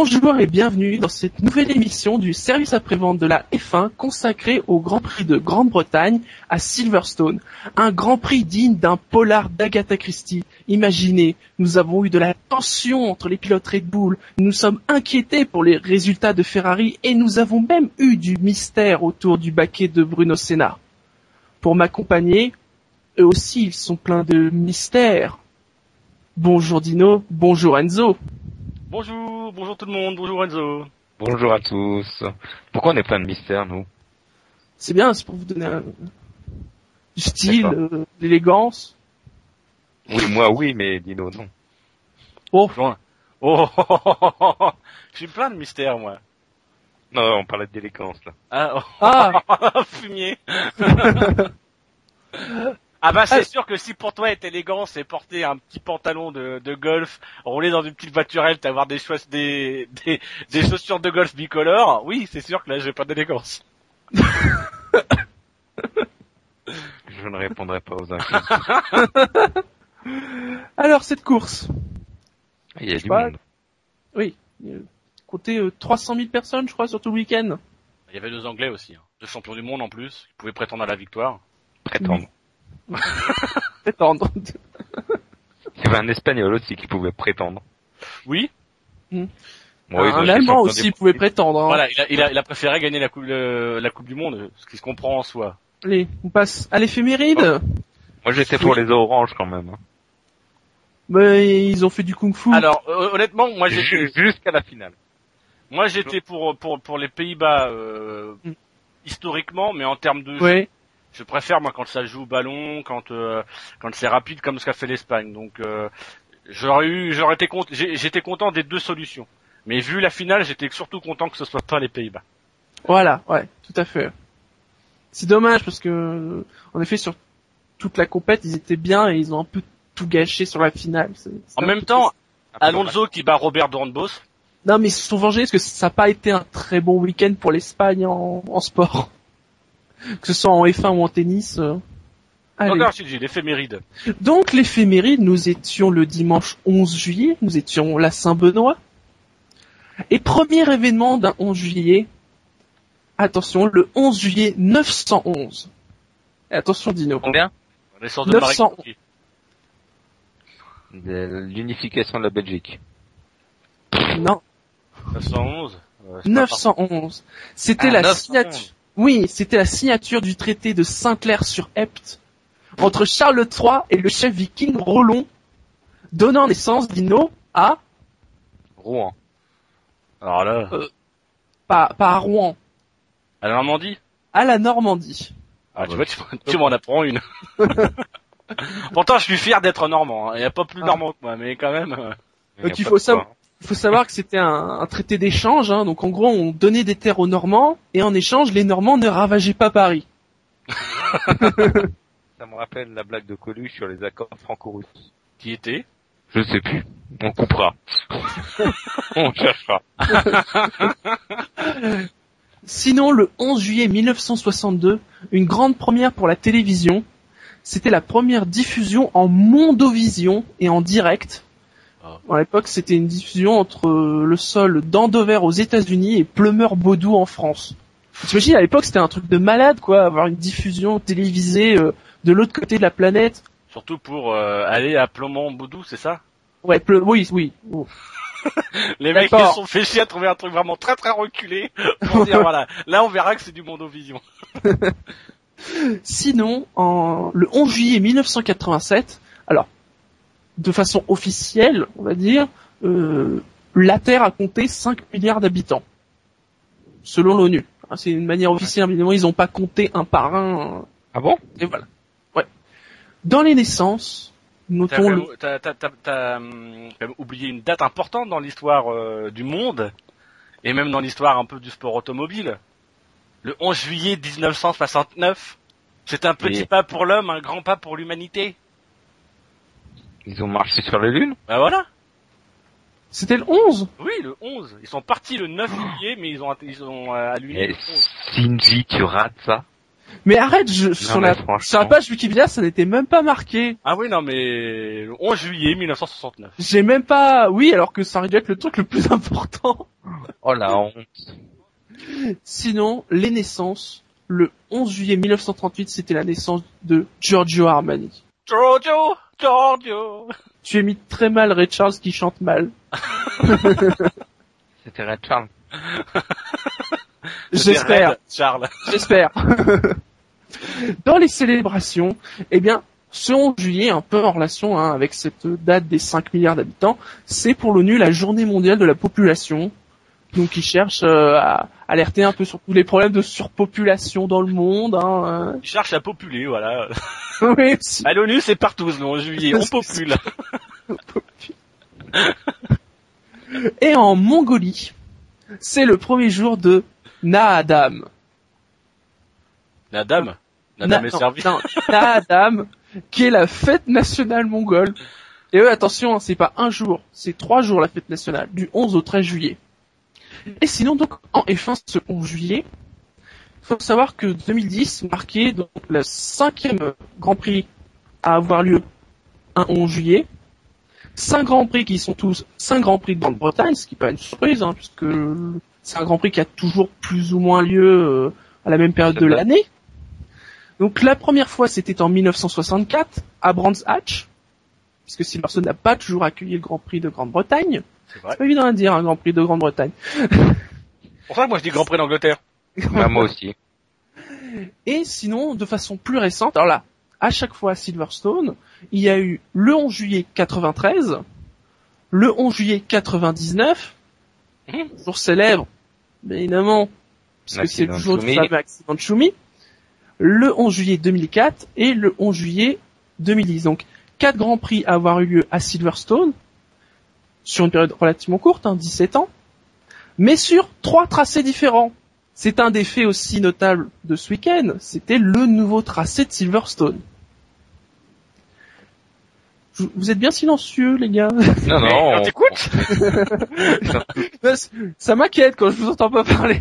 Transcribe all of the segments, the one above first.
Bonjour et bienvenue dans cette nouvelle émission du service après-vente de la F1 consacrée au Grand Prix de Grande-Bretagne à Silverstone. Un Grand Prix digne d'un polar d'Agatha Christie. Imaginez, nous avons eu de la tension entre les pilotes Red Bull, nous nous sommes inquiétés pour les résultats de Ferrari et nous avons même eu du mystère autour du baquet de Bruno Senna. Pour m'accompagner, eux aussi ils sont pleins de mystères. Bonjour Dino, bonjour Enzo. Bonjour tout le monde, bonjour Enzo. Bonjour à tous. Pourquoi on est plein de mystères, nous? C'est bien, c'est pour vous donner du style, l'élégance. Oui, moi oui, mais Dino non. Oh, Je suis plein de mystères, moi. Non, on parlait d'élégance, là. Fumier. Ah bah c'est sûr que si pour toi être élégant c'est porter un petit pantalon de golf, rouler dans une petite voiturette, avoir des chaussures de golf bicolores, oui c'est sûr que là j'ai pas d'élégance. Je ne répondrai pas aux inquiétudes. alors cette course. Il y a du monde. Oui, comptez 300 000 personnes je crois sur tout le week-end. Il y avait deux Anglais aussi, deux champions du monde en plus, qui pouvaient prétendre à la victoire. Prétendre. Prétendre. Il y avait un Espagnol aussi qui pouvait prétendre. Oui. Bon, un Allemand aussi pouvait prétendre. Hein. Voilà, il a préféré gagner la coupe du monde, ce qui se comprend en soi. Allez, on passe à l'éphéméride. Oh. Moi j'étais pour les oranges quand même. Mais ils ont fait du kung-fu. Alors honnêtement, moi j'étais jusqu'à la finale. Moi j'étais pour les Pays-Bas historiquement, mais en termes de jeu, je préfère moi quand ça joue au ballon, quand c'est rapide comme ce qu'a fait l'Espagne. Donc j'étais content des deux solutions. Mais vu la finale, j'étais surtout content que ce soit pas les Pays-Bas. Voilà, ouais, tout à fait. C'est dommage parce que en effet sur toute la compète, ils étaient bien et ils ont un peu tout gâché sur la finale. En même temps, Alonso qui bat Robert Dornbos. Non mais ils se sont vengés parce que ça n'a pas été un très bon week-end pour l'Espagne en sport. Que ce soit en F1 ou en tennis. Encore j'ai l'éphéméride. Donc l'éphéméride, nous étions le dimanche 11 juillet, nous étions la Saint-Benoît. Et premier événement d'un 11 juillet, attention, le 11 juillet 911. Et attention Dino. Combien? 911. L'unification de la Belgique. Non. 911. 911. C'était la 911. signature. Oui, c'était la signature du traité de Saint-Clair-sur-Epte entre Charles III et le chef viking Rollon, donnant naissance, Dino, à Rouen. Alors là, pas à Rouen, à la Normandie. à la Normandie. Ah tu vois, tu m'en apprends une. Pourtant, je suis fier d'être normand. Il n'y a pas plus normand que moi, mais quand même. Donc il faut savoir que c'était un traité d'échange, hein, donc en gros on donnait des terres aux Normands et en échange les Normands ne ravageaient pas Paris. Ça me rappelle la blague de Coluche sur les accords franco-russes. Qui était? Je sais plus. On coupera. On cherchera. Sinon le 11 juillet 1962, une grande première pour la télévision, c'était la première diffusion en mondovision et en direct. À l'époque, c'était une diffusion entre le sol d'Andover aux États-Unis et Plumeur-Baudou en France. T'imagines, à l'époque, c'était un truc de malade, quoi, avoir une diffusion télévisée de l'autre côté de la planète. Surtout pour aller à Plumeur-Baudou, c'est ça? Ouais, oui. Oh. Les mecs ils se sont fait chier à trouver un truc vraiment très très reculé pour dire voilà, là on verra que c'est du mondovision. Sinon, le 11 juillet 1987, alors de façon officielle, on va dire, la Terre a compté 5 milliards d'habitants, selon l'ONU. C'est une manière officielle, évidemment, ils n'ont pas compté un par un. Ah bon? Et voilà. Ouais. Dans les naissances, notons T'as oublié une date importante dans l'histoire du monde, et même dans l'histoire un peu du sport automobile. Le 11 juillet 1969, c'est un petit pas pour l'homme, un grand pas pour l'humanité. Ils ont marché sur les lunes? Bah voilà. C'était le 11? Oui, le 11. Ils sont partis le 9 juillet, mais ils ont allumé le 11. Shinji, tu rates ça? Mais arrête, sur franchement. la page Wikipédia, ça n'était même pas marqué. Ah oui, non, mais le 11 juillet 1969. J'ai même pas, oui, alors que ça aurait dû être le truc le plus important. Oh la honte. Sinon, les naissances, le 11 juillet 1938, c'était la naissance de Giorgio Armani. Giorgio. Tu imites très mal Ray Charles qui chante mal. C'était Red Charles. J'espère. Red Charles. J'espère. Dans les célébrations, eh bien, ce 11 juillet, un peu en relation avec cette date des 5 milliards d'habitants, c'est pour l'ONU la journée mondiale de la population. Donc ils cherchent à alerter un peu sur tous les problèmes de surpopulation dans le monde. Ils cherchent à populer, voilà. Oui, aussi. À l'ONU, c'est partout, le 11 juillet. On popule. Et en Mongolie, c'est le premier jour de Naadam. La dame est servie. Non, Naadam, qui est la fête nationale mongole. Et eux, attention, c'est pas un jour, c'est 3 jours la fête nationale, du 11 au 13 juillet. Et sinon, donc, en F1, ce 11 juillet, il faut savoir que 2010 marquait donc le 5e Grand Prix à avoir lieu un 11 juillet. 5 Grands Prix qui sont tous 5 Grands Prix de Grande-Bretagne, ce qui n'est pas une surprise, puisque c'est un Grand Prix qui a toujours plus ou moins lieu à la même période de l'année. Donc la première fois, c'était en 1964, à Brands Hatch, puisque Silverstone n'a pas toujours accueilli le Grand Prix de Grande-Bretagne. C'est pas évident à dire, un Grand Prix de Grande-Bretagne. Pour ça que moi je dis Grand Prix d'Angleterre. Bah, moi aussi. Et sinon, de façon plus récente, alors là, à chaque fois à Silverstone, il y a eu le 11 juillet 93, le 11 juillet 99, jour célèbre, bien évidemment, puisque c'est le jour du fameux accident de Schumi, le 11 juillet 2004 et le 11 juillet 2010. Donc, 4 grands prix à avoir eu lieu à Silverstone, sur une période relativement courte, 17 ans, mais sur 3 tracés différents. C'est un des faits aussi notables de ce week-end, c'était le nouveau tracé de Silverstone. Vous êtes bien silencieux, les gars. Non, non. On t'écoute. Ça m'inquiète quand je vous entends pas parler.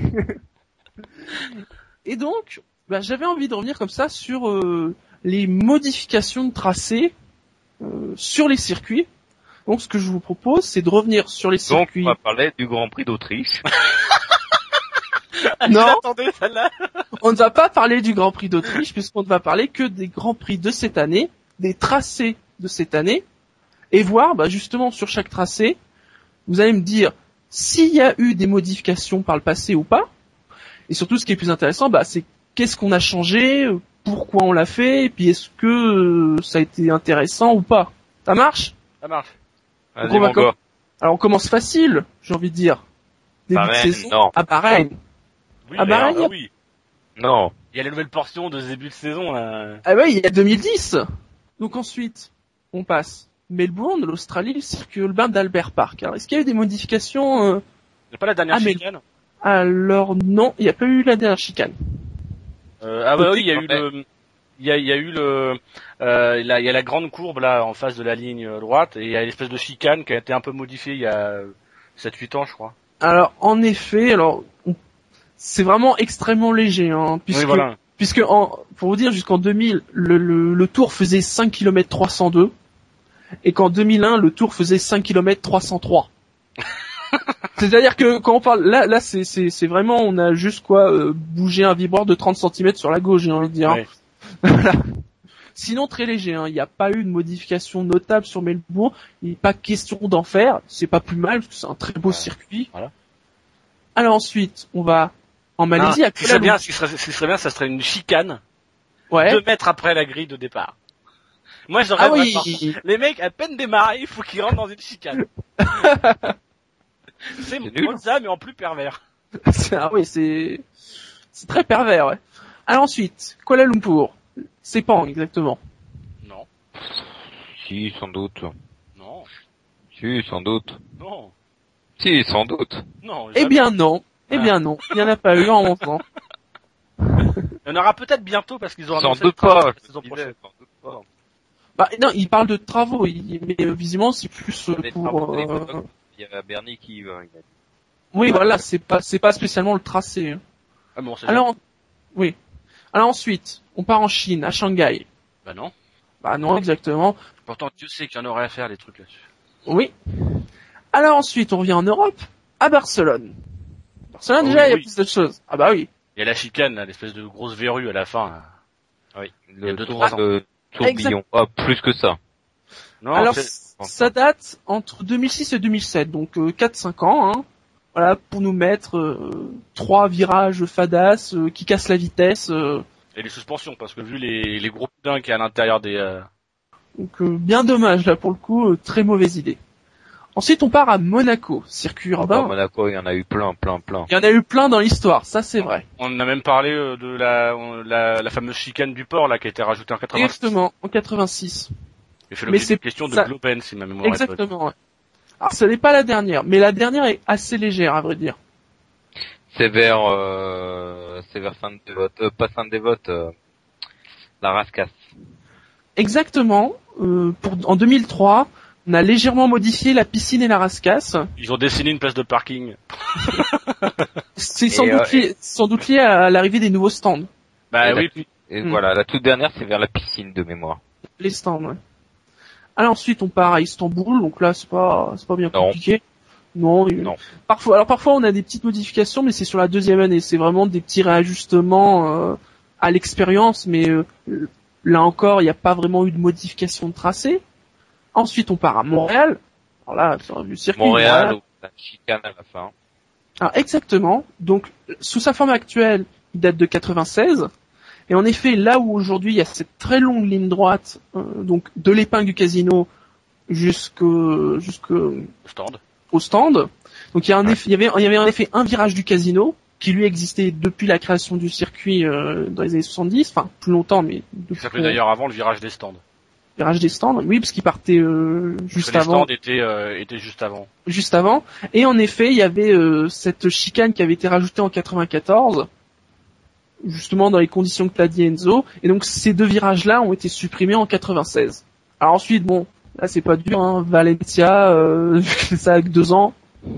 Et donc, j'avais envie de revenir comme ça sur les modifications de tracé sur les circuits. Donc, ce que je vous propose, c'est de revenir sur les circuits. Donc, on va parler du Grand Prix d'Autriche. Non, Attendez, celle-là. on ne va pas parler du Grand Prix d'Autriche, puisqu'on ne va parler que des Grands Prix de cette année, des tracés de cette année, et voir, justement, sur chaque tracé, vous allez me dire s'il y a eu des modifications par le passé ou pas, et surtout, ce qui est plus intéressant, c'est qu'est-ce qu'on a changé, pourquoi on l'a fait, et puis est-ce que ça a été intéressant ou pas. Ça marche? Ça marche. Vas-y, mon gars. Alors, on commence facile, j'ai envie de dire. Début de saison. Non. À Bahreïn. Oui, Ah bah, oui. Non. Il y a les nouvelles portions de ce début de saison, là. Ah oui, il y a 2010. Donc ensuite, on passe Melbourne, l'Australie, le circuit urbain d'Albert Park. Alors, est-ce qu'il y a eu des modifications C'est pas la dernière chicane? Alors non, il n'y a pas eu la dernière chicane. Oui, il y a eu il y a la grande courbe là en face de la ligne droite et il y a l'espèce de chicane qui a été un peu modifiée il y a 7-8 ans, je crois. Alors en effet, c'est vraiment extrêmement léger, puisque oui, voilà. Pour vous dire, jusqu'en 2000, le Tour faisait 5 km 302 et qu'en 2001, le Tour faisait 5 km 303. C'est-à-dire que quand on parle là c'est vraiment, on a juste bougé un vibreur de 30 cm sur la gauche, j'ai envie de dire. Oui. Voilà. Sinon très léger, il n'y a pas eu de modification notable sur Melbourne, il n'est pas question d'en faire, c'est pas plus mal parce que c'est un très beau circuit. Voilà. Alors ensuite, on va en Malaisie. Ce qui serait bien, ça serait une chicane. Ouais. 2 mètres après la grille de départ. Moi, j'aurais oui. Les mecs, à peine démarrés, il faut qu'ils rentrent dans une chicane. C'est Monza, mais en plus pervers. C'est très pervers, ouais. Alors ensuite, Kuala Lumpur. Sepang, exactement. Non. Si, sans doute. Non. Si, sans doute. Non. Si, sans doute. Non. Eh bien non. Il n'y en a pas eu en 11 ans. Il y en aura peut-être bientôt parce qu'ils ont Sans annoncé doute le travail pas. la saison prochaine. Sans doute pas. Non, il parle de travaux, mais visiblement c'est plus pour... Il y a Bernie qui va. Oui, voilà, c'est pas spécialement le tracé. Ah bon, c'est Alors, oui. Alors ensuite, on part en Chine, à Shanghai. Bah non. Bah non, exactement. Pourtant, Dieu sait qu'il y en aurait à faire les trucs là-dessus. Oui. Alors ensuite, on revient en Europe, à Barcelone. Barcelone, déjà, il y a plus de choses. Ah bah oui. Il y a la chicane, là, l'espèce de grosse verrue à la fin. Là. Oui. Il y a Le 2-3 ans. tourbillon. Ah, plus que ça. Non, Alors, ça date entre 2006 et 2007, donc 4-5 ans, hein. Voilà, pour nous mettre 3 virages fadas qui cassent la vitesse. Et les suspensions, parce que vu les gros putains qu'il y a à l'intérieur des... Donc bien dommage, là, pour le coup, très mauvaise idée. Ensuite, on part à Monaco, circuit urbain. À Monaco, il y en a eu plein. Il y en a eu plein dans l'histoire, ça c'est vrai. On a même parlé de la fameuse chicane du port, là, qui a été rajoutée en 86. Exactement, en 86. Et fait l'objet d'une question de Globen, si ma mémoire est bonne. Exactement, ouais. Alors, ce n'est pas la dernière, mais la dernière est assez légère, à vrai dire. C'est vers Sainte-Dévote, pas Sainte-Dévote, la Rascasse. Exactement. En 2003, on a légèrement modifié la piscine et la rascasse. Ils ont dessiné une place de parking. C'est sans doute lié à l'arrivée des nouveaux stands. Bah oui. Et voilà, la toute dernière, c'est vers la piscine de mémoire. Les stands, ouais. Alors ensuite, on part à Istanbul, donc là, c'est pas bien compliqué. Non. Parfois, on a des petites modifications, mais c'est sur la deuxième année. C'est vraiment des petits réajustements à l'expérience, mais là encore, il n'y a pas vraiment eu de modification de tracé. Ensuite, on part à Montréal. Alors là, c'est du circuit Montréal, ou la chicane à la fin. Alors exactement. Donc, sous sa forme actuelle, il date de 96. Et en effet, là où aujourd'hui il y a cette très longue ligne droite, donc de l'épingle du casino jusqu'au stand. Donc il y avait en effet un virage du casino qui lui existait depuis la création du circuit dans les années 70, enfin plus longtemps, mais ça s'appelait d'ailleurs avant le virage des stands. Virage des stands, oui, parce qu'il partait juste avant. Les stands étaient juste avant. Juste avant. Et en effet, il y avait cette chicane qui avait été rajoutée en 94. Justement dans les conditions que t'as dit Enzo, et donc ces deux virages-là ont été supprimés en 96. Alors ensuite, bon, là c'est pas dur, hein, Valencia, ça a que 2 ans.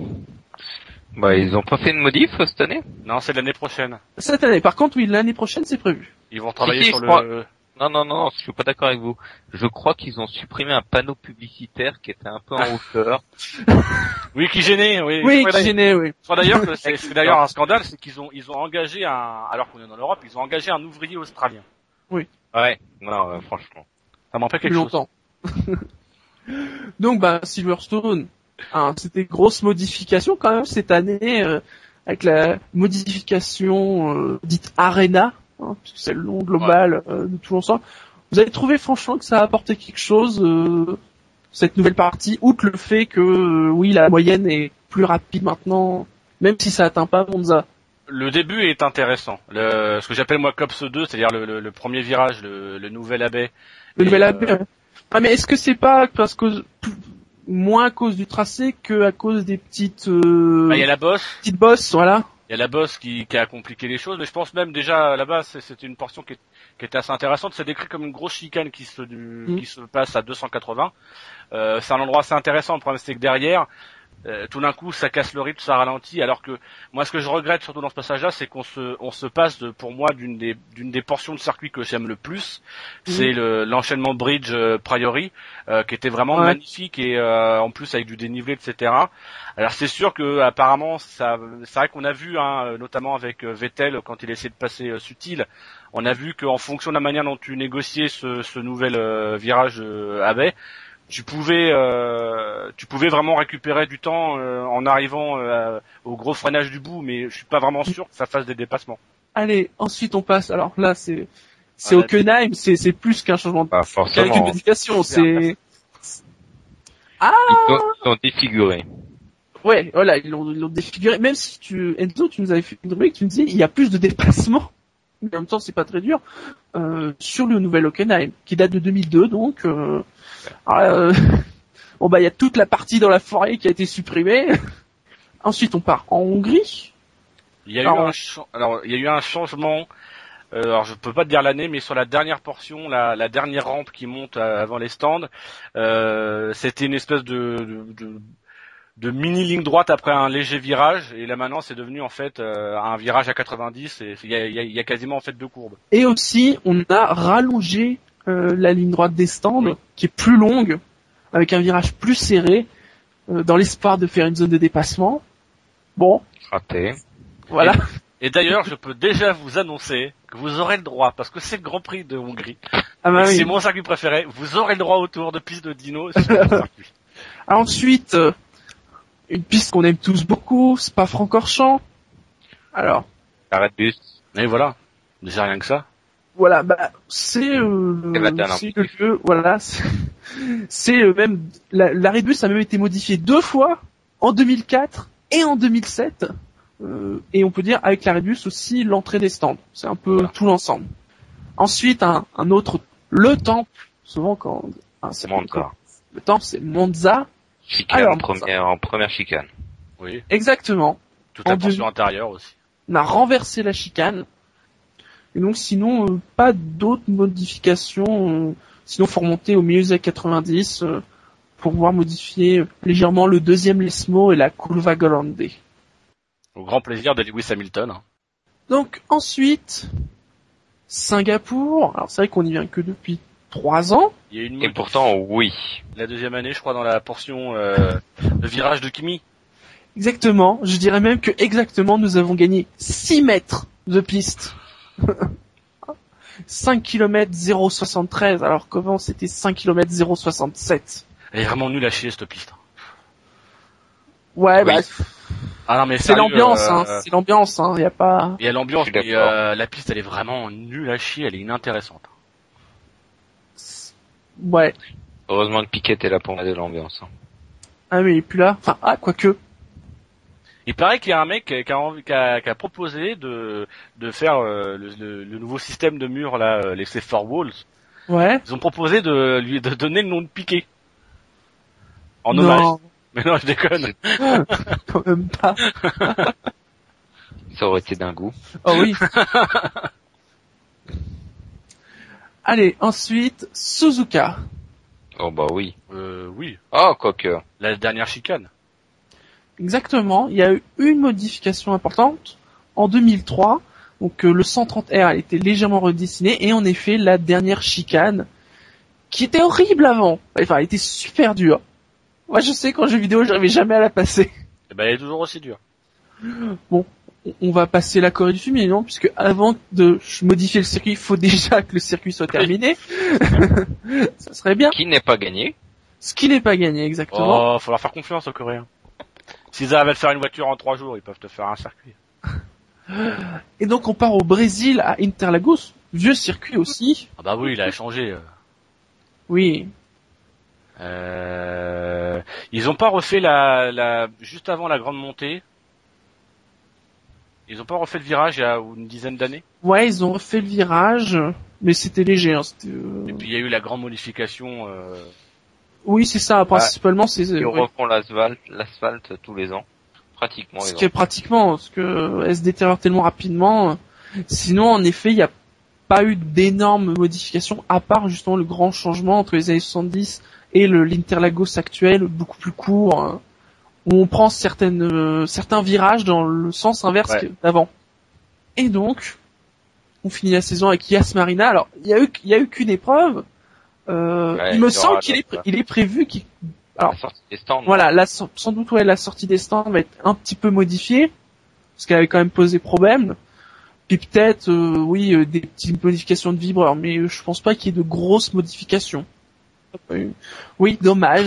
Bah ils ont pas fait une modif cette année? Non, c'est l'année prochaine. Cette année, par contre, oui, l'année prochaine c'est prévu. Ils vont travailler sur le... Non, je suis pas d'accord avec vous. Je crois qu'ils ont supprimé un panneau publicitaire qui était un peu en hauteur. Oui, qui gênait, oui. Oui, qui gênait, oui. C'est d'ailleurs un scandale, c'est qu'ils ont engagé alors qu'on est dans l'Europe, ils ont engagé un ouvrier australien. Oui. Ouais, non, franchement. Ça m'en fait quelque chose. Longtemps. Donc, Silverstone, c'était grosse modification quand même cette année, avec la modification dite Arena, puisque c'est le nom global de tout l'ensemble. Vous avez trouvé franchement que ça a apporté quelque chose, cette nouvelle partie, outre le fait que, oui, la moyenne est plus rapide maintenant, même si ça atteint pas Monza. Le début est intéressant. Ce que j'appelle moi COPS 2, c'est-à-dire le premier virage, le nouvel abbé. Le nouvel abbé, ouais. Ah, mais est-ce que c'est pas parce que moins à cause du tracé que à cause des petites il y a la bosse. Petite bosse, voilà. Il y a la bosse qui a compliqué les choses, mais je pense même déjà à la base c'était une portion qui était assez intéressante. C'est décrit comme une grosse chicane qui se passe à 280. C'est un endroit assez intéressant. Le problème c'est que derrière, tout d'un coup ça casse le rythme, ça ralentit. Alors que moi ce que je regrette surtout dans ce passage-là, c'est qu'on se passe pour moi d'une des portions de circuit que j'aime le plus. C'est l'enchaînement bridge Priory, qui était vraiment magnifique et en plus avec du dénivelé, etc. Alors c'est sûr que apparemment c'est vrai qu'on a vu notamment avec Vettel quand il essayait de passer Sutil, on a vu qu'en fonction de la manière dont tu négociais ce nouvel virage Abbey, tu pouvais vraiment récupérer du temps en arrivant au gros freinage du bout, mais je suis pas vraiment sûr que ça fasse des dépassements. Allez, ensuite on passe. Alors là c'est Hockenheim, c'est plus qu'un changement qu'une modification, c'est Ils l'ont défiguré. Ouais, voilà, ils l'ont défiguré. Même si Enzo, tu nous avais fait une rubrique, tu nous disais, il y a plus de déplacements. Mais en même temps, c'est pas très dur. Sur le nouvel Hockenheim, qui date de 2002, donc, il y a toute la partie dans la forêt qui a été supprimée. Ensuite, on part en Hongrie. Il y a eu un changement. Alors je peux pas te dire l'année, mais sur la dernière portion, la dernière rampe qui monte avant les stands, c'était une espèce de de mini ligne droite après un léger virage, et là maintenant c'est devenu en fait un virage à 90, et il y a quasiment en fait 2 courbes. Et aussi, on a rallongé la ligne droite des stands, qui est plus longue, avec un virage plus serré, dans l'espoir de faire une zone de dépassement. Bon, Raté. voilà. Et d'ailleurs, je peux déjà vous annoncer que vous aurez le droit, parce que c'est le Grand Prix de Hongrie, Ah bah et que oui. c'est mon circuit préféré, vous aurez le droit au tour de piste de Dino sur le circuit. Ensuite, une piste qu'on aime tous beaucoup, Spa-Francorchamps. Alors, Arrête bus. Et voilà, déjà rien que ça. voilà, bah c'est la dernière c'est le lieu, voilà, c'est même l'arrêt de bus a même été modifié 2 fois, en 2004 et en 2007. Et on peut dire avec l'arrêt de bus aussi l'entrée des stands. C'est un peu Voilà. tout l'ensemble. Ensuite, un autre, le temple. Souvent quand Monza. le temple c'est Monza. Chicane Alors, en première chicane. Oui, Exactement. toute En la portion intérieure aussi. On a renversé la chicane. Et donc sinon, pas d'autres modifications. Sinon, faut remonter au milieu des années 90 pour pouvoir modifier légèrement le deuxième Lesmo et la Curva Grande. Au grand plaisir de Lewis Hamilton. Hein. Donc ensuite, Singapour. Alors c'est vrai qu'on y vient que depuis 3 ans. Il y a une Et pourtant, oui. la deuxième année, je crois, dans la portion le virage de Kimi. Exactement. Je dirais même que exactement nous avons gagné 6 mètres de piste. 5 km 0,73 alors qu'avant c'était 5 km 0,67. Elle est vraiment nulle à chier cette piste. Ouais, Oui. bah Ah non mais c'est sérieux, l'ambiance, hein. C'est l'ambiance, hein. Y a pas. Il y a l'ambiance, Je suis mais d'accord. la piste elle est vraiment nulle à chier, elle est inintéressante. Ouais. Heureusement que Piquet est là pour aider l'ambiance. Hein. Ah oui, et puis là, enfin, quoique. Il paraît qu'il y a un mec qui a proposé de faire le nouveau système de mur là, les Safe for Walls. Ouais. Ils ont proposé de lui de donner le nom de Piquet en Non. hommage. Mais non, je déconne. Quand même pas. Ça aurait été d'un goût. Oh oui. Allez, ensuite, Suzuka. Oh bah oui. Oui, Oh, quoique. la dernière chicane. Exactement. Il y a eu une modification importante en 2003. Donc le 130R a été légèrement redessiné et en effet la dernière chicane qui était horrible avant. Enfin, elle était super dure. Moi, je sais qu'en jeu vidéo, j'arrivais jamais à la passer. Eh ben, elle est toujours aussi dure. On va passer la Corée du Sud, mais non, puisque avant de modifier le circuit, il faut déjà que le circuit soit terminé. Ça serait bien. Qui n'est pas gagné? Ce qui n'est pas gagné, exactement. Oh, faut leur faire confiance aux Coréens. S'ils arrivent à te faire une voiture en 3 jours, ils peuvent te faire un circuit. Et donc, on part au Brésil, à Interlagos. Vieux circuit aussi. Ah bah oui, il a changé. Oui. Ils ont pas refait la juste avant la grande montée. Ils ont pas refait le virage il y a une dizaine d'années. Ouais, ils ont refait le virage, mais c'était léger. Hein, c'était, Et puis il y a eu la grande modification. Oui, c'est ça. Principalement, c'est Ils ouais, refont l'asphalte tous les ans. Pratiquement. ce ils qui est pratiquement, parce que elle se détériore tellement rapidement. Sinon, en effet, il n'y a pas eu d'énormes modifications, à part justement le grand changement entre les années 70 et l'Interlagos actuel, beaucoup plus court, hein, où on prend certains virages dans le sens inverse Ouais. d'avant. Et donc, on finit la saison avec Yas Marina. Alors, il y a eu qu'une épreuve. Ouais, il me il y semble aura qu'il d'autres. il est prévu qu'il. Alors, La sortie des stands. voilà, là, sans doute, ouais, la sortie des stands va être un petit peu modifiée, parce qu'elle avait quand même posé problème. Puis peut-être, des petites modifications de vibreurs, mais je pense pas qu'il y ait de grosses modifications. Oui, dommage.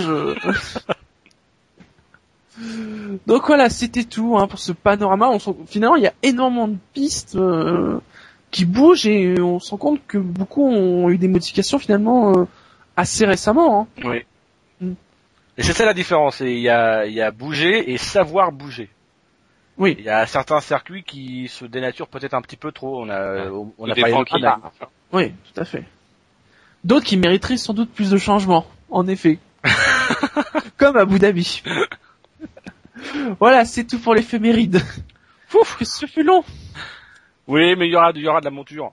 Donc voilà, c'était tout pour ce panorama. Finalement, il y a énormément de pistes qui bougent et on se rend compte que beaucoup ont eu des modifications finalement assez récemment. Hein. Oui. Mm. Et c'est ça la différence. Il y a bouger et savoir bouger. Oui. Il y a certains circuits qui se dénaturent peut-être un petit peu trop. On a Des pas vents qui- Oui, tout à fait. D'autres qui mériteraient sans doute plus de changements, en effet. Comme Abu Dhabi. Voilà, c'est tout pour l'éphéméride. Ouf, que ce fut long. Oui, mais il y aura de la monture.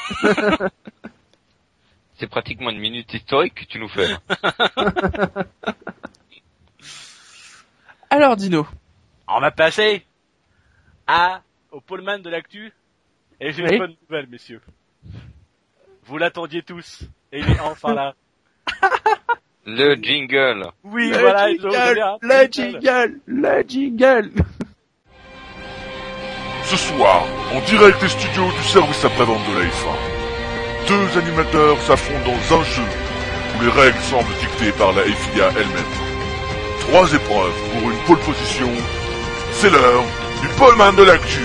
C'est pratiquement une minute historique que tu nous fais. Alors, Dino. On va passer au poleman de l'actu. Et j'ai une bonne nouvelle, messieurs. Vous l'attendiez tous. Et il est enfin là. Le jingle. Oui, Le voilà. le jingle. Ce soir, en direct des studios du service après-vente de la F1, 2 animateurs s'affrontent dans un jeu où les règles semblent dictées par la FIA elle-même. 3 épreuves pour une pole position. C'est l'heure du poleman de l'actu.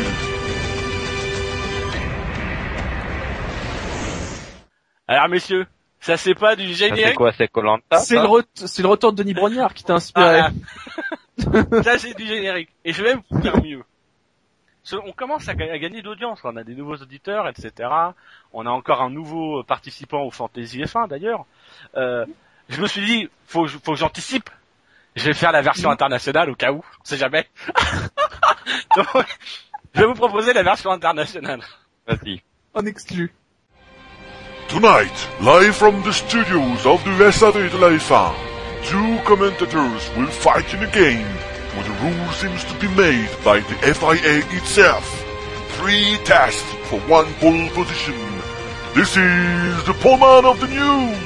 Alors, messieurs, ça c'est pas du Ça, générique. c'est quoi, c'est Koh-Lanta? C'est le retour de Denis Brognard qui t'a inspiré. Ça c'est du générique. Et je vais même vous faire mieux. On commence à gagner d'audience. On a des nouveaux auditeurs, etc. On a encore un nouveau participant au Fantasy F1 d'ailleurs. Je me suis dit, faut que j'anticipe. Je vais faire la version internationale au cas où, on sait jamais. Donc, je vais vous proposer la version internationale. Vas-y. En exclu. Tonight, live from the studios of the SAV de la F1, 2 commentators will fight in a game where the rule seems to be made by the FIA itself. 3 tests for 1 pole position. This is the poleman of the news.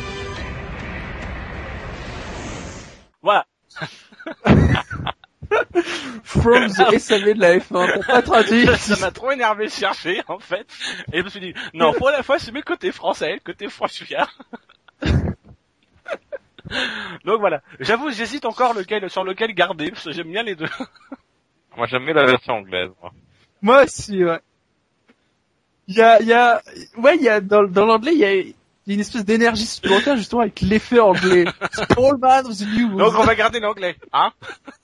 Voilà. From the SAV de la F1, t'as pas traduit. Ça m'a trop énervé de chercher, en fait. Et je me suis dit, non, pour la fois, c'est mes côtés français, le côté franchouillard. Donc voilà. J'avoue, j'hésite encore sur lequel garder, parce que j'aime bien les deux. Moi, j'aime bien la version anglaise, moi. Moi aussi, ouais. Il y a, dans l'anglais, il y a une espèce d'énergie supplémentaire, justement, avec l'effet anglais. Poleman of the news. Donc on va garder l'anglais, hein.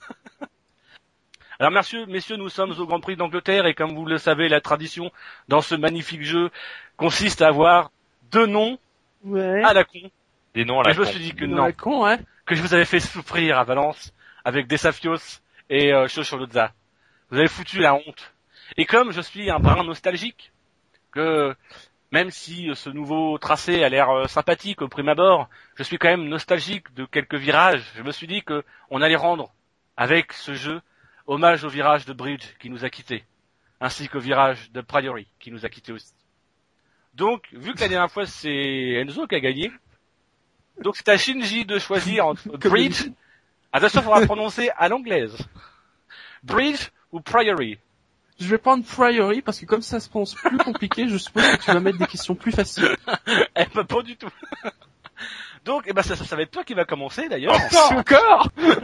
Alors messieurs, nous sommes au Grand Prix d'Angleterre et comme vous le savez, la tradition dans ce magnifique jeu consiste à avoir 2 noms Ouais. à la con. Des noms à la Et je me con. suis dit que Non, non, ouais, con, ouais. que je vous avais fait souffrir à Valence avec Desafios et Chocholoza. Vous avez foutu la honte. Et comme je suis un brin nostalgique, que même si ce nouveau tracé a l'air sympathique au prime abord, je suis quand même nostalgique de quelques virages. Je me suis dit que on allait rendre avec ce jeu hommage au virage de Bridge qui nous a quittés, ainsi qu'au virage de Priory qui nous a quittés aussi. Donc, vu que la dernière fois c'est Enzo qui a gagné, donc c'est à Shinji de choisir entre Bridge, attention, il faudra prononcer à l'anglaise, Bridge ou Priory. Je vais prendre Priory parce que comme ça se prononce plus compliqué, je suppose que tu vas mettre des questions plus faciles. Eh ben, pas du tout. Donc, eh ben, ça va être toi qui va commencer, d'ailleurs. Encore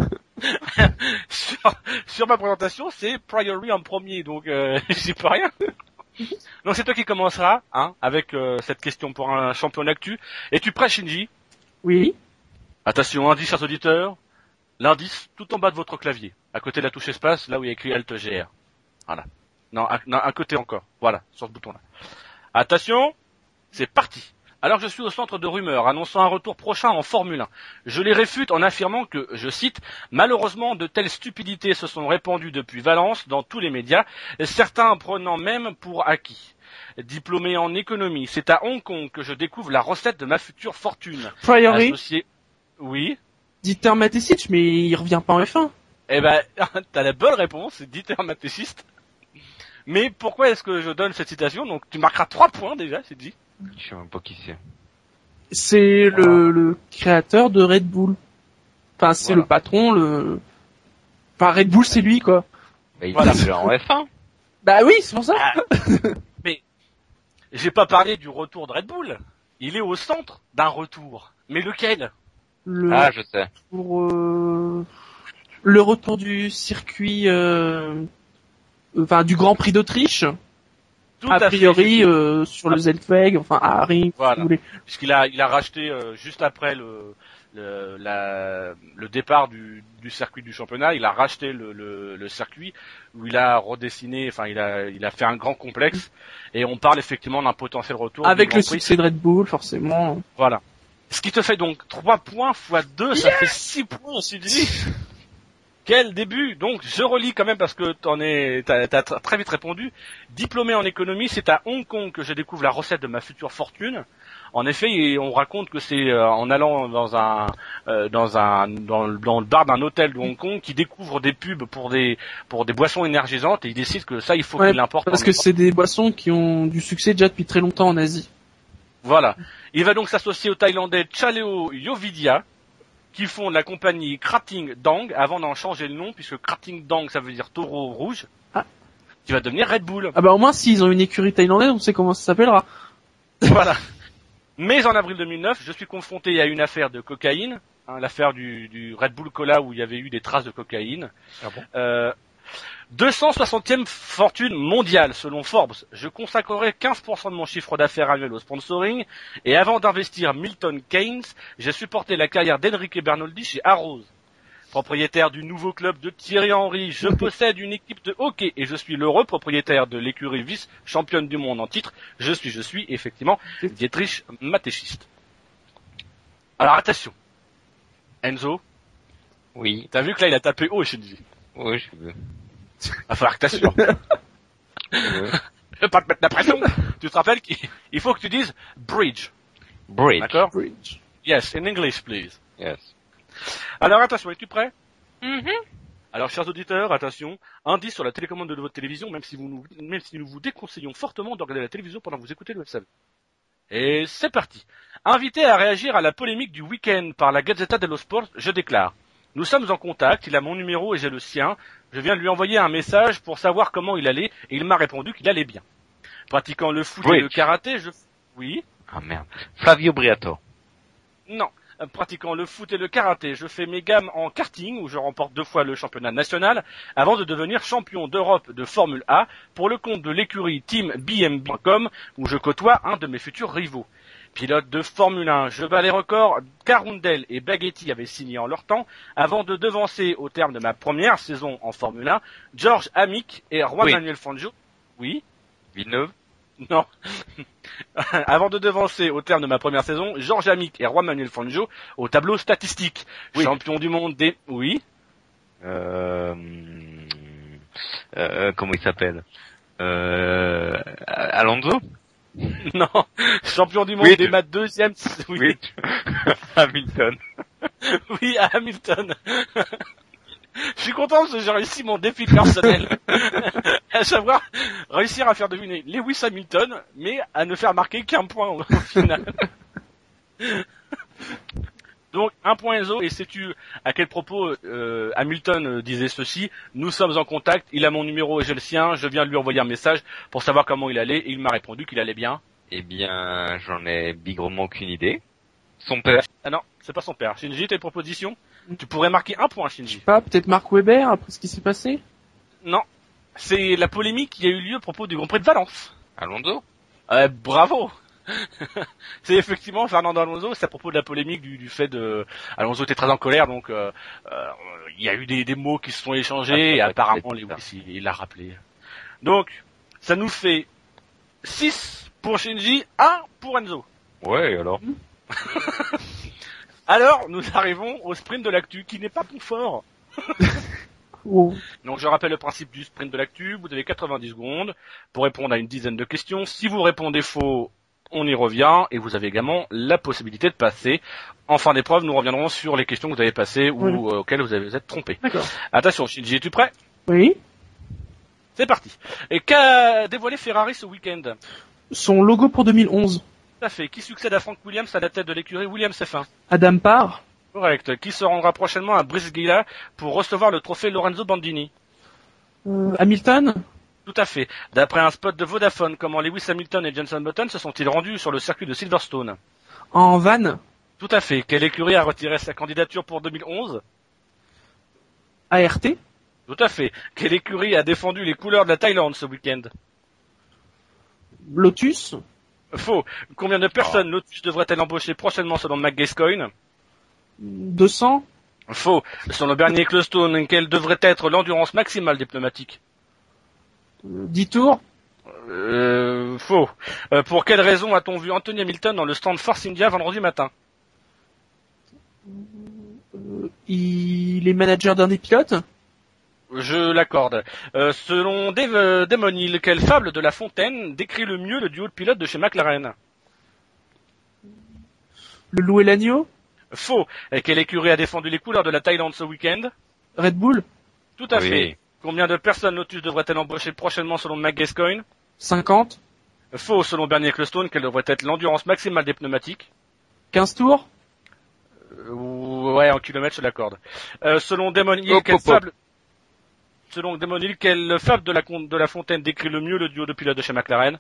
sur ma présentation, c'est Priory en premier, donc, j'y peux rien. Donc, c'est toi qui commenceras, hein, avec, cette question pour un champion d'actu. Es-tu prêt, Shinji? Oui. Attention, indice, chers auditeurs. L'indice, tout en bas de votre clavier. À côté de la touche espace, là où il y a écrit Alt GR. Voilà. Non, un côté encore. Voilà, sur ce bouton-là. Attention, c'est parti. Alors que je suis au centre de rumeurs annonçant un retour prochain en Formule 1, je les réfute en affirmant que, je cite, « Malheureusement, de telles stupidités se sont répandues depuis Valence dans tous les médias, certains prenant même pour acquis. Diplômé en économie, c'est à Hong Kong que je découvre la recette de ma future fortune. Priory. Associé... Oui. Dieter Mateschitz, mais il revient pas en F1. Eh ben, t'as la bonne réponse, c'est Dieter Mateschitz. Mais pourquoi est-ce que je donne cette citation? Donc tu marqueras 3 points déjà, c'est dit. Je sais même pas qui c'est. C'est le créateur de Red Bull. Enfin, c'est Voilà. le patron, Enfin, Red Bull, c'est lui, quoi. Bah, il Voilà. est déjà en F1. Bah oui, c'est pour ça. Ah, mais j'ai pas parlé du retour de Red Bull. Il est au centre d'un retour. Mais lequel? Ah, je sais. Pour le retour du circuit, enfin du Grand Prix d'Autriche, Tout a à priori fait. sur le Zeltweg, enfin à Haring, si Voilà. vous voulez. Puisqu'il a racheté juste après le départ du circuit du championnat, il a racheté le circuit où il a redessiné, enfin il a fait un grand complexe et on parle effectivement d'un potentiel retour Avec du le Grand Prix. succès de Red Bull, forcément. Voilà. Ce qui te fait donc 3 points x 2, ça fait 6 points, Sylvie. Quel début! Donc, je relis quand même parce que t'as très vite répondu. Diplômé en économie, c'est à Hong Kong que je découvre la recette de ma future fortune. En effet, on raconte que c'est en allant dans le bar d'un hôtel de Hong Kong qu'il découvre des pubs pour des boissons énergisantes et il décide que ça, il faut qu'il l'importe. Parce que c'est des boissons qui ont du succès déjà depuis très longtemps en Asie. Voilà. Il va donc s'associer au Thaïlandais Chaleo Yovidia, qui font la compagnie Krating Dang, avant d'en changer le nom, puisque Krating Dang, ça veut dire taureau rouge, qui va devenir Red Bull. Ah bah au moins, s'ils ont une écurie thaïlandaise, on sait comment ça s'appellera. Voilà. Mais en avril 2009, je suis confronté à une affaire de cocaïne, l'affaire du Red Bull Cola où il y avait eu des traces de cocaïne. Ah bon 260e fortune mondiale selon Forbes. Je consacrerai 15% de mon chiffre d'affaires annuel au sponsoring et avant d'investir Milton Keynes, j'ai supporté la carrière d'Enrique Bernoldi chez Arrows. Propriétaire du nouveau club de Thierry Henry, je possède une équipe de hockey et je suis l'heureux propriétaire de l'écurie vice-championne du monde en titre. Je suis effectivement Dietrich Mateschitz. Alors attention. Enzo. Oui. T'as vu que là il a tapé haut, Shinji. Oui, je veux. Va falloir que t'assures. Je vais pas te mettre la pression. Tu te rappelles qu'il faut que tu dises bridge. Bridge. D'accord? Bridge. Yes, in English, please. Yes. Alors attention, es-tu prêt? Alors, chers auditeurs, attention, indice sur la télécommande de votre télévision, même si nous vous déconseillons fortement de regarder la télévision pendant que vous écoutez le SAV. Et c'est parti. Invité à réagir à la polémique du week-end par la Gazzetta dello Sport, je déclare. Nous sommes en contact, il a mon numéro et j'ai le sien. Je viens de lui envoyer un message pour savoir comment il allait et il m'a répondu qu'il allait bien. Pratiquant le foot et le karaté, Oui. Ah merde. Flavio Briatore. Non. Pratiquant le foot et le karaté, je fais mes gammes en karting où je remporte 2 fois le championnat national avant de devenir champion d'Europe de Formule A pour le compte de l'écurie Team BMB.com où je côtoie un de mes futurs rivaux. Pilote de Formule 1, je bats les records qu'Arundel et Baghetti avaient signé en leur temps avant de devancer au terme de ma première saison en Formule 1 George Amick et Juan Manuel Fangio. Oui. Villeneuve. Non. Avant de devancer au terme de ma première saison, Georges Amick et Juan Manuel Fangio au tableau statistique. Oui. Champion du monde des... Oui. Comment il s'appelle Alonso. Non. Champion du monde des maths deuxième... Oui. Hamilton. Oui, à Hamilton. Je suis content parce que j'ai réussi mon défi personnel. À savoir, réussir à faire deviner Lewis Hamilton, mais à ne faire marquer qu'un point au final. Donc, un point Enzo, et sais-tu à quel propos Hamilton disait ceci? Nous sommes en contact, il a mon numéro et j'ai le sien, je viens de lui envoyer un message pour savoir comment il allait, et il m'a répondu qu'il allait bien. Eh bien, j'en ai bigrement aucune idée. Son père. Ah non, c'est pas son père. Shinji, t'as une proposition? Tu pourrais marquer un point, Shinji. Je sais pas, peut-être Mark Webber, après ce qui s'est passé? Non. C'est la polémique qui a eu lieu à propos du Grand Prix de Valence. Alonso. Bravo. C'est effectivement Fernando Alonso, c'est à propos de la polémique du fait de... Alonso était très en colère, donc il y a eu des mots qui se sont échangés, et apparemment Lewis, il l'a rappelé. Donc, ça nous fait 6 pour Shinji, 1 pour Enzo. Ouais, alors. Alors, nous arrivons au sprint de l'actu, qui n'est pas ton fort. Oh. Donc, je rappelle le principe du sprint de l'actu. Vous avez 90 secondes pour répondre à une dizaine de questions. Si vous répondez faux, on y revient. Et vous avez également la possibilité de passer. En fin d'épreuve, nous reviendrons sur les questions que vous avez passées ou auxquelles vous êtes trompé. D'accord. Attention, Shinji, es-tu prêt? Oui. C'est parti. Et qu'a dévoilé Ferrari ce week-end? Son logo pour 2011. Tout à fait. Qui succède à Frank Williams à la tête de l'écurie Williams F1? Adam Parr. Correct. Qui se rendra prochainement à Brisgila pour recevoir le trophée Lorenzo Bandini? Hamilton. Tout à fait. D'après un spot de Vodafone, comment Lewis Hamilton et Jenson Button se sont-ils rendus sur le circuit de Silverstone? En van. Tout à fait. Quelle écurie a retiré sa candidature pour 2011? ART. Tout à fait. Quelle écurie a défendu les couleurs de la Thaïlande ce week-end? Lotus. Faux. Combien de personnes Lotus devrait-elle embaucher prochainement selon McGascoigne? 200. Faux. Selon Bernie Ecclestone, quelle devrait être l'endurance maximale des pneumatiques? 10 tours. Faux. Pour quelle raison a-t-on vu Anthony Hamilton dans le stand Force India vendredi matin? Il est manager d'un des pilotes. Je l'accorde. Selon Damon Hill, quelle fable de La Fontaine décrit le mieux le duo de pilotes de chez McLaren? Le loup et l'agneau? Faux. Quelle écurie a défendu les couleurs de la Thaïlande ce week-end? Red Bull? Tout à Oui. fait. Combien de personnes Lotus devrait-elle embaucher prochainement selon Mac Gascoigne? 50? Faux. Selon Bernie Ecclestone, quelle devrait être l'endurance maximale des pneumatiques? 15 tours? Ouais, en kilomètres, je l'accorde. Selon Damon Hill, Selon Damon Hill, quelle fable de la Fontaine décrit le mieux le duo de pilotes de chez McLaren?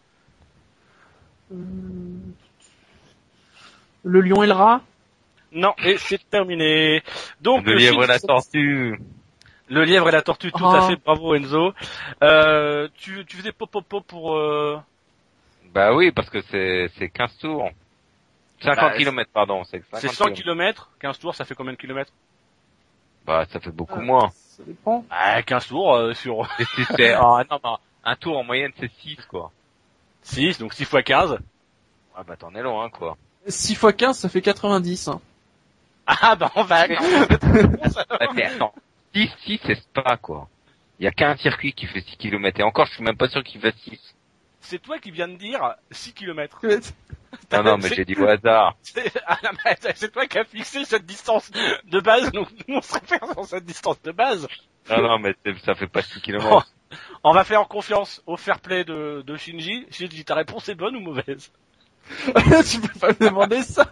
Le lion et le rat? Non, et c'est terminé. Donc, Le lièvre et la tortue. Le lièvre et la tortue, tout à fait, bravo Enzo. Tu faisais pop pour... Bah oui, parce que c'est 15 tours. 50 Bah, kilomètres, pardon. C'est 50 C'est 100 kilomètres. kilomètres, 15 tours, ça fait combien de kilomètres? Bah, ça fait beaucoup moins. Ça dépend. Ah, 15 tours sur Et si c'est, non, un tour en moyenne, c'est 6, quoi. 6, donc 6 fois 15. Ah bah, t'en es loin, quoi. 6 x 15, ça fait 90. Hein. Ah bah on va... Ah, mais attends. 6, c'est Spa, quoi. Il y a qu'un circuit qui fait 6 kilomètres. Et encore, je suis même pas sûr qu'il fasse 6. C'est toi qui viens de dire 6 kilomètres. Non, mais j'ai dit au hasard. C'est toi qui as fixé cette distance de base, donc nous on se réfère sur cette distance de base. Non, mais ça fait pas 6 kilomètres. On va faire confiance au fair play de Shinji. Shinji, ta réponse est bonne ou mauvaise? Tu peux pas me demander ça.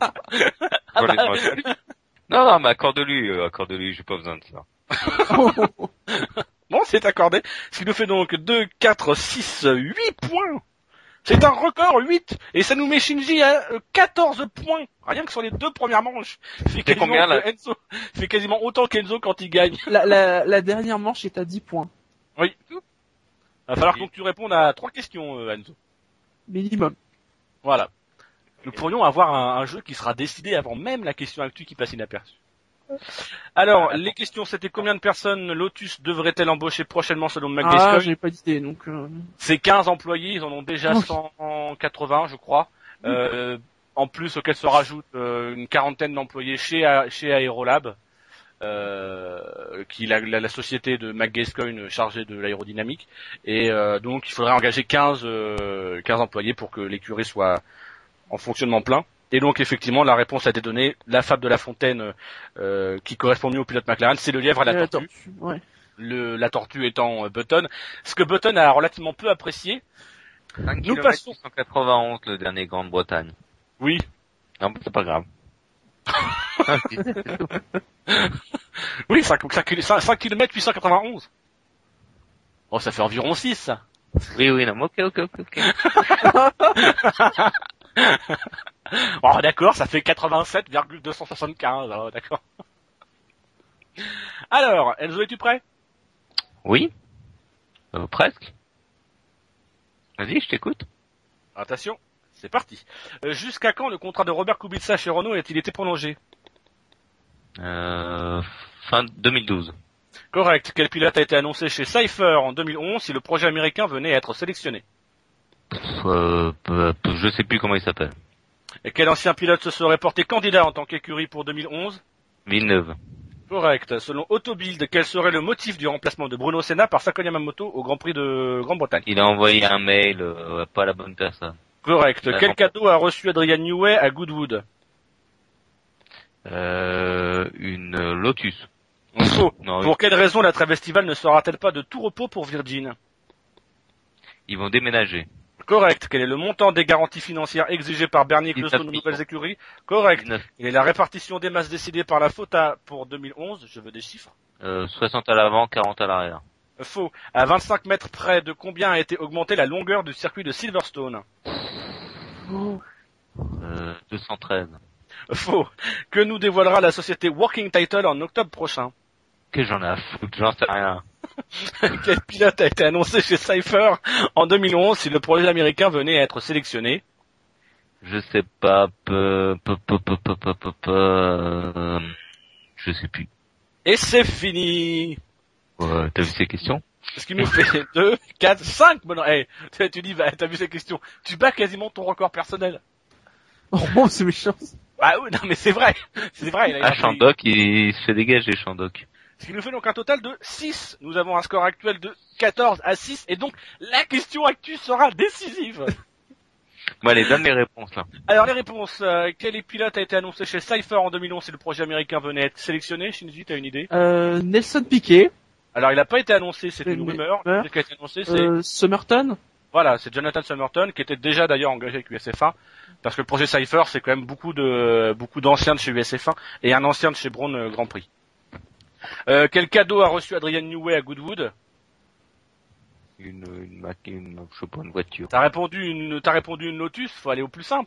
Non, mais accorde-lui, j'ai pas besoin de ça. Bon, c'est accordé. Ce qui nous fait donc 2, 4, 6, 8 points. C'est un record, 8. Et ça nous met Shinji à 14 points. Rien que sur les 2 premières manches. C'est combien, là? Enzo fait quasiment autant qu'Enzo quand il gagne. La dernière manche est à 10 points. Oui. Va falloir donc tu répondes à 3 questions, Enzo. Minimum. Voilà. Nous pourrions avoir un jeu qui sera décidé avant même la question actuelle qui passe inaperçue. Alors, les questions, c'était combien de personnes Lotus devrait-elle embaucher prochainement selon Mac Gascoigne? J'ai pas d'idée, donc... C'est 15 employés, ils en ont déjà 180, je crois. En plus, auquel se rajoute une quarantaine d'employés chez Aerolab, qui est la société de Mac Gascoigne chargée de l'aérodynamique. Et donc, il faudrait engager 15 employés pour que l'écurie soit en fonctionnement plein. Et donc effectivement la réponse a été donnée, la fable de La Fontaine qui correspond mieux au pilote McLaren, c'est le lièvre et la tortue. Ouais. La tortue étant Button. Ce que Button a relativement peu apprécié. 5 Nous km passons. 891 le dernier Grande-Bretagne. Oui. Non, mais c'est pas grave. Oui, 5 km 891. Oh, ça fait environ 6 ça. Oui, non, ok. Oh d'accord, ça fait 87,275, alors d'accord. Alors, Enzo, es-tu prêt? Oui. Presque. Vas-y, je t'écoute. Attention, c'est parti. Jusqu'à quand le contrat de Robert Kubica chez Renault a-t-il été prolongé? Fin 2012. Correct. Quel pilote a été annoncé chez Cypher en 2011 si le projet américain venait à être sélectionné? Je sais plus comment il s'appelle. Et quel ancien pilote se serait porté candidat en tant qu'écurie pour 2011? Villeneuve. Correct. Selon Autobild, quel serait le motif du remplacement de Bruno Senna par Sako Yamamoto au Grand Prix de Grande-Bretagne? Il a envoyé un mail, pas à la bonne personne. Correct. Vraiment. Quel cadeau a reçu Adrian Newey à Goodwood? Une Lotus. Faux. Non, Pour quelle raison la trêve estivale ne sera-t-elle pas de tout repos pour Virgin? ils vont déménager. Correct. Quel est le montant des garanties financières exigées par Bernie Ecclestone aux nouvelles écuries? Correct. 19. Quelle est la répartition des masses décidée par la FOTA pour 2011? Je veux des chiffres. 60 à l'avant, 40 à l'arrière. Faux. À 25 mètres près de combien a été augmentée la longueur du circuit de Silverstone? 213. Faux. Que nous dévoilera la société Working Title en octobre prochain? Que j'en ai à foutre, j'en sais rien. Quel pilote a été annoncé chez Cypher en 2011 si le projet américain venait à être sélectionné? Je sais pas, je sais plus. Et c'est fini. T'as vu ces questions? Ce qui nous fait 2, 4, 5. Bon, non, hey, tu dis, bah, t'as vu ces questions. Tu bats quasiment ton record personnel. Oh, c'est méchant. Bah oui, non, mais c'est vrai. C'est vrai. Ah, Shandok, il se fait dégager, Shandok. Ce qui nous fait donc un total de 6. Nous avons un score actuel de 14-6, et donc la question actu sera décisive. Bon, allez, donne les réponses, là. Alors les réponses, quel pilote a été annoncé chez Cypher en 2011 si le projet américain venait être sélectionné? Shinji, t'as une idée? Nelson Piquet. Alors il n'a pas été annoncé, c'est une rumeur. Ce qui a été annoncé, c'est... Summerton. Voilà, c'est Jonathan Summerton, qui était déjà d'ailleurs engagé avec USF1, parce que le projet Cypher, c'est quand même beaucoup d'anciens de chez USF1, et un ancien de chez Brown Grand Prix. Quel cadeau a reçu Adrian Newey à Goodwood? Je sais pas, une voiture. T'as répondu une Lotus, faut aller au plus simple.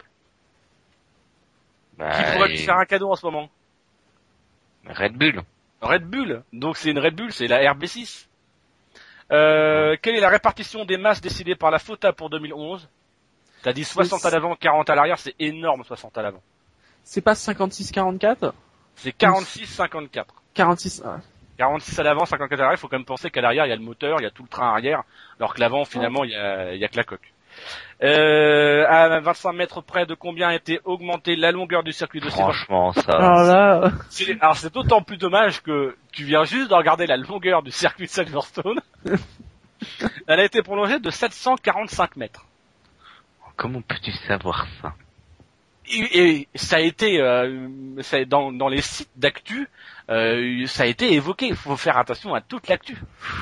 Qui pourrait lui faire un cadeau en ce moment? Red Bull. Red Bull. Donc c'est une Red Bull, c'est la RB6. Quelle est la répartition des masses décidée par la FOTA pour 2011? T'as dit 60 à l'avant, 40 à l'arrière, c'est énorme 60 à l'avant. C'est pas 56-44? C'est 46-54. 46, 46 à l'avant, 54 à l'arrière, il faut quand même penser qu'à l'arrière, il y a le moteur, il y a tout le train arrière, alors que l'avant, finalement, il y a que la coque. À 25 mètres près de combien a été augmentée la longueur du circuit de Franchement, ça... Alors là... Alors c'est d'autant plus dommage que tu viens juste de regarder la longueur du circuit de Silverstone. Elle a été prolongée de 745 mètres. Comment peux-tu savoir ça? Et ça a été dans les sites d'actu, ça a été évoqué. Il faut faire attention à toute l'actu.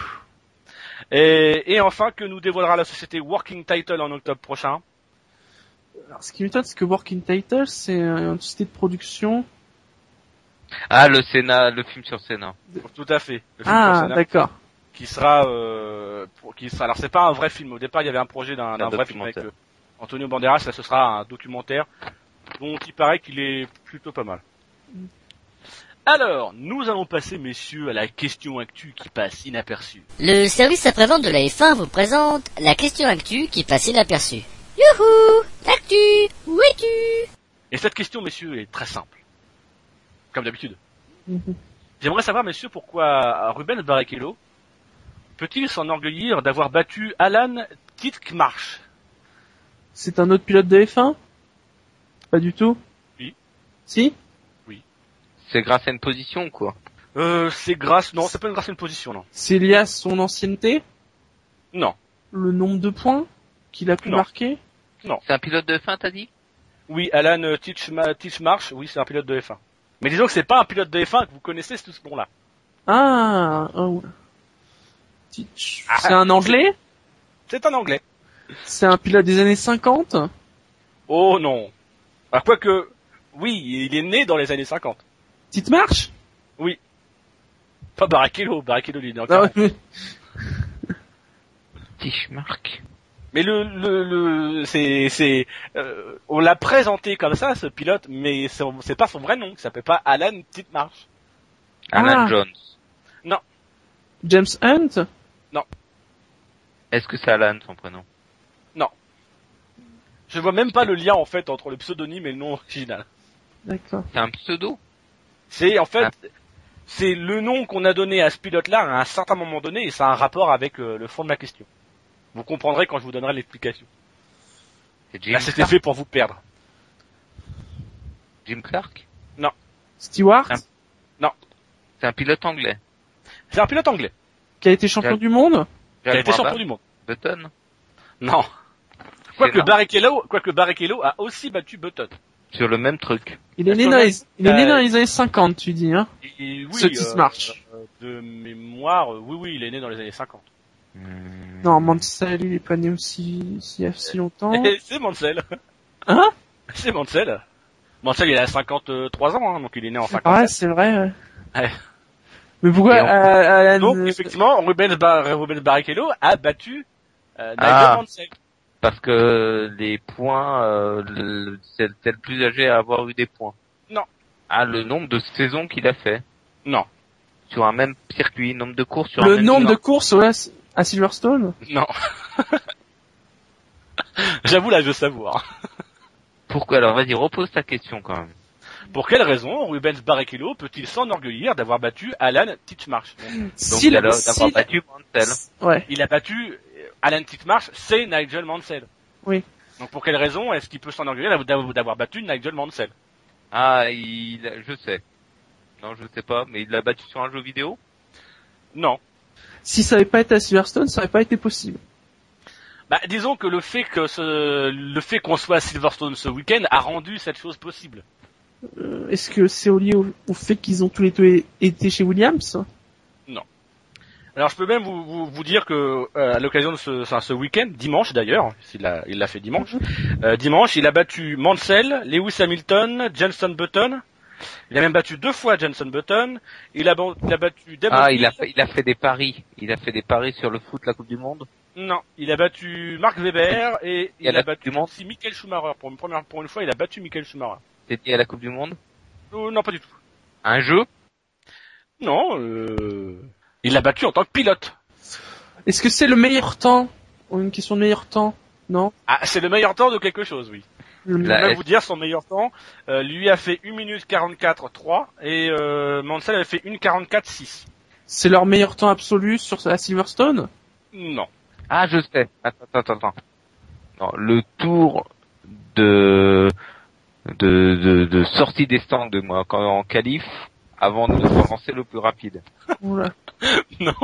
Et enfin, que nous dévoilera la société Working Title en octobre prochain. Alors, ce qui m'étonne, c'est que Working Title, c'est une société de production. Ah, le Sénat, le film sur Sénat. Tout à fait. Le film Ah, sur Senna, d'accord. qui sera. Alors c'est pas un vrai film. Au départ, il y avait un projet d'un vrai film avec Antonio Banderas. Là, ce sera un documentaire dont il paraît qu'il est plutôt pas mal. Alors, nous allons passer, messieurs, à la question actu qui passe inaperçue. Le service après-vente de la F1 vous présente la question actu qui passe inaperçue. Youhou! L'actu! Où es-tu? Et cette question, messieurs, est très simple. Comme d'habitude. J'aimerais savoir, messieurs, pourquoi Rubens Barrichello peut-il s'enorgueillir d'avoir battu Alan Titchmarsh? C'est un autre pilote de F1? Pas du tout? Oui. Si? C'est grâce à une position, quoi. C'est grâce... Non, c'est pas grâce à une position, non. C'est lié à son ancienneté? Non. Le nombre de points qu'il a pu marquer? Non. C'est un pilote de F1, t'as dit? Oui, Alan Titchmarsh, oui, c'est un pilote de F1. Mais disons que c'est pas un pilote de F1 que vous connaissez, c'est tout ce nom-là. Ah, c'est un Anglais? C'est un Anglais. C'est un pilote des années 50? Oh non. Ah, quoique, oui, il est né dans les années 50. Titchmarsh? Oui. Pas Barrichello, il est né en 40. Titchmarsh. Mais on l'a présenté comme ça, ce pilote, mais c'est pas son vrai nom, il s'appelle pas Alan Titchmarsh. Alan Jones. Non. James Hunt? Non. Est-ce que c'est Alan, son prénom? Non. Je vois même pas le lien, en fait, entre le pseudonyme et le nom original. D'accord. C'est un pseudo? C'est, en fait, c'est le nom qu'on a donné à ce pilote-là à un certain moment donné, et ça a un rapport avec le fond de la question. Vous comprendrez quand je vous donnerai l'explication. Là, c'était fait pour vous perdre. Jim Clark? Non. Stewart? Non. C'est un pilote anglais. C'est un pilote anglais. Qui a été champion du monde? Qui a été champion du monde. Button? Non. Quoique Barrichello a aussi battu Button. Sur le même truc. Il est né dans les années 50, tu dis, hein? Oui, ce Titchmarsh. De mémoire, oui, il est né dans les années 50. Non, Mansell, il est pas né aussi, si longtemps. C'est Mansell. Hein? C'est Mansell. Mansell, il a 53 ans, hein, donc il est né en 50. Ouais, c'est vrai, ouais. Mais pourquoi, donc, effectivement, Rubens Barrichello a battu, Nigel Mansell. Parce que les points, c'est le plus âgé à avoir eu des points. Non. Ah, le nombre de saisons qu'il a fait. Non. Sur un même circuit, nombre de courses sur le un même nombre de courses, ouais, à Silverstone? Non. J'avoue, là, je veux savoir. Pourquoi? Alors, vas-y, repose ta question, quand même. Pour quelle raison Rubens Barrichello peut-il s'enorgueillir d'avoir battu Alan Titchmarsh? Donc, d'avoir battu Mansell. Ouais. Il a battu Alan Titchmarsh, c'est Nigel Mansell. Oui. Donc pour quelle raison est-ce qu'il peut s'enorgueillir d'avoir battu Nigel Mansell? Ah, je sais. Non, je sais pas, mais il l'a battu sur un jeu vidéo? Non. Si ça avait pas été à Silverstone, ça aurait pas été possible. Bah, disons que le fait qu'on soit à Silverstone ce week-end a rendu cette chose possible. Est-ce que c'est lié au fait qu'ils ont tous les deux été chez Williams? Alors je peux même vous dire que à l'occasion de ce week-end, dimanche d'ailleurs, il l'a fait dimanche, dimanche il a battu Mansell, Lewis Hamilton, Jenson Button. Il a même battu 2 fois Jenson Button. Il a battu Damon il a fait des paris. Il a fait des paris sur le foot, la Coupe du Monde. Non, il a battu Mark Webber et il a battu du monde. aussi Michael Schumacher. Pour une fois, il a battu Michael Schumacher. C'était à la Coupe du Monde. Non, pas du tout. Un jeu. Non, il l'a battu en tant que pilote. Est-ce que c'est le meilleur temps? Une question de meilleur temps? Non? Ah, c'est le meilleur temps de quelque chose, oui. Je vais même vous dire son meilleur temps. Lui a fait 1 minute 44.3 et Mansell avait fait 1:44.6. C'est leur meilleur temps absolu à Silverstone? Non. Ah, je sais. Attends. Non, le tour de sortie des stands de moi en qualif avant de se lancer le plus rapide. Oula. Non.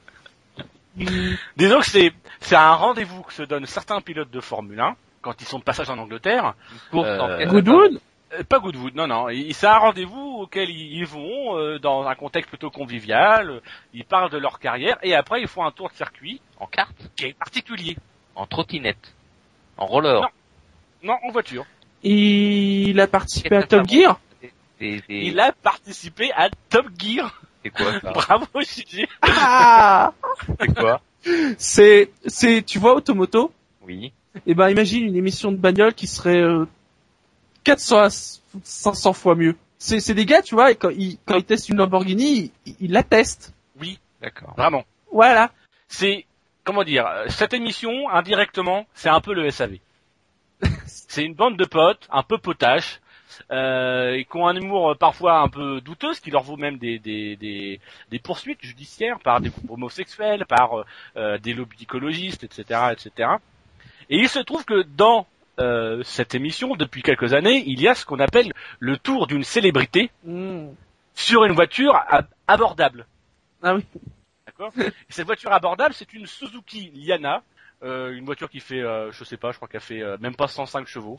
Disons que c'est un rendez-vous que se donnent certains pilotes de Formule 1 quand ils sont de passage en Angleterre. Goodwood? Pas Goodwood, non. C'est un rendez-vous auquel ils vont dans un contexte plutôt convivial. Ils parlent de leur carrière et après ils font un tour de circuit En carte, qui est particulier. en trottinette, en roller. Non, en voiture. Il a participé à Top Gear? Il a participé à Top Gear. C'est quoi ça? Bravo, Gigi. Ah! C'est quoi? C'est, tu vois Automoto? Oui. Eh ben, imagine une émission de bagnole qui serait 400 à 500 fois mieux. C'est des gars, tu vois, et quand ils testent une Lamborghini, ils la testent. Oui, D'accord. vraiment. Voilà. C'est, comment dire, cette émission, indirectement, c'est un peu le SAV. C'est une bande de potes, un peu potaches, et qui ont un humour parfois un peu douteux, ce qui leur vaut même des poursuites judiciaires par des groupes homosexuels, par des lobbies écologistes, etc., etc. Et il se trouve que dans cette émission, depuis quelques années, il y a ce qu'on appelle le tour d'une célébrité sur une voiture abordable. Ah oui. D'accord. Et cette voiture abordable, c'est une Suzuki Liana, une voiture qui fait, je sais pas, je crois qu'elle fait même pas 105 chevaux.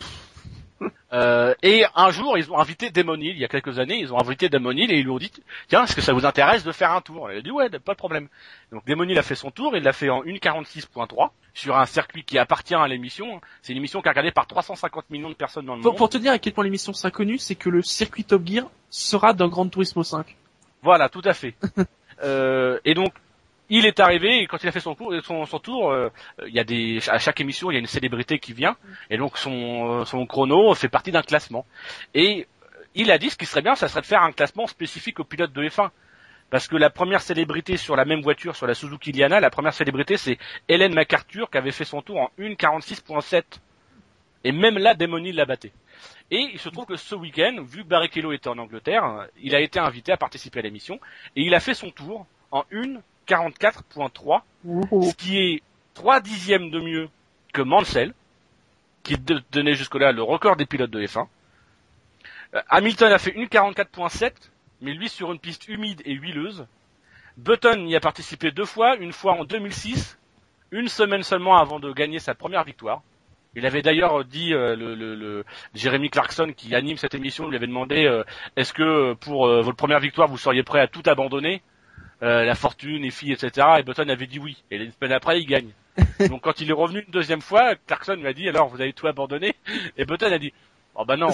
Et un jour, ils ont invité Damon Hill, il y a quelques années, ils ont invité Damon Hill et ils lui ont dit, tiens, est-ce que ça vous intéresse de faire un tour? Elle a dit, ouais, pas de problème. Donc Damon Hill a fait son tour, il l'a fait en 1:46.3, sur un circuit qui appartient à l'émission. C'est une émission qui est regardée par 350 millions de personnes dans le monde. Pour te dire à quel point l'émission sera connue, c'est que le circuit Top Gear sera dans Gran Turismo 5. Voilà, tout à fait. Et donc, il est arrivé et quand il a fait son tour, il y a à chaque émission il y a une célébrité qui vient et donc son chrono fait partie d'un classement. Et il a dit ce qui serait bien, ça serait de faire un classement spécifique aux pilotes de F1 parce que la première célébrité sur la même voiture, sur la Suzuki Liana, la première célébrité c'est Helen MacArthur qui avait fait son tour en 1:46.7 et même là Damon Hill l'a batté. Et il se trouve que ce week-end, vu que Barrichello était en Angleterre, il a été invité à participer à l'émission et il a fait son tour en 1:44.3, ce qui est 3 dixièmes de mieux que Mansell, qui donnait jusque-là le record des pilotes de F1. Hamilton a fait 1:44.7, mais lui sur une piste humide et huileuse. Button y a participé 2 fois, une fois en 2006, une semaine seulement avant de gagner sa première victoire. Il avait d'ailleurs dit, le Jeremy Clarkson qui anime cette émission lui avait demandé est-ce que pour votre première victoire vous seriez prêt à tout abandonner, la fortune, les filles, etc. Et Button avait dit oui. Et une semaine après, il gagne. Donc quand il est revenu une deuxième fois, Clarkson lui a dit alors vous avez tout abandonné? Et Button a dit oh bah non.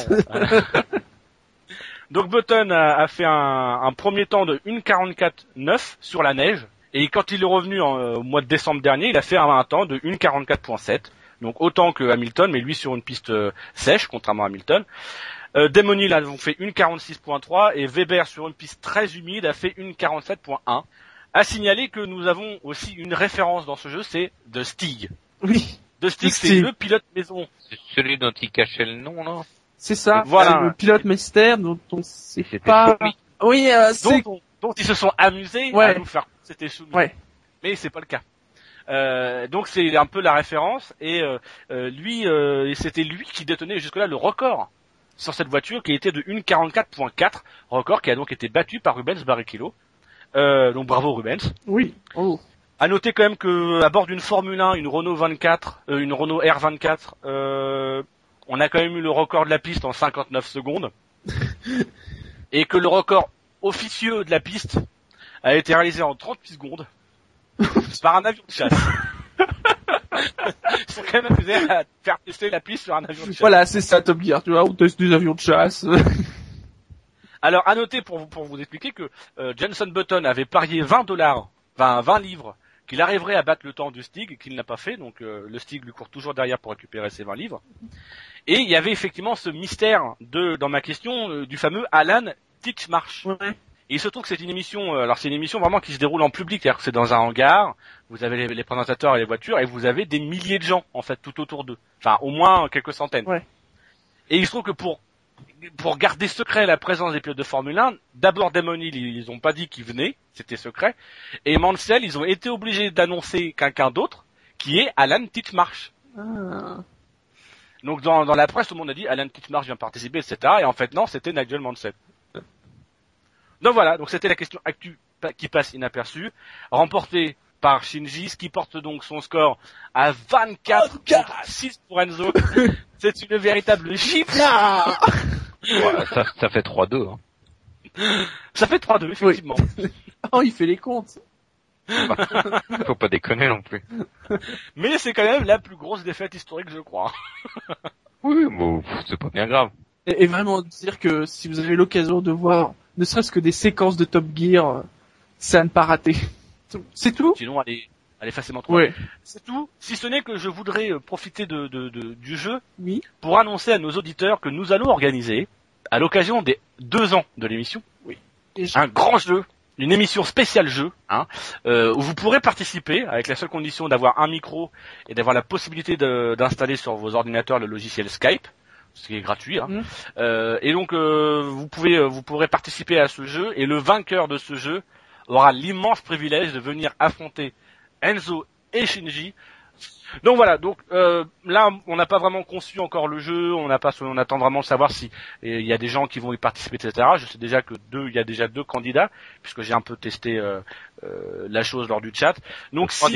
Donc Button a fait un premier temps de 1:44.9 sur la neige. Et quand il est revenu au mois de décembre dernier, il a fait un temps de 1:44.7. Donc autant que Hamilton, mais lui sur une piste sèche, contrairement à Hamilton. Damon Hill a donc fait 1:46.3 et Webber sur une piste très humide a fait 1:47.1. À signaler que nous avons aussi une référence dans ce jeu, c'est The Stig. Oui. The Stig, c'est le pilote maison. C'est celui dont il cachait le nom, là. C'est ça. Voilà. Le pilote mystère dont on sait C'était pas. Choumi. Oui, c'est. dont ils se sont amusés Ouais. à nous faire. C'était Choumi. Ouais. Mais c'est pas le cas. Donc c'est un peu la référence et lui, c'était lui qui détenait jusque-là le record sur cette voiture qui était de 1:44.4, record qui a donc été battu par Rubens Barrichello. Donc bravo Rubens. Oui. Oh. À noter quand même que à bord d'une Formule 1, une Renault R24, on a quand même eu le record de la piste en 59 secondes. Et que le record officieux de la piste a été réalisé en 38 secondes par un avion de chasse. Ils sont quand même amusés à faire tester la piste sur un avion de chasse. Voilà, c'est ça Top Gear, tu vois, on teste des avions de chasse. Alors, à noter pour vous expliquer que Jenson Button avait parié $20, 20 livres, qu'il arriverait à battre le temps du Stig, et qu'il ne l'a pas fait, donc le Stig lui court toujours derrière pour récupérer ses 20 livres. Et il y avait effectivement ce mystère dans ma question, du fameux Alan Titchmarsh. Ouais. Et il se trouve que c'est une émission, alors c'est une émission vraiment qui se déroule en public, c'est-à-dire que c'est dans un hangar, vous avez les présentateurs et les voitures, et vous avez des milliers de gens, en fait, tout autour d'eux. Enfin, au moins quelques centaines. Ouais. Et il se trouve que pour garder secret la présence des pilotes de Formule 1, d'abord Damon Hill, ils ont pas dit qu'ils venaient, c'était secret, et Mansell, ils ont été obligés d'annoncer quelqu'un d'autre, qui est Alan Titchmarsh. Ah. Donc dans la presse, tout le monde a dit Alan Titchmarsh vient participer, etc. Et en fait non, c'était Nigel Mansell. Donc voilà, donc c'était la question actu qui passe inaperçue, remportée par Shinji, ce qui porte donc son score à 24 contre 6 pour Enzo. C'est une véritable giflard. Ouais, ça fait 3-2. Hein. Ça fait 3-2, effectivement. Oh, il fait les comptes. Faut pas déconner non plus. Mais c'est quand même la plus grosse défaite historique, je crois. Oui, bon, c'est pas bien grave. Et vraiment dire que si vous avez l'occasion de voir, ne serait-ce que des séquences de Top Gear, c'est à ne pas rater. C'est tout? Sinon, elle est facilement trop. Ouais. C'est tout. Si ce n'est que je voudrais profiter du jeu Oui. pour annoncer à nos auditeurs que nous allons organiser, à l'occasion des 2 ans de l'émission, un grand jeu, une émission spéciale jeu, où vous pourrez participer avec la seule condition d'avoir un micro et d'avoir la possibilité d'installer sur vos ordinateurs le logiciel Skype, ce qui est gratuit. Et donc vous pourrez participer à ce jeu, et le vainqueur de ce jeu aura l'immense privilège de venir affronter Enzo et Shinji. Donc voilà, là on n'a pas vraiment conçu encore le jeu, on attend vraiment de savoir si il y a des gens qui vont y participer, etc. Je sais déjà que il y a déjà 2 candidats, puisque j'ai un peu testé la chose lors du chat. Donc si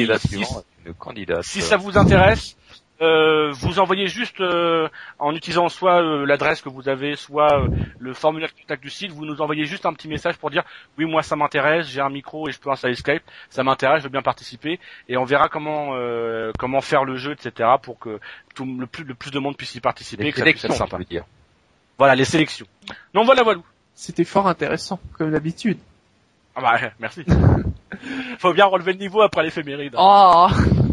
ça vous intéresse, vous envoyez juste en utilisant soit l'adresse que vous avez, soit le formulaire de contact du site, vous nous envoyez juste un petit message pour dire oui, moi ça m'intéresse, j'ai un micro et je peux installer Skype, ça m'intéresse, je veux bien participer, et on verra comment faire le jeu, etc. pour que le plus de monde puisse y participer, et que ça puisse être sympa. Voilà, les sélections. Donc voilà. C'était fort intéressant, comme d'habitude. Ah bah merci. Faut bien relever le niveau après l'éphéméride. Oh.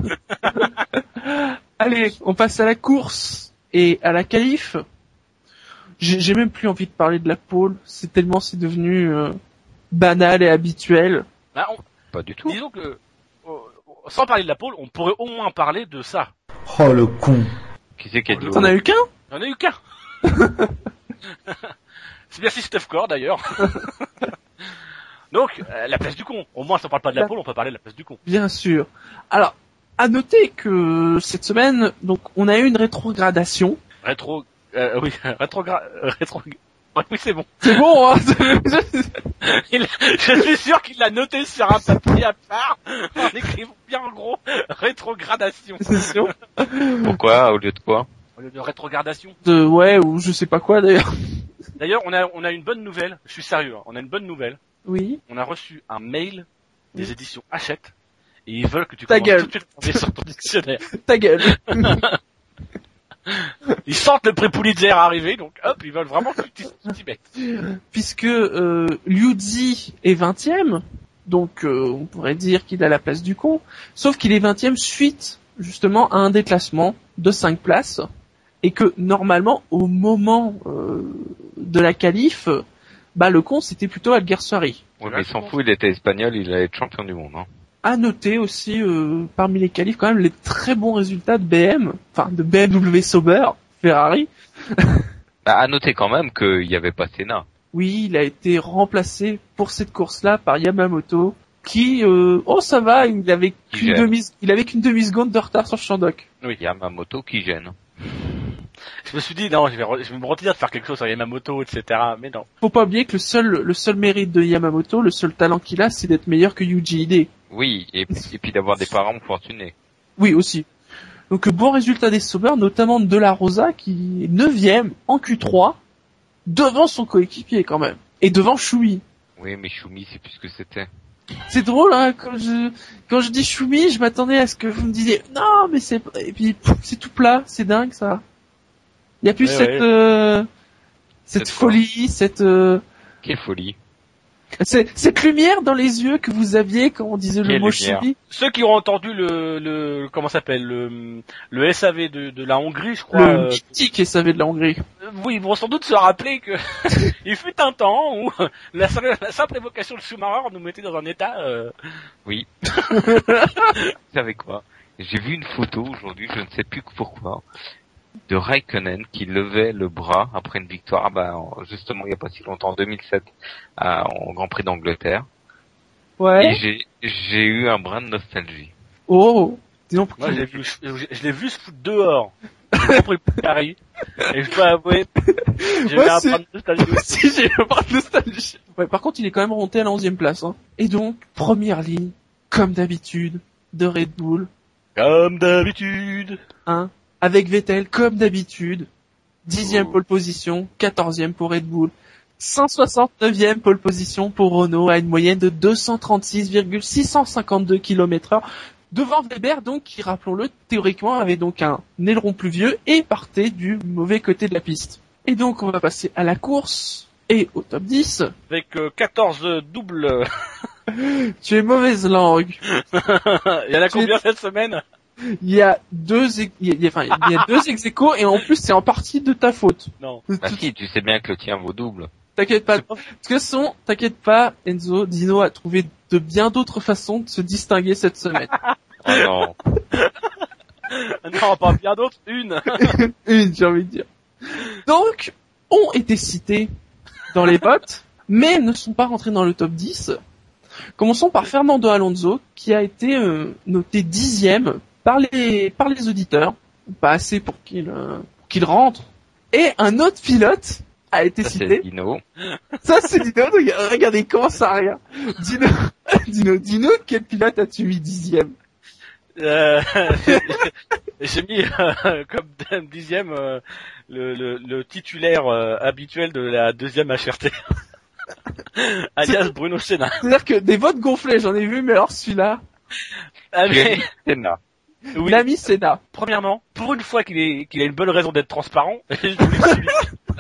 Allez, on passe à la course et à la qualif. J'ai même plus envie de parler de la pole, c'est devenu banal et habituel. Bah, pas du tout. Disons que sans parler de la pole, on pourrait au moins parler de ça. Oh le con. Qui c'est qui a dit? T'en as eu qu'un? J'en ai eu qu'un. C'est bien si Steph Core d'ailleurs. Donc la place du con. Au moins, si on parle pas de la pole, on peut parler de la place du con. Bien sûr. Alors, à noter que cette semaine, donc, on a eu une rétrogradation. Oui, oui, c'est bon. C'est bon, hein. Je suis sûr qu'il l'a noté sur un papier à part, en écrivant bien en gros, rétrogradation. C'est sûr. Pourquoi, au lieu de quoi? Au lieu de rétrogradation. Ouais, ou je sais pas quoi, d'ailleurs. D'ailleurs, on a une bonne nouvelle, je suis sérieux, on a une bonne nouvelle. Oui. On a reçu un mail des éditions Hachette, et ils veulent que tu Ta commences gueule. tout de suite à tomber sur ton dictionnaire. Ta gueule. Ils sentent le prix Pulitzer arriver, donc hop, ils veulent vraiment que tu t'y mettes. Puisque Liuzzi est 20e, donc on pourrait dire qu'il a la place du con, sauf qu'il est 20e suite justement à un déclassement de 5 places, et que normalement au moment de la qualif, le con c'était plutôt Alguersuari. Oui, mais il s'en fout, il était espagnol, il allait être champion du monde. Hein. À noter aussi parmi les qualifs quand même les très bons résultats de de BMW Sauber, Ferrari. À noter quand même qu'il n'y avait pas Senna. Oui, il a été remplacé pour cette course-là par Yamamoto, qui, ça va, il avait qu'une demi-seconde de retard sur Shandok. Oui, Yamamoto qui gêne. Je me suis dit, non, je vais me retenir de faire quelque chose sur Yamamoto, etc. Mais non. Faut pas oublier que le seul mérite de Yamamoto, le seul talent qu'il a, c'est d'être meilleur que Yuji Ide. Oui, et puis d'avoir des parents fortunés. Oui, aussi. Donc, bon résultat des Sauber, notamment de la Rosa, qui est 9ème en Q3, devant son coéquipier, quand même. Et devant Shumi. Oui, mais Shumi, c'est plus ce que c'était. C'est drôle, hein, quand je dis Shumi, je m'attendais à ce que vous me disiez, non, mais et puis, c'est tout plat, c'est dingue, ça. Il y a plus cette folie, Quelle folie. cette lumière dans les yeux que vous aviez quand on disait le mot Shumi. Ceux qui ont entendu comment s'appelle, le SAV de la Hongrie, je crois. Le mythique SAV de la Hongrie. Oui, ils vont sans doute se rappeler que il fut un temps où la simple évocation de Schumacher nous mettait dans un état. Oui. Vous savez quoi? J'ai vu une photo aujourd'hui, je ne sais plus pourquoi, de Raikkonen qui levait le bras après une victoire, justement il n'y a pas si longtemps, en 2007, au Grand Prix d'Angleterre. Ouais. Et j'ai eu un brin de nostalgie. Oh. Disons pour Moi, je l'ai vu se foutre dehors. J'ai compris Paris. Et je dois avouer, j'ai eu un brin de nostalgie. Si, j'ai eu un brin de nostalgie. Ouais, par contre, il est quand même remonté à la 11e place, hein. Et donc, première ligne, comme d'habitude, de Red Bull. Comme d'habitude. Hein. Avec Vettel, comme d'habitude. 10e pole position, 14e pour Red Bull. 169e pole position pour Renault à une moyenne de 236,652 km/h. Devant Weber, donc, qui, rappelons-le, théoriquement avait donc un aileron plus vieux et partait du mauvais côté de la piste. Et donc, on va passer à la course et au top 10. Avec 14 doubles. Tu es mauvaise langue. Il y en a combien cette semaine? Il y a deux ex-aequo et en plus c'est en partie de ta faute. Non. Si, tu sais bien que le tien vaut double. T'inquiète pas. T'inquiète pas, Enzo, Dino a trouvé de bien d'autres façons de se distinguer cette semaine. Oh non. Non, pas bien d'autres, une, j'ai envie de dire. Donc, ont été cités dans les votes, mais ne sont pas rentrés dans le top 10. Commençons par Fernando Alonso, qui a été noté 10e par les auditeurs, pas assez pour qu'il rentre. Et un autre pilote a été cité. C'est Dino. Ça c'est Dino, regardez comment ça rien. Dino, quel pilote as-tu mis 10e? J'ai mis comme 10e le titulaire habituel de la deuxième HRT. Alias Bruno Senna. C'est-à-dire que des votes gonflés, j'en ai vu, mais alors celui-là... Ah, mais... Senna. Oui. L'ami Senna. Premièrement, pour une fois qu'il a une bonne raison d'être transparent, je le suis.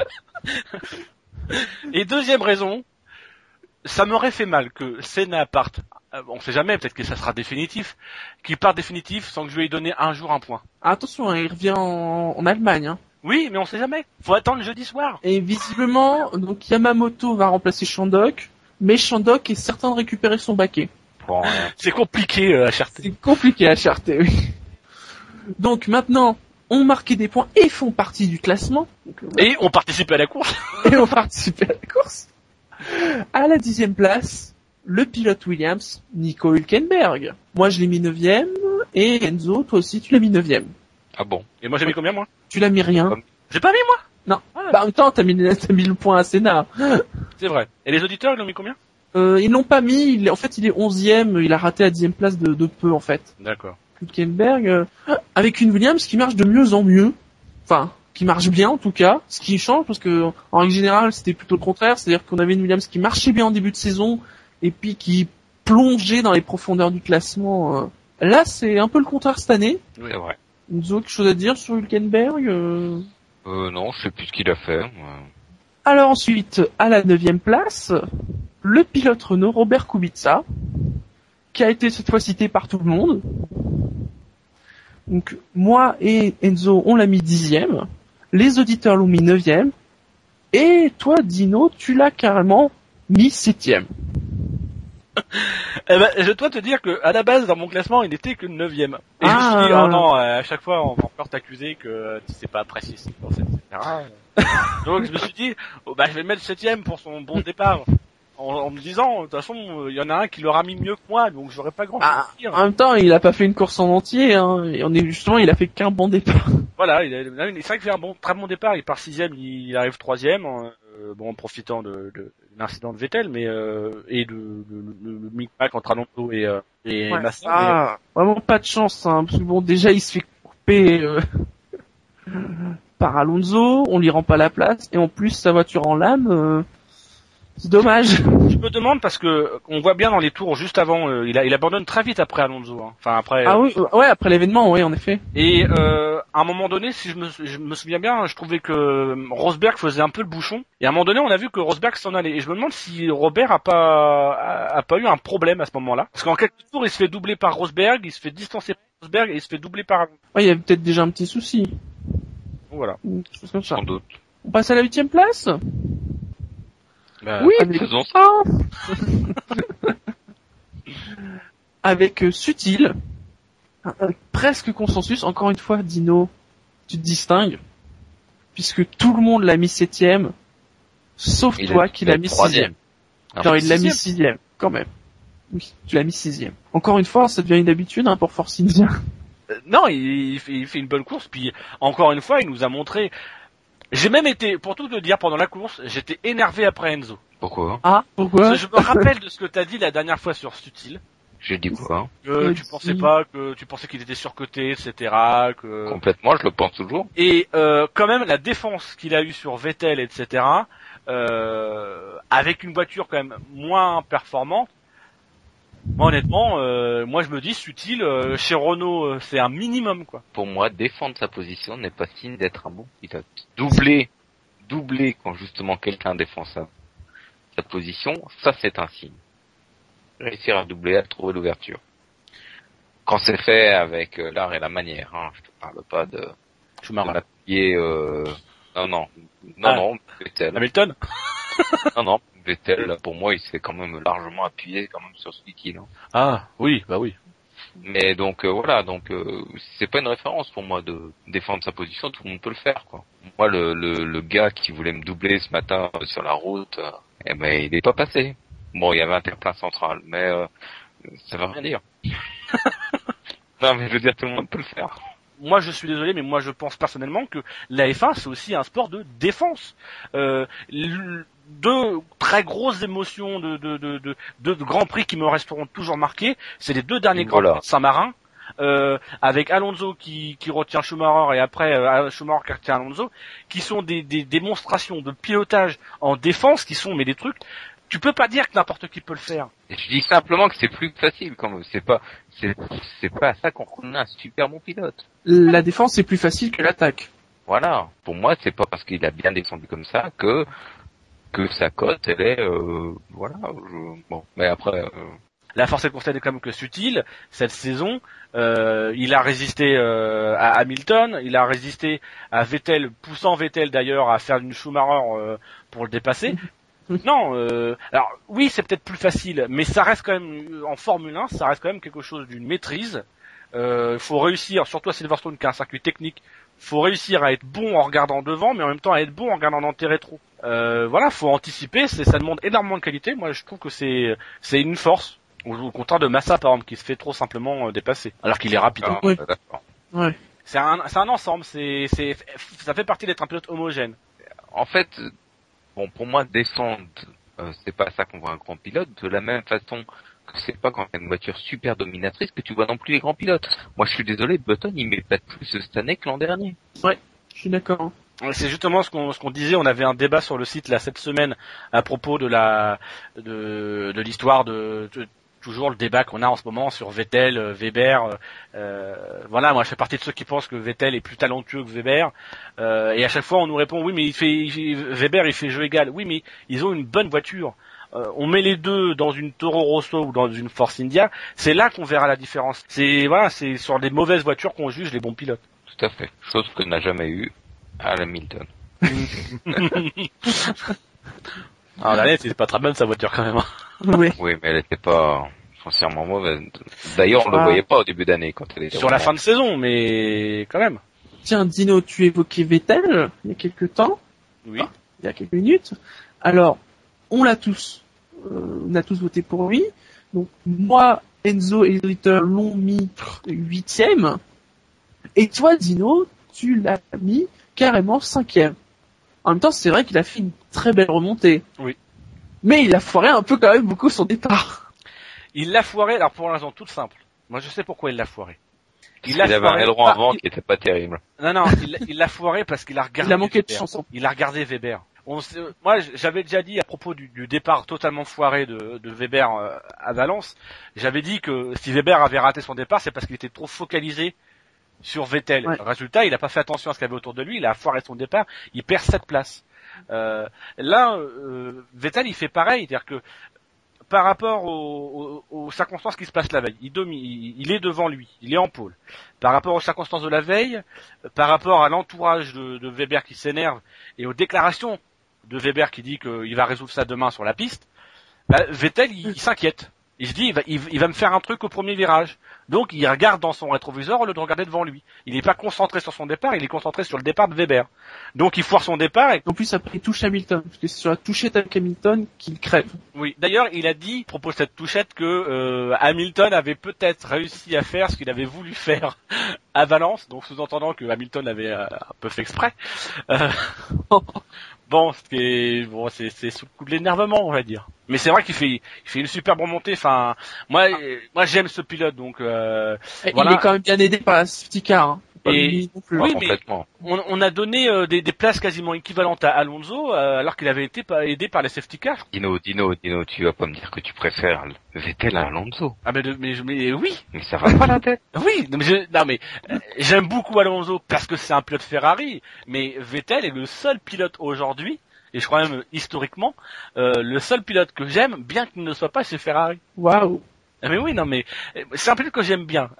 Et deuxième raison, ça m'aurait fait mal que Senna parte, on sait jamais, peut-être que ça sera définitif, qu'il parte définitif sans que je lui ai donné un jour un point. Attention, hein, il revient en Allemagne, hein. Oui, mais on sait jamais. Faut attendre jeudi soir. Et visiblement, donc Yamamoto va remplacer Shandok, mais Shandok est certain de récupérer son baquet. Bon, c'est compliqué à HRT. C'est compliqué à HRT, oui. Donc maintenant, on marquait des points et font partie du classement. Donc, et on participe à la course. Et on participe à la course. À la 10e place, le pilote Williams, Nico Hülkenberg. Moi, je l'ai mis 9e, et Enzo, toi aussi, tu l'as mis 9e. Ah bon? Et moi, j'ai mis combien, moi? Tu l'as mis rien. J'ai pas mis, moi? Non. Bah, en même temps, t'as mis le point à Senna. C'est vrai. Et les auditeurs, ils l'ont mis combien? Ils l'ont pas mis, il est 11e, il a raté la 10e place de peu, en fait. D'accord. Hülkenberg, avec une Williams qui marche de mieux en mieux. Enfin, qui marche bien, en tout cas. Ce qui change, parce que, en règle générale, c'était plutôt le contraire. C'est-à-dire qu'on avait une Williams qui marchait bien en début de saison, et puis qui plongeait dans les profondeurs du classement. Là, c'est un peu le contraire cette année. Oui, c'est vrai. Une autre chose à dire sur Hülkenberg? Non, je sais plus ce qu'il a fait. Alors ensuite, à la 9e place, le pilote Renault Robert Kubica, qui a été cette fois cité par tout le monde. Donc, moi et Enzo, on l'a mis 10e. Les auditeurs l'ont mis 9e. Et toi, Dino, tu l'as carrément mis 7e. Eh ben, je dois te dire que, à la base, dans mon classement, il n'était que 9e. Et je me suis dit, oh non, à chaque fois, on va encore t'accuser que tu sais pas apprécier ce course, etc. Donc, je me suis dit, je vais le mettre 7e pour son bon départ. En me disant, de toute façon, il y en a un qui l'aura mis mieux que moi, donc j'aurais pas grand chose à dire. En même temps, il a pas fait une course en entier, hein. Et il a fait qu'un bon départ. Voilà, c'est vrai qu'il fait un très bon départ. Il part 6ème, il arrive 3ème, en profitant de l'incident de Vettel, mais et le micmac entre Alonso et Massa. Vraiment pas de chance, hein, parce que bon, déjà il se fait couper par Alonso, on lui rend pas la place, et en plus sa voiture en lame, c'est dommage. Je me demande parce que on voit bien dans les tours juste avant, il abandonne très vite après Alonso. Hein. Enfin après. Ah oui, ouais, après l'événement, oui, en effet. Et à un moment donné, si je me souviens bien, je trouvais que Rosberg faisait un peu le bouchon. Et à un moment donné, on a vu que Rosberg s'en allait. Et je me demande si Robert a pas eu un problème à ce moment-là. Parce qu'en quelques tours, il se fait doubler par Rosberg, il se fait distancer par Rosberg et il se fait doubler par Alonso. Ouais, il y a peut-être déjà un petit souci. Voilà. Quelque chose comme ça. Sans doute. On passe à la 8ème place. Oui, avec... faisons ça. Avec Sutil, presque consensus. Encore une fois, Dino, tu te distingues, puisque tout le monde l'a mis 7ème, sauf toi qui l'a mis 6ème. Genre il l'a mis 6ème, quand même. Oui, tu l'as mis 6ème. Encore une fois, ça devient une habitude hein, pour Force India. Non, il fait une bonne course, puis encore une fois, il nous a montré... J'ai même été, pour tout te dire, pendant la course, j'étais énervé après Enzo. Pourquoi? Ah, pourquoi? Parce que je me rappelle de ce que t'as dit la dernière fois sur Sutil. J'ai dit quoi? Que tu pensais qu'il était surcoté, etc. Complètement, je le pense toujours. Et quand même, la défense qu'il a eue sur Vettel, etc., avec une voiture quand même moins performante, moi, honnêtement, moi je me dis Sutil, chez Renault, c'est un minimum, quoi. Pour moi, défendre sa position n'est pas signe d'être un bon pilote. Doubler quand justement quelqu'un défend sa position, ça c'est un signe. Réussir à doubler, à trouver l'ouverture. Quand c'est fait avec l'art et la manière, hein, je te parle pas de l'appuyer, non, Vettel. Hamilton. non, Vettel, pour moi, il s'est quand même largement appuyé quand même sur Sutil. Hein. Ah, oui, bah oui. Mais donc voilà, c'est pas une référence pour moi de défendre sa position, tout le monde peut le faire quoi. Moi le gars qui voulait me doubler ce matin sur la route, il est pas passé. Bon, il y avait un terre-plein central, mais ça veut rien dire. Non, mais je veux dire tout le monde peut le faire. Moi, je suis désolé, mais moi, je pense personnellement que la F1, c'est aussi un sport de défense. Deux très grosses émotions de Grands Prix qui me resteront toujours marquées, c'est les deux derniers Grands Prix de Saint-Marin, avec Alonso qui retient Schumacher et après Schumacher qui retient Alonso, qui sont des démonstrations de pilotage en défense qui sont des trucs. Tu peux pas dire que n'importe qui peut le faire. Et je dis simplement que c'est plus facile quand même. C'est pas à ça qu'on reconnaît un super bon pilote. La défense c'est plus facile que l'attaque. Voilà. Pour moi, c'est pas parce qu'il a bien descendu comme ça que sa cote elle est voilà. Bon, mais après. La force est de constater quand même que Sutil cette saison, il a résisté à Hamilton, il a résisté à Vettel, poussant Vettel d'ailleurs à faire une Schumacher pour le dépasser. Non, alors oui, c'est peut-être plus facile, mais ça reste quand même en Formule 1, ça reste quand même quelque chose d'une maîtrise. Faut réussir, surtout à Silverstone qui est un circuit technique, faut réussir à être bon en regardant devant, mais en même temps à être bon en regardant dans tes rétros. Voilà, faut anticiper, ça demande énormément de qualité. Moi, je trouve que c'est une force. Au contraire de Massa par exemple, qui se fait trop simplement dépasser, alors qu'il est rapide. Ah, oui. D'accord. Ouais. C'est un ensemble, ça fait partie d'être un pilote homogène. En fait. Bon, pour moi, descendre, c'est pas ça qu'on voit un grand pilote, de la même façon que c'est pas quand t'as une voiture super dominatrice que tu vois non plus les grands pilotes. Moi, je suis désolé, Button, il met pas de plus cette année que l'an dernier. Ouais, je suis d'accord. C'est justement ce qu'on disait, on avait un débat sur le site là cette semaine à propos de l'histoire de toujours le débat qu'on a en ce moment sur Vettel, Weber. Voilà, moi je fais partie de ceux qui pensent que Vettel est plus talentueux que Weber. Et à chaque fois on nous répond oui mais Weber il fait jeu égal. Oui mais ils ont une bonne voiture. On met les deux dans une Toro Rosso ou dans une Force India, c'est là qu'on verra la différence. C'est sur des mauvaises voitures qu'on juge les bons pilotes. Tout à fait. Chose que n'a jamais eu à Hamilton. Alors l'année c'était pas très bonne sa voiture quand même. Oui. Oui, mais elle était pas foncièrement mauvaise. D'ailleurs, on le voyait pas au début d'année quand elle était sur la fin de saison, mais quand même. Tiens, Dino, tu évoquais Vettel il y a quelques temps. Oui. Enfin, il y a quelques minutes. Alors, on a tous voté pour lui. Donc moi, Enzo et Ritter l'ont mis 8ème. Et toi, Dino, tu l'as mis carrément 5e. En même temps, c'est vrai qu'il a fait une très belle remontée. Oui. Mais il a foiré un peu quand même beaucoup son départ. Il l'a foiré, alors pour une raison toute simple. Moi, je sais pourquoi il l'a foiré. Il avait un aileron avant qui était pas terrible. Non, il l'a foiré parce qu'il a regardé. Il a manqué de Weber. chanson. Il a regardé Weber. Moi, j'avais déjà dit à propos du départ totalement foiré de Weber à Valence, j'avais dit que si Weber avait raté son départ, c'est parce qu'il était trop focalisé sur Vettel. Ouais. Résultat, il a pas fait attention à ce qu'il y avait autour de lui, il a foiré son départ, il perd 7 places. Vettel, il fait pareil, c'est-à-dire que par rapport aux circonstances qui se passent la veille, il est devant lui, il est en pôle. Par rapport aux circonstances de la veille, par rapport à l'entourage de Weber qui s'énerve et aux déclarations de Weber qui dit qu'il va résoudre ça demain sur la piste, Vettel il s'inquiète. Il se dit il va me faire un truc au premier virage. Donc il regarde dans son rétroviseur au lieu de regarder devant lui. Il n'est pas concentré sur son départ, il est concentré sur le départ de Weber. Donc il foire son départ et En plus, après, il touche Hamilton. Parce que c'est sur la touchette avec Hamilton qu'il crève. oui. D'ailleurs, il a dit, à propos de cette touchette, que Hamilton avait peut-être réussi à faire ce qu'il avait voulu faire à Valence, donc sous-entendant que Hamilton avait un peu fait exprès. Bon, c'est sous le coup de l'énervement, on va dire. Mais c'est vrai qu'il fait une superbe remontée. Enfin, moi j'aime ce pilote, donc Et voilà. il est quand même bien aidé par la safety car. Hein. Pas Et- lui non plus. Oui, Pas mais complètement. on a donné des places quasiment équivalentes à Alonso, alors qu'il avait été aidé par les safety cars. Dino, tu vas pas me dire que tu préfères Vettel à Alonso. Ah mais oui. Mais ça va pas la tête. Oui, mais j'aime beaucoup Alonso parce que c'est un pilote Ferrari, mais Vettel est le seul pilote aujourd'hui, et je crois même historiquement, le seul pilote que j'aime, bien qu'il ne soit pas chez Ferrari. Waouh. Ah, mais oui, non, mais c'est un pilote que j'aime bien.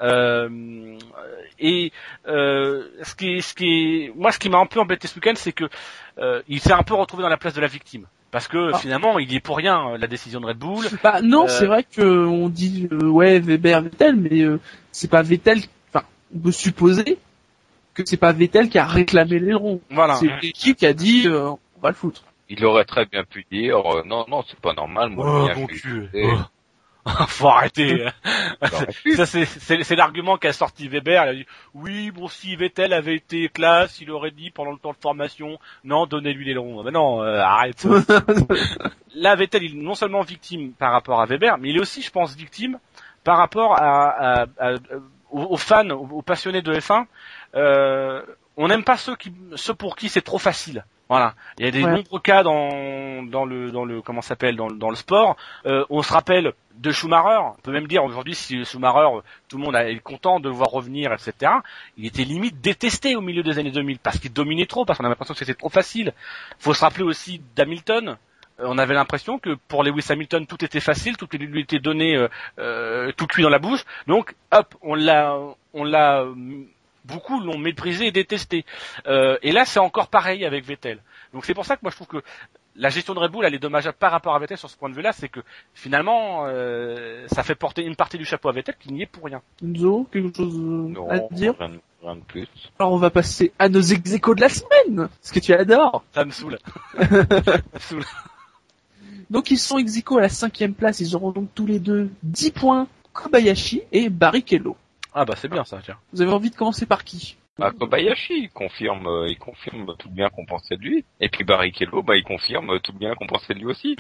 Ce qui m'a un peu embêté ce week-end, c'est que il s'est un peu retrouvé dans la place de la victime. Parce que finalement, il y est pour rien, la décision de Red Bull. Bah non, c'est vrai que on dit ouais Weber Vettel, mais c'est pas Vettel. Enfin, on peut supposer que c'est pas Vettel qui a réclamé l'aileron. Voilà. C'est l'équipe qui a dit on va le foutre. Il aurait très bien pu dire non, c'est pas normal, moi bien bon je cul. suis- Faut arrêter. Il aurait pu. Ça c'est l'argument qu'a sorti Weber. Il a dit oui, bon, si Vettel avait été classe, il aurait dit pendant le temps de formation non, donnez-lui l'aileron. Mais non, arrête. Là, Vettel il est non seulement victime par rapport à Weber, mais il est aussi, je pense, victime par rapport aux fans, aux passionnés de F1. On n'aime pas ceux pour qui c'est trop facile. Voilà, il y a des nombreux cas dans le comment ça s'appelle dans le sport. On se rappelle de Schumacher. On peut même dire aujourd'hui si Schumacher, tout le monde est content de le voir revenir, etc. Il était limite détesté au milieu des années 2000 parce qu'il dominait trop, parce qu'on avait l'impression que c'était trop facile. Faut se rappeler aussi d'Hamilton. On avait l'impression que pour Lewis Hamilton tout était facile, tout lui était donné tout cuit dans la bouche. Donc hop, on l'a beaucoup l'ont méprisé et détesté. Et là, c'est encore pareil avec Vettel. Donc c'est pour ça que moi je trouve que la gestion de Red Bull, elle est dommageable par rapport à Vettel sur ce point de vue-là, c'est que finalement, ça fait porter une partie du chapeau à Vettel qui n'y est pour rien. Enzo, quelque chose Non, à dire? rien de plus. Alors on va passer à nos ex-échos de la semaine, ce que tu adores. Ça me saoule. Ça me saoule. Donc ils sont ex-échos à la 5e place, ils auront donc tous les deux 10 points, Kobayashi et Barrichello. Ah bah c'est bien ça, tiens. Vous avez envie de commencer par qui? Kobayashi, il confirme tout le bien qu'on pensait de lui. Et puis Barrichello, il confirme tout le bien qu'on pensait de lui aussi.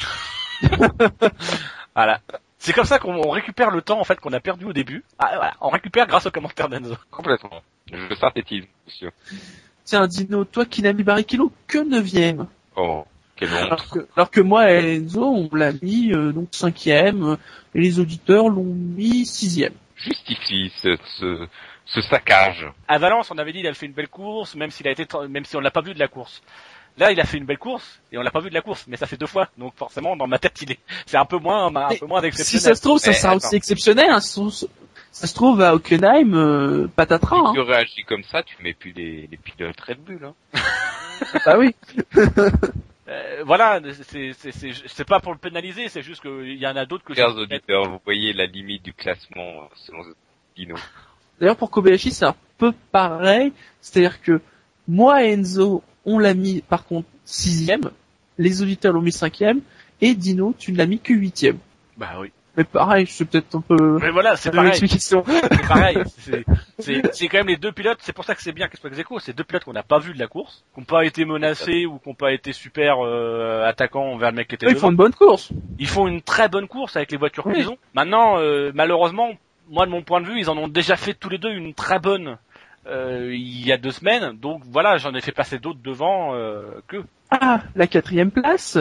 Voilà. C'est comme ça qu'on récupère le temps en fait qu'on a perdu au début. Ah, voilà. On récupère grâce aux commentaires d'Enzo. Complètement. Je synthétise, monsieur. Tiens Dino, toi qui n'as mis Barrichello que 9e. Oh, quelle honte. Alors que moi et Enzo, on l'a mis donc 5e, et les auditeurs l'ont mis 6e. Justifie ce saccage. À Valence, on avait dit il a fait une belle course, même si on l'a pas vu de la course. Là, il a fait une belle course et on l'a pas vu de la course, mais ça fait 2 fois. Donc forcément, dans ma tête, c'est un peu moins d'exceptionnel. Si ça se trouve, ça sera aussi exceptionnel. Hein. Ça se trouve à Hockenheim, patatras. Si Hein. tu réagis comme ça, tu mets plus les pilotes Red Bull. Hein. Bah oui. Voilà, c'est pas pour le pénaliser, c'est juste qu'il y en a d'autres que Chers auditeurs, vous voyez la limite du classement selon Dino. D'ailleurs, pour Kobayashi, c'est un peu pareil. C'est-à-dire que moi et Enzo, on l'a mis par contre 6e, les auditeurs l'ont mis 5e, et Dino, tu ne l'as mis que 8e. Bah oui. Mais pareil, c'est peut-être un peu Mais voilà, c'est de pareil. l'explication. C'est pareil. C'est quand même les deux pilotes. C'est pour ça que c'est bien qu'Expo Execo. C'est deux pilotes qu'on n'a pas vu de la course, qui n'ont pas été menacés ou qui n'ont pas été super attaquants vers le mec qui était Ils devant. font une bonne course. Ils font une très bonne course avec les voitures Oui. qu'ils ont. Maintenant, malheureusement, moi de mon point de vue, ils en ont déjà fait tous les deux une très bonne il y a 2 semaines. Donc voilà, j'en ai fait passer d'autres devant qu'eux. Ah, la 4e place.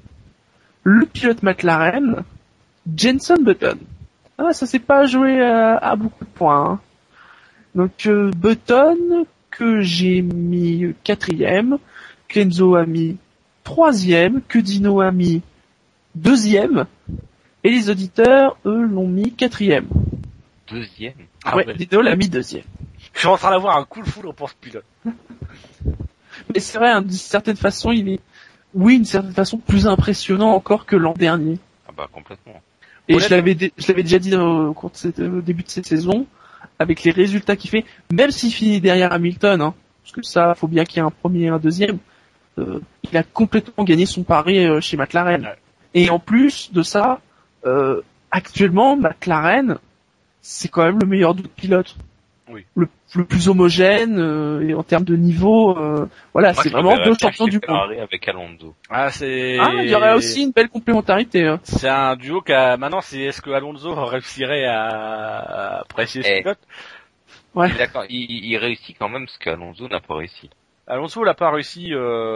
Le pilote McLaren, Jenson Button. Ah, ça s'est pas joué à beaucoup de points. Hein. Donc Button que j'ai mis 4e, Kenzo a mis 3e, que Dino a mis 2e, et les auditeurs, eux, l'ont mis 4e. 2e. Ah ouais, ouais. Dino l'a mis 2e. Je suis en train d'avoir un coup de foudre pour ce pilote. Mais c'est vrai, hein, d'une certaine façon, il est, oui, d'une certaine façon, plus impressionnant encore que l'an dernier. Ah bah complètement. Et Honnête- je l'avais déjà dit au début de cette saison, avec les résultats qu'il fait, même s'il finit derrière Hamilton, hein, parce que ça, faut bien qu'il y ait un premier et un deuxième, il a complètement gagné son pari chez McLaren. Ouais. Et en plus de ça, actuellement, McLaren, c'est quand même le meilleur d'autres pilotes. Oui. Le plus homogène, et en termes de niveau, voilà, Moi, c'est je vraiment préférerais deux bien champions chez du monde. Ferrari avec Alonso. Ah, c'est. Ah, il y aurait aussi une belle complémentarité. Hein. C'est un duo qui a, maintenant, est-ce que Alonso réussirait à apprécier ce pilote? Ouais. D'accord, il réussit quand même ce qu'Alonso n'a pas réussi. Alonso n'a pas réussi,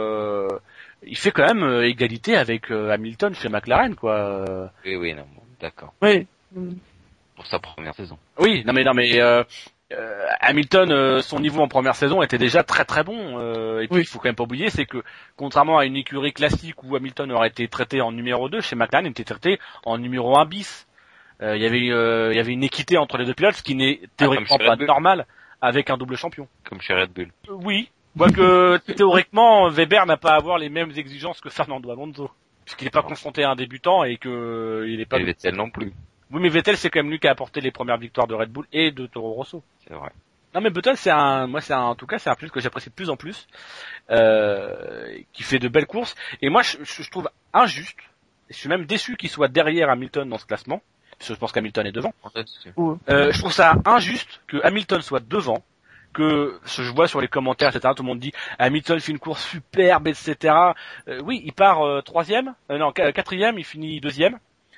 il fait quand même égalité avec Hamilton chez McLaren, quoi. Oui, non, bon, d'accord. Ouais. Pour sa première saison. Oui, non mais Hamilton, son niveau en première saison était déjà très très bon. Et puis Oui. il faut quand même pas oublier, c'est que contrairement à une écurie classique où Hamilton aurait été traité en numéro 2, chez McLaren il était traité en numéro 1 bis. Il y avait une équité entre les deux pilotes, ce qui n'est théoriquement chez pas Red Bull. normal avec un double champion. Comme chez Red Bull. Oui, quoique théoriquement Weber n'a pas à avoir les mêmes exigences que Fernando Alonso, puisqu'il n'est pas confronté à un débutant et que il est pas. Et Vettel non plus. Oui, mais Vettel c'est quand même lui qui a apporté les premières victoires de Red Bull et de Toro Rosso. C'est vrai. Non mais Button en tout cas c'est un pilote que j'apprécie de plus en plus, qui fait de belles courses. Et moi je trouve injuste, je suis même déçu qu'il soit derrière Hamilton dans ce classement, parce que je pense qu'Hamilton est devant. Je trouve ça injuste que Hamilton soit devant, que ce que je vois sur les commentaires, etc. Tout le monde dit Hamilton fait une course superbe, etc. Oui, il part 3e, non 4e, il finit 2e.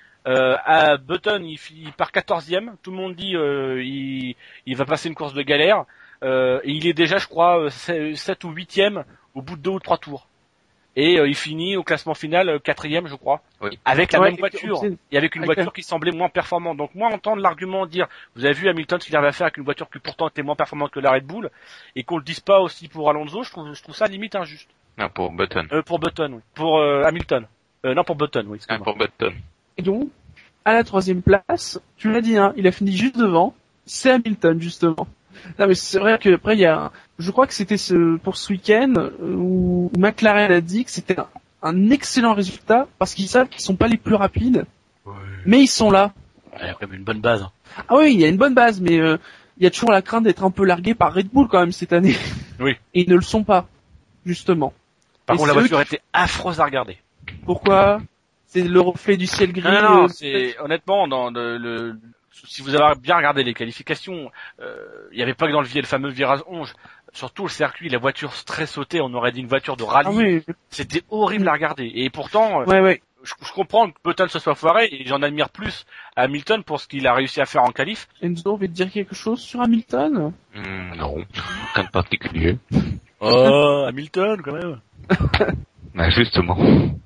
À Button, il part 14e. Tout le monde dit il va passer une course de galère. Et il est déjà, je crois, 7 ou 8e au bout de 2 ou 3 tours. Et il finit au classement final 4e, je crois, Oui. avec la Ouais, même voiture c'est- et avec une avec voiture qui semblait moins performante. Donc moi, entendre l'argument dire, vous avez vu Hamilton ce qu'il avait à faire avec une voiture qui pourtant était moins performante que la Red Bull, et qu'on le dise pas aussi pour Alonso, je trouve ça limite injuste. Non, pour Button. Pour Button, oui. Pour Hamilton. Non, pour Button, oui. Ah, excuse-moi. pour Button. Et donc, à la 3e place, tu l'as dit, hein, il a fini juste devant, c'est Hamilton, justement. Non, mais c'est vrai que après, il y a, je crois que c'était pour ce week-end, où McLaren a dit que c'était un excellent résultat, parce qu'ils savent qu'ils sont pas les plus rapides, mais ils sont là. Il y a quand même une bonne base. Ah oui, il y a une bonne base, mais il y a toujours la crainte d'être un peu largué par Red Bull quand même cette année. Oui. Et ils ne le sont pas, justement. Par Et contre, la c'est eux voiture était affreuse à regarder. Pourquoi? C'est le reflet du ciel gris. Non, c'est honnêtement dans si vous avez bien regardé les qualifications, il y avait pas que dans le fameux virage 11, surtout le circuit, la voiture très sautée, on aurait dit une voiture de rallye. Ah oui. C'était horrible à regarder. Et pourtant, Ouais. je comprends que Button se soit foiré et j'en admire plus Hamilton pour ce qu'il a réussi à faire en qualif. Enzo, on veut te dire quelque chose sur Hamilton? Non. Aucun de particulier. Oh, Hamilton quand même. Bah, justement.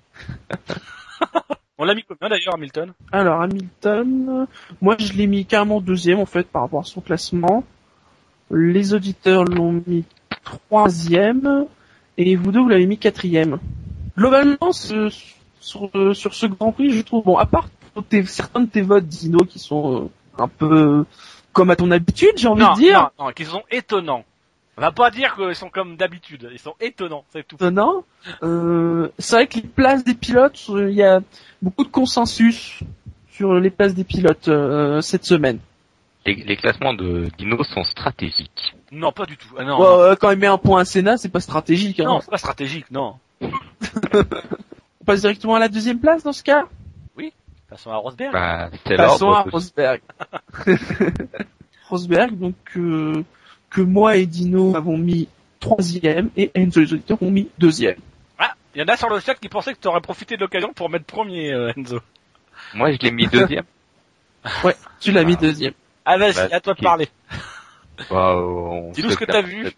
On l'a mis combien d'ailleurs Hamilton? Alors Hamilton, moi je l'ai mis carrément 2e en fait par rapport à son classement. Les auditeurs l'ont mis 3e et vous deux vous l'avez mis 4e. Globalement, sur ce Grand Prix, je trouve, bon, à part certains de tes votes, Dino, qui sont un peu comme à ton habitude, j'ai envie de dire. Non, qui sont étonnants. On va pas dire qu'ils sont comme d'habitude, ils sont étonnants, c'est tout. Étonnant. C'est vrai que les places des pilotes, il y a beaucoup de consensus sur les places des pilotes cette semaine. Les classements de Dino sont stratégiques. Non, pas du tout. Ah, non, Bon, non. quand il met un point à Senna, c'est pas stratégique. Hein. Non, c'est pas stratégique, non. On passe directement à la 2e place dans ce cas. Oui. Passons à Rosberg. Bah, c'est Passons à l'ordre. Rosberg. Rosberg, donc que moi et Dino avons mis 3e et Enzo et les auditeurs ont mis 2e. Ah, il y en a sur le chat qui pensaient que tu aurais profité de l'occasion pour mettre premier, Enzo. Moi, je l'ai mis 2e. Ouais, tu l'as mis 2e. Ah, vas-y, Bah, à toi de ok. parler. Bah, Dis-nous ce que t'as vu.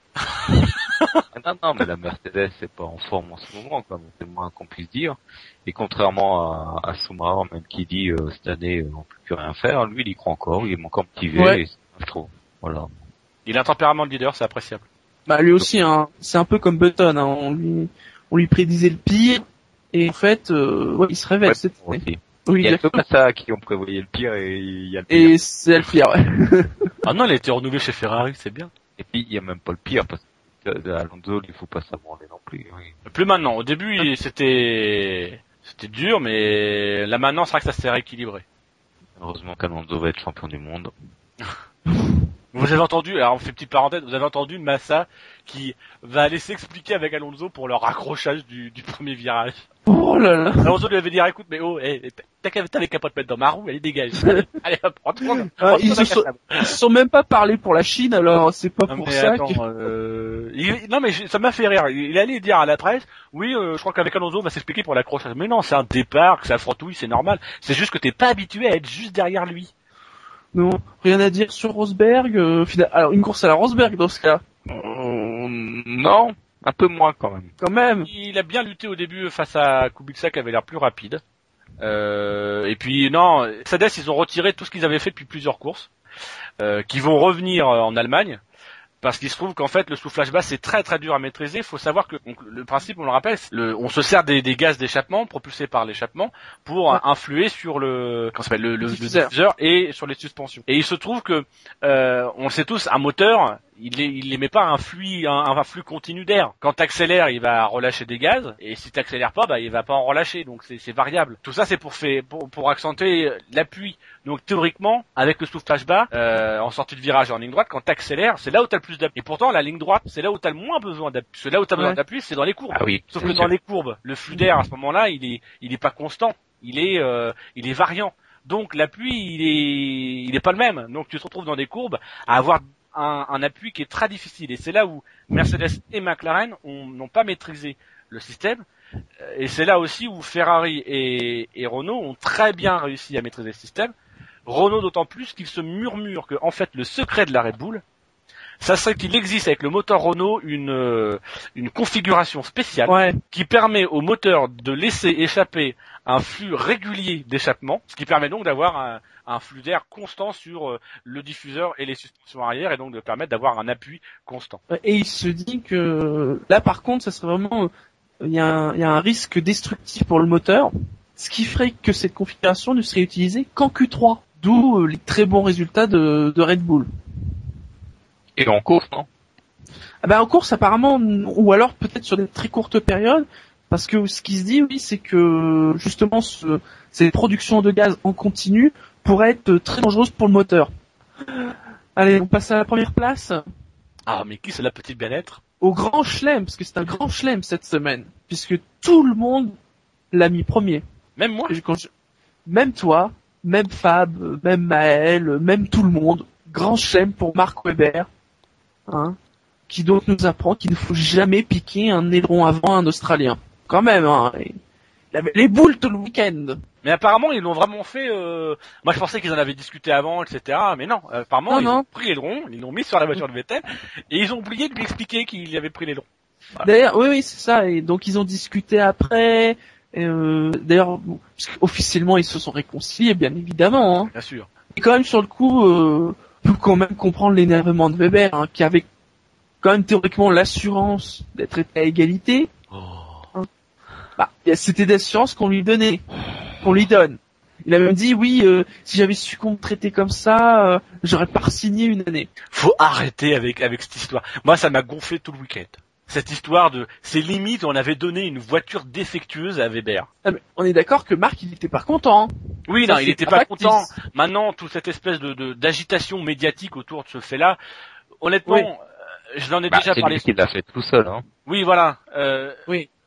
Non, mais la Mercedes, c'est pas en forme en ce moment, quand même. C'est le moins qu'on puisse dire. Et contrairement à Schumacher, même qui dit, cette année, on peut plus rien faire, lui, il y croit encore, il est encore motivé, Ouais. et je trouve. Voilà. Il a un tempérament de leader, c'est appréciable. Bah lui aussi, hein, c'est un peu comme Button, hein, on lui prédisait le pire et en fait, ouais, il se révèle Ouais, cette année. aussi. Oui, Il y a que exactement. ça qui ont prévoyé le pire et il y a le pire. Et c'est le pire. Ouais. Ah non, il a été renouvelé chez Ferrari, c'est bien. Et puis, il y a même pas le pire, parce que Alonso, il faut pas s'abandonner non plus. Oui. Plus maintenant. Au début, c'était dur, mais là maintenant, c'est vrai que ça s'est rééquilibré. Heureusement qu'Alonso va être champion du monde. Vous avez entendu, alors on fait une petite parenthèse, vous avez entendu Massa qui va aller s'expliquer avec Alonso pour le raccrochage du premier virage. Oh là là. Alonso lui avait dit, écoute, mais oh, t'avais qu'à pas te mettre dans ma roue, allez dégage. Allez hop, rentre. Ils se sont même pas parlé pour la Chine, alors c'est pas Non, pour mais ça attends, non mais ça m'a fait rire. Il allait dire à la presse, oui, je crois qu'avec Alonso on va s'expliquer pour l'accrochage. Mais non, c'est un départ, que ça frotouille, c'est normal. C'est juste que t'es pas habitué à être juste derrière lui. Non, rien à dire sur Rosberg. Alors une course à la Rosberg dans ce cas, Non, un peu moins quand même. quand même. Il a bien lutté au début face à Kubica qui avait l'air plus rapide. Et puis non, Mercedes ils ont retiré tout ce qu'ils avaient fait depuis plusieurs courses, qui vont revenir en Allemagne. Parce qu'il se trouve qu'en fait le soufflage bas c'est très très dur à maîtriser. Il faut savoir que donc, le principe, on le rappelle, on se sert des gaz d'échappement propulsés par l'échappement pour influer sur le diffuseur et sur les suspensions. Et il se trouve que on le sait tous, un moteur il émet pas un flux continu d'air. Quand t'accélères, il va relâcher des gaz, et si t'accélères pas, bah il va pas en relâcher. Donc c'est variable. Tout ça c'est pour accentuer l'appui. Donc théoriquement, avec le soufflage bas, en sortie de virage et en ligne droite, quand t'accélères, c'est là où t'as le plus d'appui. Et pourtant, la ligne droite, c'est là où t'as le moins besoin d'appui. Parce que là où t'as besoin d'appui, c'est dans les courbes. Ah oui. Sauf que dans les courbes, le flux d'air à ce moment-là, il est pas constant. Il est variant. Donc l'appui, il est pas le même. Donc tu te retrouves dans des courbes à avoir un appui qui est très difficile. Et c'est là où Mercedes et McLaren n'ont pas maîtrisé le système. Et c'est là aussi où Ferrari et Renault ont très bien réussi à maîtriser le système. Renault d'autant plus qu'il se murmure que en fait le secret de la Red Bull, ça serait qu'il existe avec le moteur Renault une configuration spéciale qui permet au moteur de laisser échapper un flux régulier d'échappement, ce qui permet donc d'avoir un flux d'air constant sur le diffuseur et les suspensions arrière, et donc de permettre d'avoir un appui constant. Et il se dit que là par contre ça serait vraiment il y a un risque destructif pour le moteur, ce qui ferait que cette configuration ne serait utilisée qu'en Q3, d'où les très bons résultats de Red Bull. Et en course, non? Ah bah en course apparemment, ou alors peut-être sur des très courtes périodes, parce que ce qui se dit, oui, c'est que justement ces productions de gaz en continu pourraient être très dangereuses pour le moteur. Allez, on passe à la première place. Ah, mais qui c'est la petite bien-être? Au Grand Chelem, parce que c'est un Grand Chelem cette semaine, puisque tout le monde l'a mis premier. Même moi? Même toi, même Fab, même Maël, même tout le monde. Grand Chelem pour Mark Webber, hein, qui donc nous apprend qu'il ne faut jamais piquer un aileron avant un Australien. Quand même, hein. Il avait les boules tout le week-end. Mais apparemment, ils l'ont vraiment fait. Moi, je pensais qu'ils en avaient discuté avant, etc. Mais non, apparemment, ils ont pris l'aileron, ils l'ont mis sur la voiture de Vettel, et ils ont oublié de lui expliquer qu'il avait pris l'aileron. Voilà. D'ailleurs, oui, c'est ça. Et donc, ils ont discuté après. D'ailleurs, officiellement, ils se sont réconciliés, bien évidemment. Hein. Bien sûr. Et quand même, sur le coup, on peut quand même comprendre l'énervement de Weber, hein, qui avait quand même théoriquement l'assurance d'être à égalité. Hein. Bah, c'était d'assurance qu'on lui donnait. Qu'on lui donne. Il a même dit oui, si j'avais su qu'on me traitait comme ça, j'aurais pas re-signé une année. Faut arrêter avec cette histoire. Moi, ça m'a gonflé tout le week-end. Cette histoire c'est limite, on avait donné une voiture défectueuse à Weber. Ah, mais on est d'accord que Marc, il était pas content. Oui, ça, non, il était pas content. Maintenant, toute cette espèce d'agitation médiatique autour de ce fait-là, honnêtement, je l'en ai déjà parlé. C'est lui qui l'a fait tout seul, hein. Oui, voilà. Oui.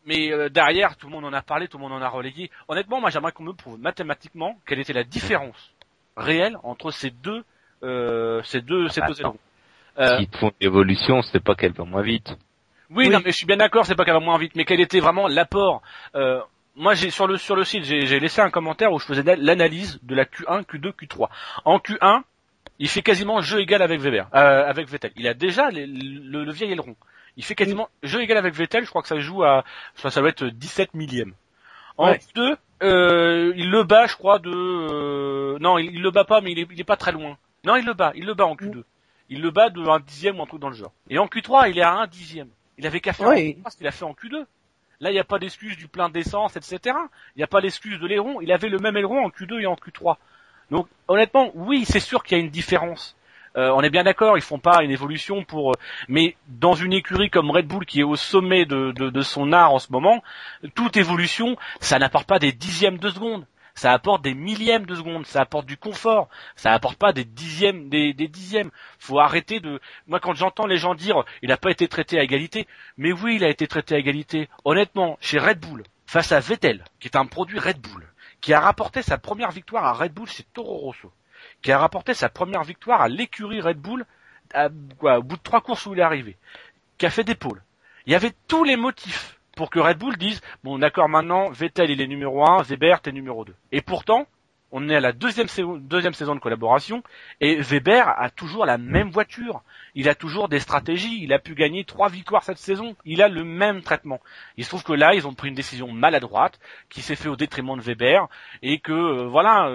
Mais derrière, tout le monde en a parlé, tout le monde en a relayé. Honnêtement, moi j'aimerais qu'on me prouve mathématiquement quelle était la différence réelle entre ces deux ailerons. S'ils font une évolution, c'est pas qu'elle va moins vite. Oui, non, mais je suis bien d'accord, c'est pas qu'elle va moins vite, mais quel était vraiment l'apport. Moi, j'ai sur le site, j'ai laissé un commentaire où je faisais l'analyse de la Q1, Q2, Q3. En Q1, il fait quasiment jeu égal avec avec Vettel. Il a déjà le vieil aileron. Il fait quasiment jeu égal avec Vettel. Je crois que ça joue ça doit être 17 millième. En Q2, il le bat, je crois non, il le bat pas, mais il est pas très loin. Non, il le bat en Q2. Il le bat de 1 dixième ou un truc dans le genre. Et en Q3, il est à 1 dixième. Il avait qu'à faire ce qu'il a fait en Q2. Là, il n'y a pas d'excuse du plein d'essence, etc. Il n'y a pas d'excuse de l'aileron. Il avait le même aileron en Q2 et en Q3. Donc, honnêtement, oui, c'est sûr qu'il y a une différence. On est bien d'accord, ils font pas une évolution mais dans une écurie comme Red Bull qui est au sommet de son art en ce moment, toute évolution, ça n'apporte pas des dixièmes de seconde. Ça apporte des millièmes de seconde, ça apporte du confort, ça apporte pas des dixièmes, des dixièmes. Faut arrêter moi quand j'entends les gens dire, il n'a pas été traité à égalité, mais oui, il a été traité à égalité. Honnêtement, chez Red Bull, face à Vettel, qui est un produit Red Bull, qui a rapporté sa première victoire à Red Bull chez Toro Rosso, qui a rapporté sa première victoire à l'écurie Red Bull, au bout de 3 courses où il est arrivé, qui a fait des pôles. Il y avait tous les motifs pour que Red Bull dise, bon d'accord, maintenant, Vettel il est numéro 1, Weber t'es numéro 2. Et pourtant, on est à la deuxième saison de collaboration, et Weber a toujours la même voiture. Il a toujours des stratégies, il a pu gagner 3 victoires cette saison, il a le même traitement. Il se trouve que là, ils ont pris une décision maladroite, qui s'est fait au détriment de Weber, et que,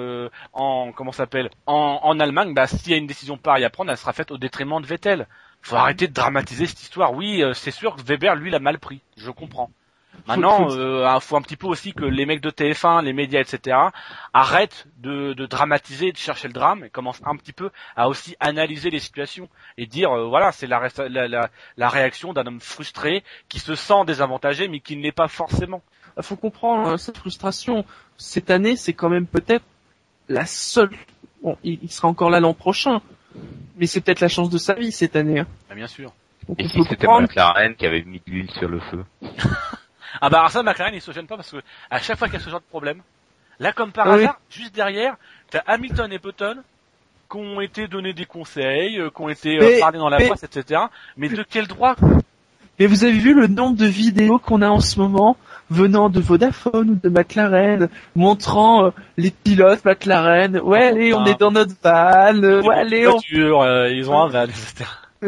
en Allemagne, s'il y a une décision pareille à prendre, elle sera faite au détriment de Vettel. Faut arrêter de dramatiser cette histoire. Oui, c'est sûr que Weber, lui, l'a mal pris. Je comprends. Maintenant, faut un petit peu aussi que les mecs de TF1, les médias, etc., arrêtent de dramatiser, de chercher le drame, et commencent un petit peu à aussi analyser les situations et dire, c'est la réaction d'un homme frustré qui se sent désavantagé, mais qui ne l'est pas forcément. Faut comprendre cette frustration. Cette année, c'est quand même peut-être la seule. Bon, il sera encore là l'an prochain. Mais c'est peut-être la chance de sa vie cette année. Hein. Ah, bien sûr. Donc, et si c'était McLaren qui avait mis de l'huile sur le feu. Alors ça, McLaren, il se gêne pas parce que à chaque fois qu'il y a ce genre de problème, là comme par hasard, juste derrière, t'as Hamilton et Button qui ont été donnés des conseils, qui ont été parlés dans la presse, etc. Mais de quel droit? Mais vous avez vu le nombre de vidéos qu'on a en ce moment venant de Vodafone ou de McLaren, montrant les pilotes McLaren. Ouais, allez, on est dans notre van. Ouais, allez, ils ont un van, etc.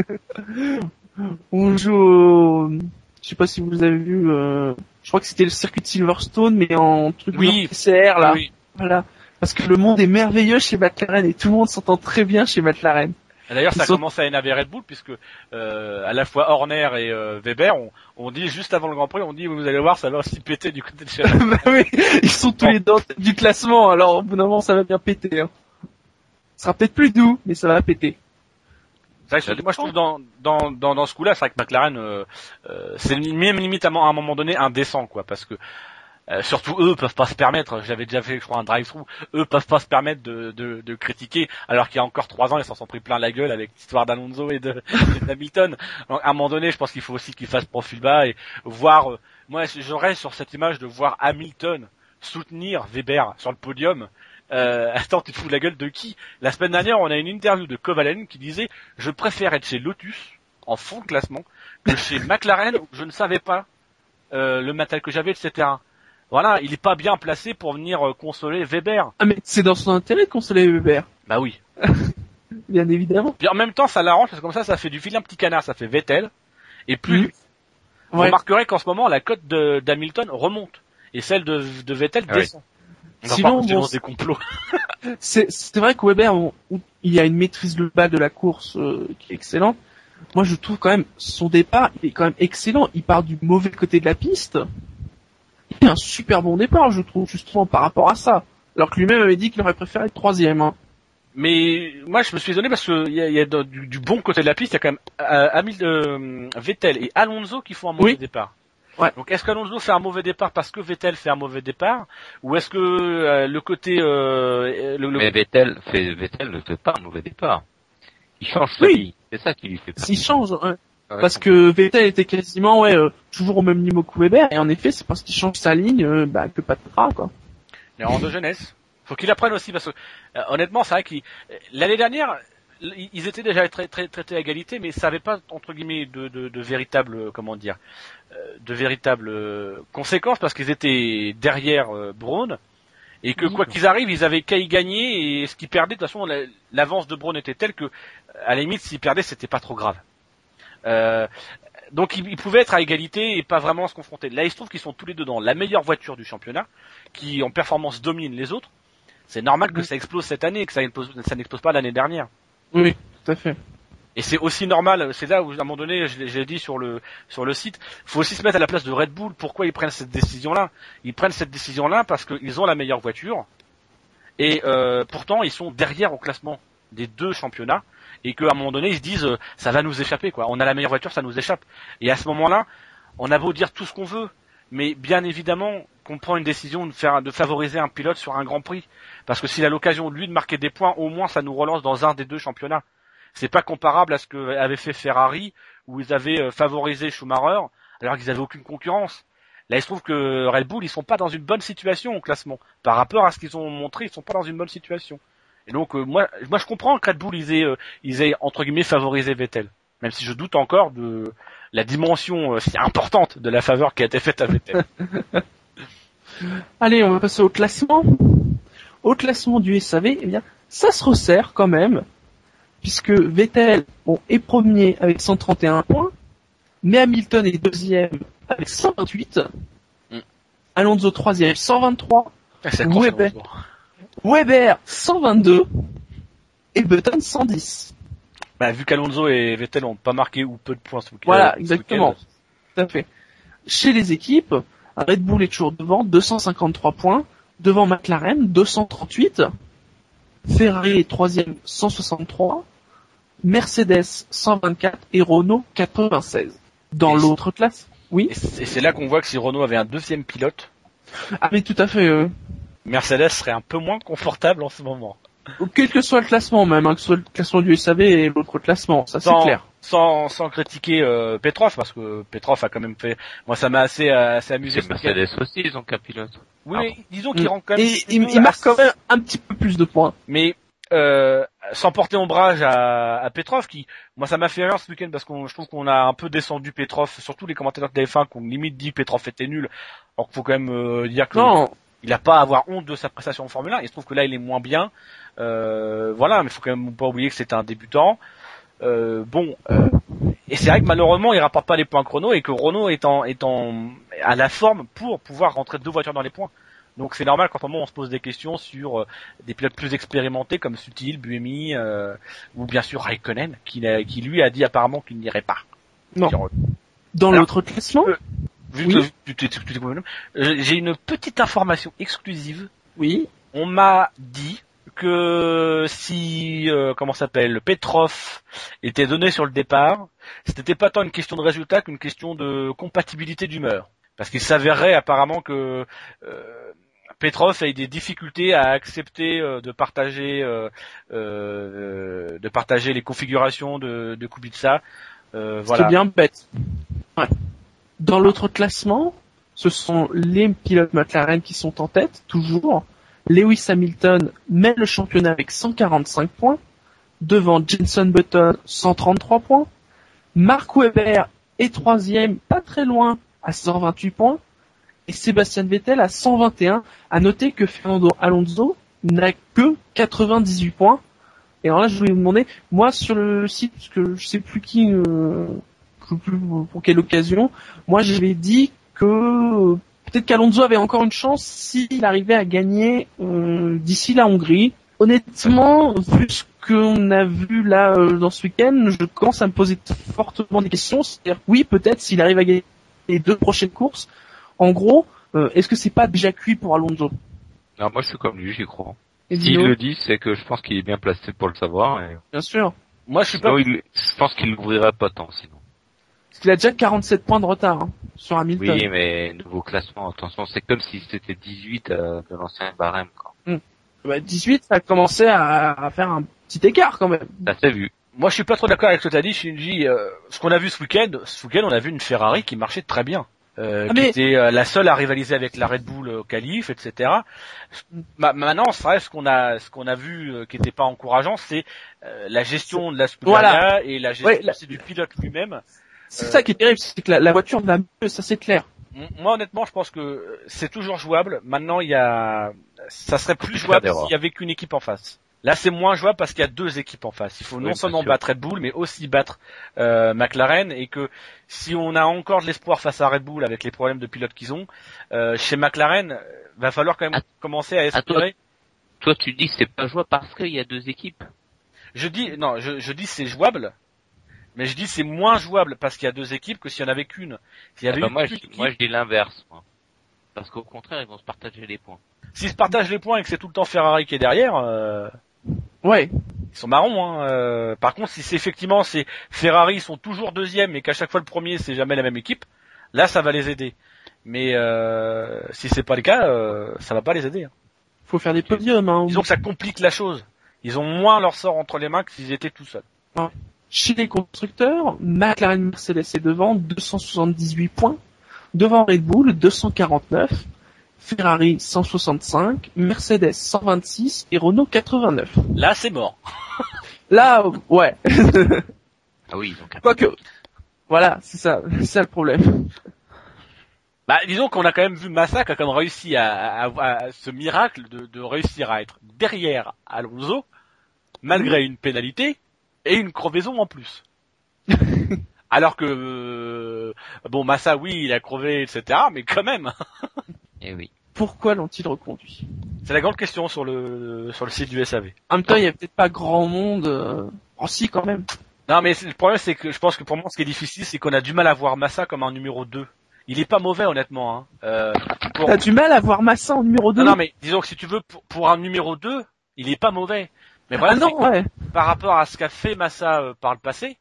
On joue je sais pas si vous avez vu, je crois que c'était le circuit de Silverstone, mais en truc PCR, là. Oui. Voilà. Parce que le monde est merveilleux chez McLaren et tout le monde s'entend très bien chez McLaren. Et d'ailleurs, ça commence à énerver Red Bull puisque à la fois Horner et Weber, on dit juste avant le Grand Prix, on dit vous allez voir, ça va aussi péter du côté de chez bah oui, ils sont tous les deux du classement, alors au bout d'un moment ça va bien péter. Hein. Ça sera peut-être plus doux, mais ça va péter. Moi je trouve dans ce coup-là, c'est vrai que McLaren c'est même limite à un moment donné indécent quoi, parce que surtout eux peuvent pas se permettre, j'avais déjà fait je crois un drive-through, eux peuvent pas se permettre de critiquer alors qu'il y a encore 3 ans ils s'en sont pris plein la gueule avec l'histoire d'Alonso et d'Hamilton. Donc à un moment donné je pense qu'il faut aussi qu'ils fassent profil bas et voir, moi je reste sur cette image de voir Hamilton soutenir Weber sur le podium. Attends, tu te fous de la gueule de qui? La semaine dernière on a une interview de Kovalainen qui disait je préfère être chez Lotus en fond de classement que chez McLaren où je ne savais pas le matériel que j'avais, etc. Voilà, il est pas bien placé pour venir consoler Weber. Ah mais c'est dans son intérêt de consoler Weber. Bah oui. Bien évidemment. Puis en même temps, ça l'arrange parce que comme ça fait du vilain petit canard, ça fait Vettel et plus. Vous remarquerez qu'en ce moment la cote d'Hamilton remonte et celle de Vettel descend. Sinon, des complots. c'est vrai que Weber, il y a une maîtrise globale de la course qui est excellente. Moi, je trouve quand même son départ, il est quand même excellent. Il part du mauvais côté de la piste. Il a un super bon départ, je trouve, justement, par rapport à ça. Alors que lui-même avait dit qu'il aurait préféré être 3e. Hein. Mais moi, je me suis étonné parce que il y a du bon côté de la piste, il y a quand même Vettel et Alonso qui font un mauvais départ. Ouais. Donc est-ce qu'Alonso fait un mauvais départ parce que Vettel fait un mauvais départ, ou est-ce que le côté Mais Vettel ne fait pas un mauvais départ. Il change sa vie. C'est ça qui lui fait peur. Il change. Ouais. Parce que Vettel était quasiment toujours au même niveau que Weber, et en effet c'est parce qu'il change sa ligne que pas de gras, quoi. Mais en de jeunesse. Faut qu'il apprenne aussi parce que honnêtement c'est vrai que l'année dernière ils étaient déjà très traités à égalité, mais ça avait pas entre guillemets de véritables de véritables conséquences parce qu'ils étaient derrière Braun et que quoi qu'ils arrivent ils avaient qu'à y gagner, et ce qu'ils perdaient de toute façon l'avance de Braun était telle que à la limite s'ils perdaient c'était pas trop grave. Donc ils pouvaient être à égalité et pas vraiment se confronter. Là il se trouve qu'ils sont tous les deux dans la meilleure voiture du championnat, qui en performance domine les autres. C'est normal que ça explose cette année et que ça n'explose pas l'année dernière. Oui, tout à fait. Et c'est aussi normal, c'est là où à un moment donné, j'ai dit sur le site, faut aussi se mettre à la place de Red Bull. Pourquoi ils prennent cette décision-là? Ils prennent cette décision-là parce qu'ils ont la meilleure voiture et pourtant ils sont derrière au classement des deux championnats, et qu'à un moment donné ils se disent ça va nous échapper, quoi. On a la meilleure voiture, ça nous échappe. Et à ce moment-là, on a beau dire tout ce qu'on veut, mais bien évidemment qu'on prend une décision de favoriser un pilote sur un Grand Prix, parce que s'il a l'occasion lui de marquer des points, au moins ça nous relance dans un des deux championnats. C'est pas comparable à ce que avait fait Ferrari, où ils avaient favorisé Schumacher alors qu'ils avaient aucune concurrence. Là, il se trouve que Red Bull, ils sont pas dans une bonne situation au classement par rapport à ce qu'ils ont montré. Ils sont pas dans une bonne situation. Et donc moi je comprends que Red Bull ils aient entre guillemets favorisé Vettel, même si je doute encore de la dimension si importante de la faveur qui a été faite à Vettel. Allez, on va passer au classement. Au classement du SAV, eh bien, ça se resserre quand même, puisque Vettel est premier avec 131 points, mais Hamilton est deuxième avec 128, Alonso troisième 123, Weber 122 et Button 110. Vu qu'Alonso et Vettel n'ont pas marqué ou peu de points ce week-end. Voilà, exactement. Tout à fait. Chez les équipes, Red Bull est toujours devant, 253 points. Devant McLaren, 238. Ferrari est troisième, 163. Mercedes, 124. Et Renault, 96. Dans l'autre classe, oui. Et c'est là qu'on voit que si Renault avait un deuxième pilote... Ah mais tout à fait. Mercedes serait un peu moins confortable en ce moment. Quel que soit le classement même, que ce soit le classement du SAV et l'autre classement, ça c'est clair. Sans critiquer Petrov, parce que Petrov a quand même fait... Moi ça m'a assez amusé. C'est Mercedes aussi, ils ont qu'un pilote. Oui, mais disons qu'il rend quand même... Et il marque quand même un petit peu plus de points. Mais sans porter ombrage à Petrov, qui... Moi ça m'a fait rire ce week-end, parce que je trouve qu'on a un peu descendu Petrov, surtout les commentateurs de F1 qui ont limite dit que Petrov était nul, alors qu'il faut quand même dire que... Non. Il n'a pas à avoir honte de sa prestation en Formule 1. Il se trouve que là, il est moins bien. Voilà, mais il faut quand même pas oublier que c'est un débutant. Et c'est vrai que malheureusement, il rapporte pas les points chrono, et que Renault est à la forme pour pouvoir rentrer deux voitures dans les points. Donc c'est normal quand on se pose des questions sur des pilotes plus expérimentés comme Sutil, Buemi ou bien sûr Raikkonen, qui lui a dit apparemment qu'il n'irait pas. Non. Dans l'autre classement. Vu que j'ai une petite information exclusive. Oui. On m'a dit que si Petrov était donné sur le départ, c'était pas tant une question de résultat qu'une question de compatibilité d'humeur. Parce qu'il s'avérerait apparemment que Petrov a eu des difficultés à accepter de partager les configurations de Kubica. Voilà. C'est bien bête. Ouais. Dans l'autre classement, ce sont les pilotes McLaren qui sont en tête, toujours. Lewis Hamilton mène le championnat avec 145 points. Devant Jenson Button, 133 points. Mark Webber est troisième, pas très loin, à 128 points. Et Sébastien Vettel à 121. À noter que Fernando Alonso n'a que 98 points. Et alors là, je voulais vous demander, moi, sur le site, parce que je sais plus qui... pour quelle occasion, moi j'avais dit que peut-être qu'Alonso avait encore une chance s'il arrivait à gagner d'ici la Hongrie. Honnêtement, vu ce qu'on a vu là dans ce week-end, je commence à me poser fortement des questions. C'est-à-dire, oui, peut-être s'il arrive à gagner les deux prochaines courses. En gros, est-ce que c'est pas déjà cuit pour Alonso? Non, moi je suis comme lui, j'y crois. S'il le dit, c'est que je pense qu'il est bien placé pour le savoir. Et... Bien sûr. Moi je suis sinon, je pense qu'il l'ouvrirait pas tant sinon. Parce qu'il a déjà 47 points de retard sur Hamilton. Oui, mais nouveau classement, attention, c'est comme si c'était 18 de l'ancien barème, quoi. 18, ça a commencé à faire un petit écart quand même. Ça s'est vu. moi je suis pas trop d'accord avec ce que t'as dit, Shinji. Ce qu'on a vu ce week-end, on a vu une Ferrari qui marchait très bien. Qui était la seule à rivaliser avec la Red Bull au qualif, etc. Maintenant, c'est vrai, ce qu'on a vu qui était pas encourageant, c'est la gestion de la Scuderia et la gestion du pilote lui-même. C'est ça qui est terrible, c'est que la voiture va mieux, ça c'est clair. Moi, honnêtement, je pense que c'est toujours jouable. Maintenant, ça serait plus jouable s'il y avait qu'une équipe en face. Là, c'est moins jouable parce qu'il y a deux équipes en face. Il faut non seulement battre Red Bull, mais aussi battre McLaren, et que si on a encore de l'espoir face à Red Bull avec les problèmes de pilote qu'ils ont, chez McLaren, va falloir quand même commencer à espérer. Toi, tu dis c'est pas jouable parce qu'il y a deux équipes. Je dis c'est jouable, mais je dis c'est moins jouable parce qu'il y a deux équipes que s'il y en avait qu'une. S'il y avait moi, je dis l'inverse, moi. Parce qu'au contraire, ils vont se partager les points. S'ils se partagent les points et que c'est tout le temps Ferrari qui est derrière, ouais, ils sont marrons. Par contre, si c'est effectivement Ferrari sont toujours deuxième et qu'à chaque fois le premier c'est jamais la même équipe, là ça va les aider. Mais si c'est pas le cas, ça va pas les aider. Faut faire des podiums. Hein. Disons que ça complique la chose. Ils ont moins leur sort entre les mains que s'ils étaient tout seuls. Chez les constructeurs, McLaren Mercedes est devant, 278 points. Devant Red Bull, 249. Ferrari 165, Mercedes 126 et Renault 89. Là, c'est mort. Là, ouais. Ah oui, donc. Quoique, voilà, c'est ça le problème. Bah, disons qu'on a quand même vu Massa qui a quand même réussi à ce miracle de réussir à être derrière Alonso, malgré une pénalité et une crevaison en plus. Alors que, Massa, oui, il a crevé, etc., mais quand même. Eh oui. Pourquoi l'ont-ils reconduit? C'est la grande question sur le site du SAV. En même temps, il y a peut-être pas grand monde. Oh si, quand même. Non, mais le problème, c'est que je pense que pour moi, ce qui est difficile, c'est qu'on a du mal à voir Massa comme un numéro 2. Il est pas mauvais, honnêtement. T'as du mal à voir Massa en numéro 2? Non, mais disons que si tu veux, pour un numéro 2, il est pas mauvais. Mais voilà, par rapport à ce qu'a fait Massa par le passé,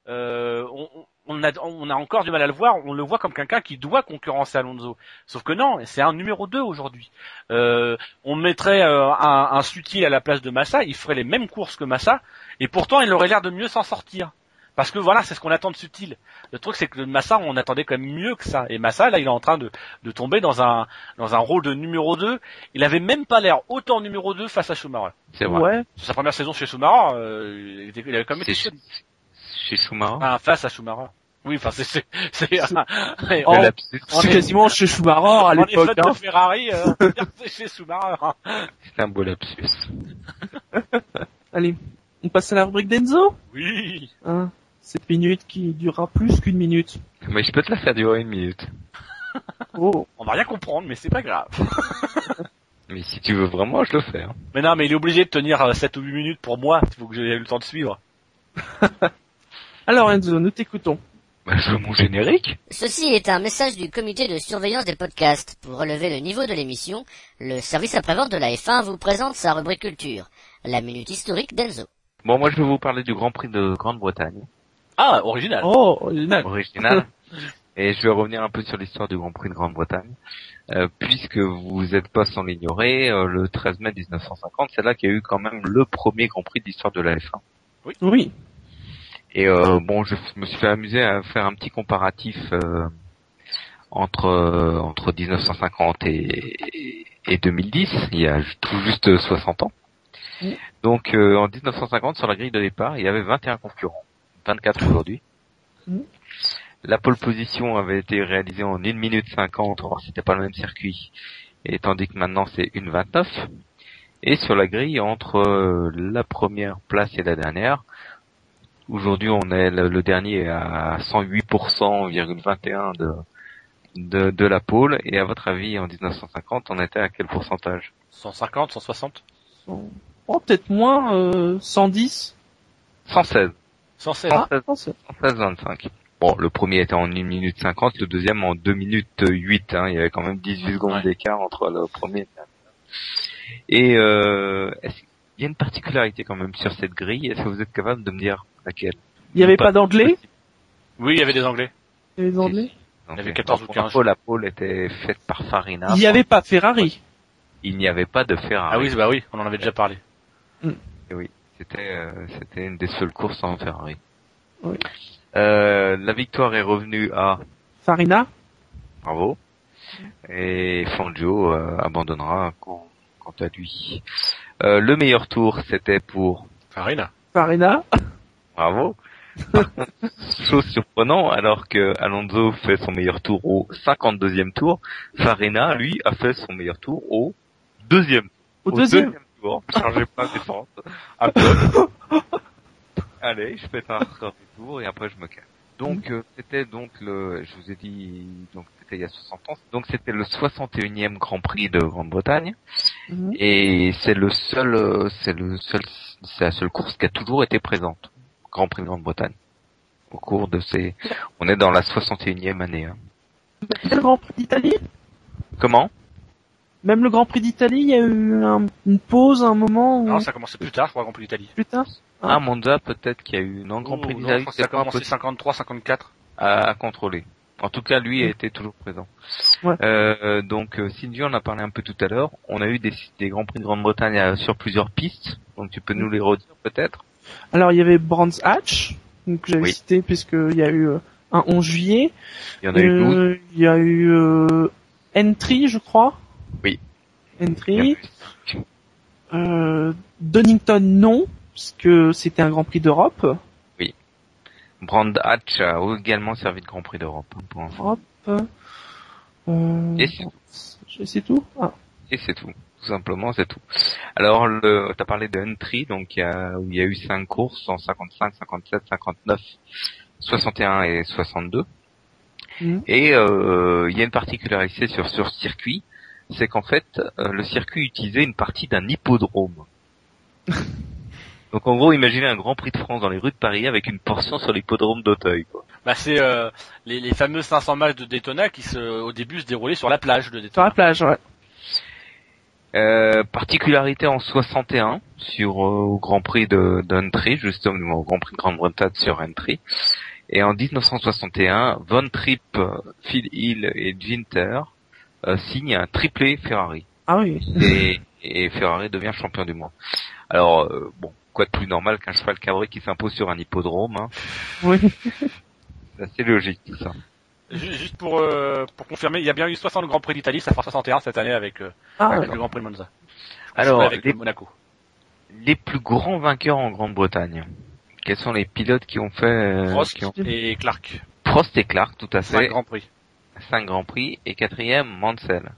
on a encore du mal à le voir. On le voit comme quelqu'un qui doit concurrencer Alonso. Sauf que non, c'est un numéro 2 aujourd'hui. On mettrait un Sutil à la place de Massa, il ferait les mêmes courses que Massa, et pourtant il aurait l'air de mieux s'en sortir. Parce que voilà, c'est ce qu'on attend de Sutil. Le truc, c'est que Massa, on attendait quand même mieux que ça. Et Massa, là, il est en train de tomber dans un rôle de numéro 2. Il avait même pas l'air autant numéro 2 face à Schumacher. C'est vrai. Ouais. Sa première saison chez Schumacher, il avait quand même été chez Schumacher. Face à Schumacher. Oui, enfin, c'est quasiment chez Schumacher à l'époque. De Ferrari, c'est chez Schumacher. C'est un beau lapsus. Allez, on passe à la rubrique d'Enzo? Oui. Cette minute qui durera plus qu'une minute. Mais je peux te la faire durer une minute. Oh. On va rien comprendre, mais c'est pas grave. Mais si tu veux vraiment, je le fais. Hein. Mais non, mais il est obligé de tenir 7 ou 8 minutes pour moi. Il faut que j'ai eu le temps de suivre. Alors Enzo, nous t'écoutons. Bah, je veux mon générique. Ceci est un message du comité de surveillance des podcasts. Pour relever le niveau de l'émission, le service après-vente de la F1 vous présente sa rubrique culture, la minute historique d'Enzo. Bon, moi je vais vous parler du Grand Prix de Grande-Bretagne. Ah, original. Oh, original. Original. Et je vais revenir un peu sur l'histoire du Grand Prix de Grande-Bretagne. Puisque vous n'êtes pas sans l'ignorer, le 13 mai 1950, c'est là qu'il y a eu quand même le premier Grand Prix de l'histoire de la F1. Oui. Et je me suis fait amuser à faire un petit comparatif entre 1950 et 2010, il y a tout juste 60 ans. Oui. Donc en 1950, sur la grille de départ, il y avait 21 concurrents, 24 aujourd'hui. Oui. La pole position avait été réalisée en 1 minute 50, alors c'était pas le même circuit, et tandis que maintenant c'est 1:29. Et sur la grille, entre la première place et la dernière, aujourd'hui on est le dernier à 108,21% de la pole, et à votre avis en 1950 on était à quel pourcentage? 150, 160 Oh, peut-être moins, 110 116. 116. 116,25. Bon, le premier était en 1 minute 50, le deuxième en 2 minutes 8, hein. Il y avait quand même 18 secondes d'écart entre le premier et il y a une particularité quand même sur cette grille. Est-ce que vous êtes capable de me dire laquelle? Il n'y avait pas d'anglais? Oui, il y avait des anglais. Il y avait des anglais? Il y avait 14 ou 15. La pole était faite par Farina. Il n'y avait pas Ferrari. Il n'y avait pas de Ferrari. Ah oui, bah oui, on en avait déjà parlé. Et oui. C'était une des seules courses en Ferrari. Oui. La victoire est revenue à Farina. Bravo. Et Fangio abandonnera quant à lui. Le meilleur tour, c'était pour Farina. Bravo. Par contre, chose surprenante, alors que Alonso fait son meilleur tour au 52e tour, Farina, lui, a fait son meilleur tour au deuxième tour. Changez pas de défense. Allez, je fais un record du tour et après je me calme. Donc, c'était donc je vous ai dit, donc c'était il y a 60 ans, donc c'était le 61e Grand Prix de Grande-Bretagne. Mhm. Et c'est la seule course qui a toujours été présente. Grand Prix de Grande-Bretagne. Au cours de on est dans la 61e année, hein. Même le Grand Prix d'Italie. Comment? Même le Grand Prix d'Italie, il y a eu une pause, un moment où... Non, ça a commencé plus tard, je crois, Grand Prix d'Italie. Plus tard. Monza, peut-être qu'il y a eu, Grand Prix Non, je d'Italie, crois que ça a commencé 53, 54. à contrôler. En tout cas, lui était toujours présent. Ouais. Donc, Sylvie, on a parlé un peu tout à l'heure. On a eu des Grands Prix de Grande-Bretagne sur plusieurs pistes. Donc, tu peux nous les redire, peut-être? Alors, il y avait Brands Hatch, que j'avais Oui. cité, puisqu'il y a eu un 11 juillet. Il y en a eu 12. Il y a eu Entry, je crois. Oui. Entry. Donington, non, parce que c'était un Grand Prix d'Europe. Brand Hatch a également servi de Grand Prix d'Europe. Pour info. Europe. Et c'est tout. C'est tout. Ah. Et c'est tout. Tout simplement, c'est tout. Alors, t'as parlé de Entry, donc où il y a eu 5 courses en 55, 57, 59, 61 et 62. Mhm. Et il y a une particularité sur ce circuit, c'est qu'en fait, le circuit utilisait une partie d'un hippodrome. Donc en gros, imaginez un Grand Prix de France dans les rues de Paris avec une portion sur l'hippodrome d'Auteuil, quoi. Bah, c'est les fameux 500 matchs de Daytona qui au début se déroulaient sur la plage de Sur Daytona. la plage, ouais. Particularité en 61 au Grand Prix d'Entry, justement au Grand Prix de Grande-Bretagne sur Entry. Et en 1961, Von Tripp, Phil Hill et Ginter signent un triplé Ferrari. Ah oui. Et Ferrari devient champion du monde. Alors, quoi de plus normal qu'un cheval cabré qui s'impose sur un hippodrome, hein. Oui. C'est assez logique tout ça. Juste pour confirmer, il y a bien eu 60 Grands Prix d'Italie, ça fera 61 cette année avec le Grand Prix de Monza. Alors, avec Monaco. Les plus grands vainqueurs en Grande-Bretagne. Quels sont les pilotes qui ont fait Prost et Clark. Prost et Clark, tout à fait. 5 Grands Prix. 5 Grands Prix et 4e Mansell.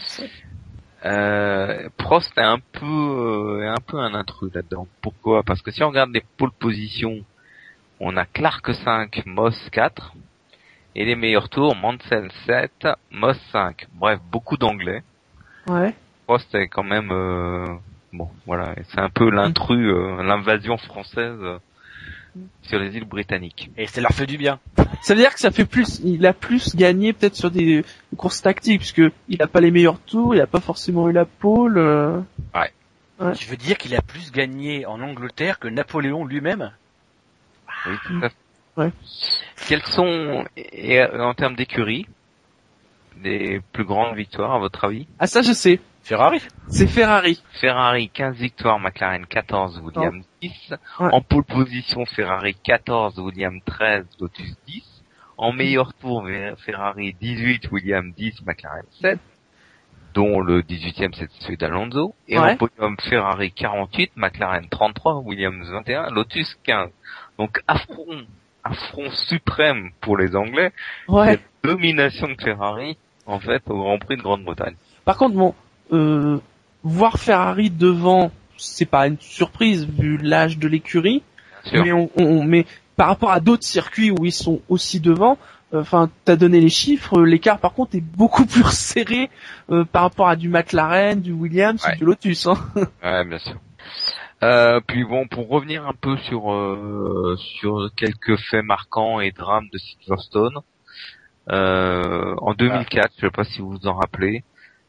Prost est un peu un intrus là-dedans. Pourquoi? Parce que si on regarde les pôles positions, on a Clark 5, Moss 4, et les meilleurs tours, Mansell 7, Moss 5. Bref, beaucoup d'anglais. Ouais. Prost est quand même, voilà, c'est un peu l'intrus, l'invasion française sur les îles britanniques. Et ça leur fait du bien. Ça veut dire que il a plus gagné peut-être sur des courses tactiques, puisque il a pas les meilleurs tours, il a pas forcément eu la pole. Ouais. Tu veux dire qu'il a plus gagné en Angleterre que Napoléon lui-même? Oui, tout à fait. Ouais. Quelles sont, en termes d'écurie, les plus grandes victoires à votre avis? Ah ça je sais. Ferrari. C'est Ferrari. Ferrari 15 victoires, McLaren 14, Williams 10. Ouais. En pole position, Ferrari 14, Williams 13, Lotus 10. En meilleur tour, Ferrari 18, Williams 10, McLaren 7, dont le 18e c'est celui d'Alonso. Et Ouais. en podium, Ferrari 48, McLaren 33, Williams 21, Lotus 15. Donc affront suprême pour les Anglais. Ouais. Cette domination de Ferrari, en fait, au Grand Prix de Grande-Bretagne. Par contre, voir Ferrari devant, c'est pas une surprise vu l'âge de l'écurie, Sûr. mais mais par rapport à d'autres circuits où ils sont aussi devant, t'as donné les chiffres, l'écart par contre est beaucoup plus serré par rapport à du McLaren, du Williams, Ouais. du Lotus. Hein. Ouais, bien sûr. Puis bon, pour revenir un peu sur quelques faits marquants et drames de Silverstone, en 2004, je sais pas si vous vous en rappelez,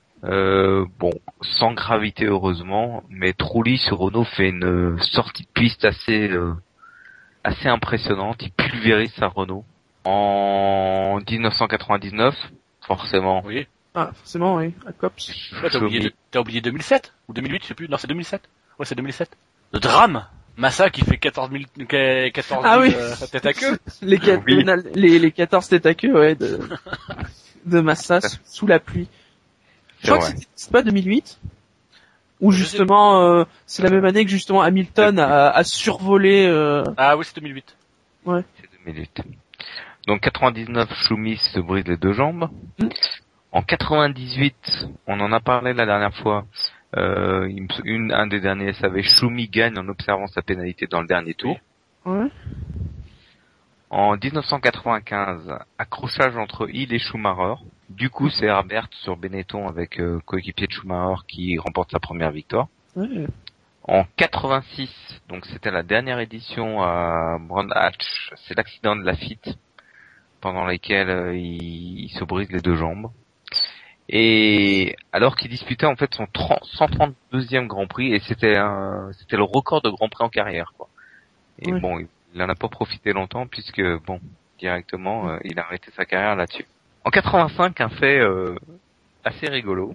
sans gravité heureusement, mais Trulli sur Renault fait une sortie de piste assez impressionnante. Il pulvérise sa Renault en 1999, forcément. Oui. Ah, forcément, oui, à Cops. Ouais, t'as oublié 2007 ou 2008, je sais plus. Non, c'est 2007. Ouais, c'est 2007. Le drame Massa qui fait 14 000 Ah oui. tête à queue. Les, Oui. les 14 têtes à queue, ouais, de Massa sous la pluie. Je C'est crois vrai. que c'est pas 2008 où justement c'est la même année que justement Hamilton a survolé. Ah oui, c'est 2008. C'est 2 minutes. Donc 99, Schumi se brise les 2 jambes. En 98, on en a parlé la dernière fois. Un des derniers SAV, Schumi gagne en observant sa pénalité dans le dernier tour. Ouais. En 1995, accrochage entre Hill et Schumacher. Du coup, c'est Herbert sur Benetton avec coéquipier de Schumacher qui remporte sa première victoire. Ouais. En 86, donc c'était la dernière édition à Brown Hatch, c'est l'accident de Lafitte pendant lequel il se brise les 2 jambes. Et alors qu'il disputait en fait son 132e Grand Prix et c'était le record de Grand Prix en carrière, quoi. Et Ouais. bon, il en a pas profité longtemps puisque bon, directement il a arrêté sa carrière là-dessus. En 85, un fait assez rigolo.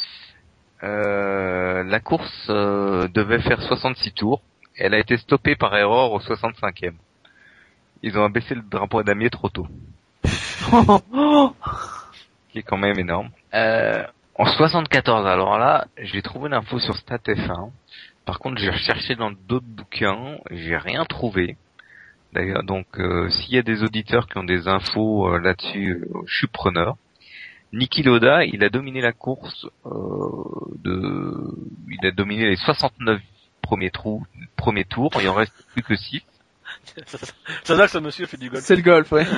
La course devait faire 66 tours. Elle a été stoppée par erreur au 65e. Ils ont abaissé le drapeau damier trop tôt, qui est quand même énorme. En 74, alors là, j'ai trouvé l'info sur StatF1. Par contre, j'ai recherché dans d'autres bouquins, j'ai rien trouvé. D'ailleurs, donc, s'il y a des auditeurs qui ont des infos là-dessus, je suis preneur. Niki Lauda, il a dominé la course il a dominé les 69 premiers tours, il en reste plus que 6. Ça doit que ce monsieur fait du golf. C'est le golf, ouais.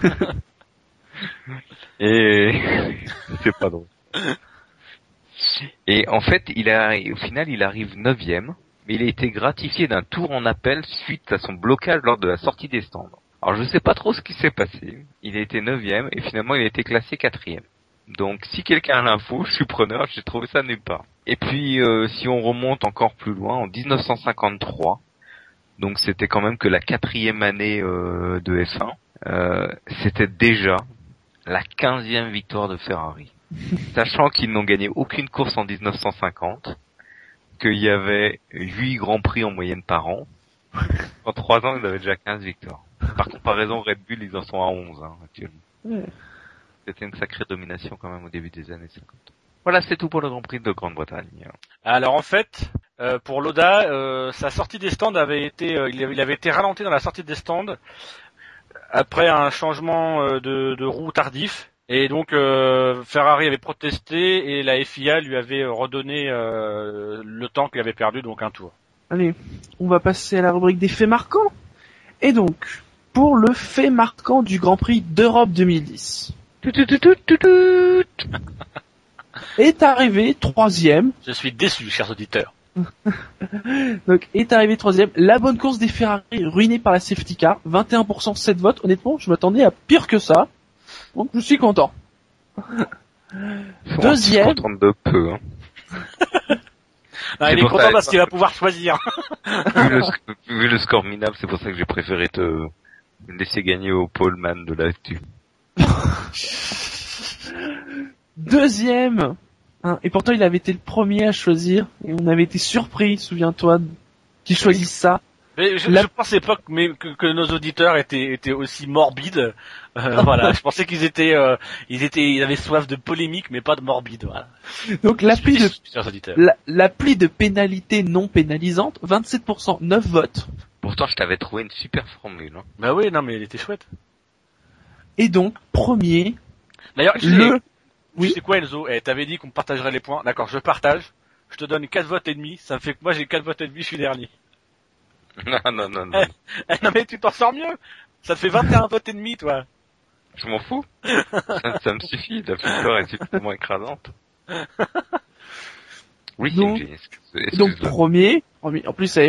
Et c'est pas drôle. Et en fait, au final, il arrive 9e, mais il a été gratifié d'un tour en appel suite à son blocage lors de la sortie des stands. Alors je sais pas trop ce qui s'est passé. Il a été 9e et finalement il a été classé 4e. Donc si quelqu'un a l'info, je suis preneur, j'ai trouvé ça nulle part. Et puis si on remonte encore plus loin, en 1953, donc c'était quand même que la 4e année de F1, c'était déjà la 15e victoire de Ferrari. Sachant qu'ils n'ont gagné aucune course en 1950, qu'il y avait 8 grands prix en moyenne par an, en 3 ans ils avaient déjà 15 victoires. Par comparaison, Red Bull, ils en sont à 11 actuellement. Ouais. C'était une sacrée domination quand même au début des années 50. Voilà, c'est tout pour le Grand Prix de Grande-Bretagne. Alors en fait, pour Lauda, sa sortie des stands avait été, il avait été ralenti dans la sortie des stands après un changement de roue tardif. Et donc Ferrari avait protesté et la FIA lui avait redonné le temps qu'il avait perdu, donc un tour. Allez, on va passer à la rubrique des faits marquants. Et donc, pour le fait marquant du Grand Prix d'Europe 2010. Est arrivé 3e. Je suis déçu, chers auditeurs. Donc, est arrivé 3e. La bonne course des Ferrari ruinée par la safety car. 21% 7 votes. Honnêtement, je m'attendais à pire que ça. Donc, je suis content. Deuxième. Content de peu, hein. Ah, il est pour content ça- parce qu'il va pouvoir choisir. vu le score minable, c'est pour ça que j'ai préféré te laisser gagner au poleman de l'actu. Deuxième. Hein, et pourtant, il avait été le premier à choisir. Et on avait été surpris, souviens-toi, qu'il choisisse ça. Mais je pensais pas que nos auditeurs étaient aussi morbides. Voilà, je pensais qu'ils ils avaient soif de polémique, mais pas de morbide. Voilà. Donc, l'appli de Chers auditeurs. l'appli de pénalité non pénalisante, 27%, 9 votes. Pourtant, je t'avais trouvé une super formule, hein. Bah oui, non, mais il était chouette. Et donc, premier, D'ailleurs, Oui. c'est quoi, Enzo? T'avais dit qu'on partagerait les points. D'accord, je partage. Je te donne 4 votes et demi. Ça me fait que moi, j'ai 4 votes et demi, je suis dernier. Non. Non, mais tu t'en sors mieux. Ça te fait 21 votes et demi, toi. Je m'en fous. ça me suffit, la victoire est suffisamment écrasante. Oui, Donc- Shinji, excuse-le. donc premier, en plus, ça est,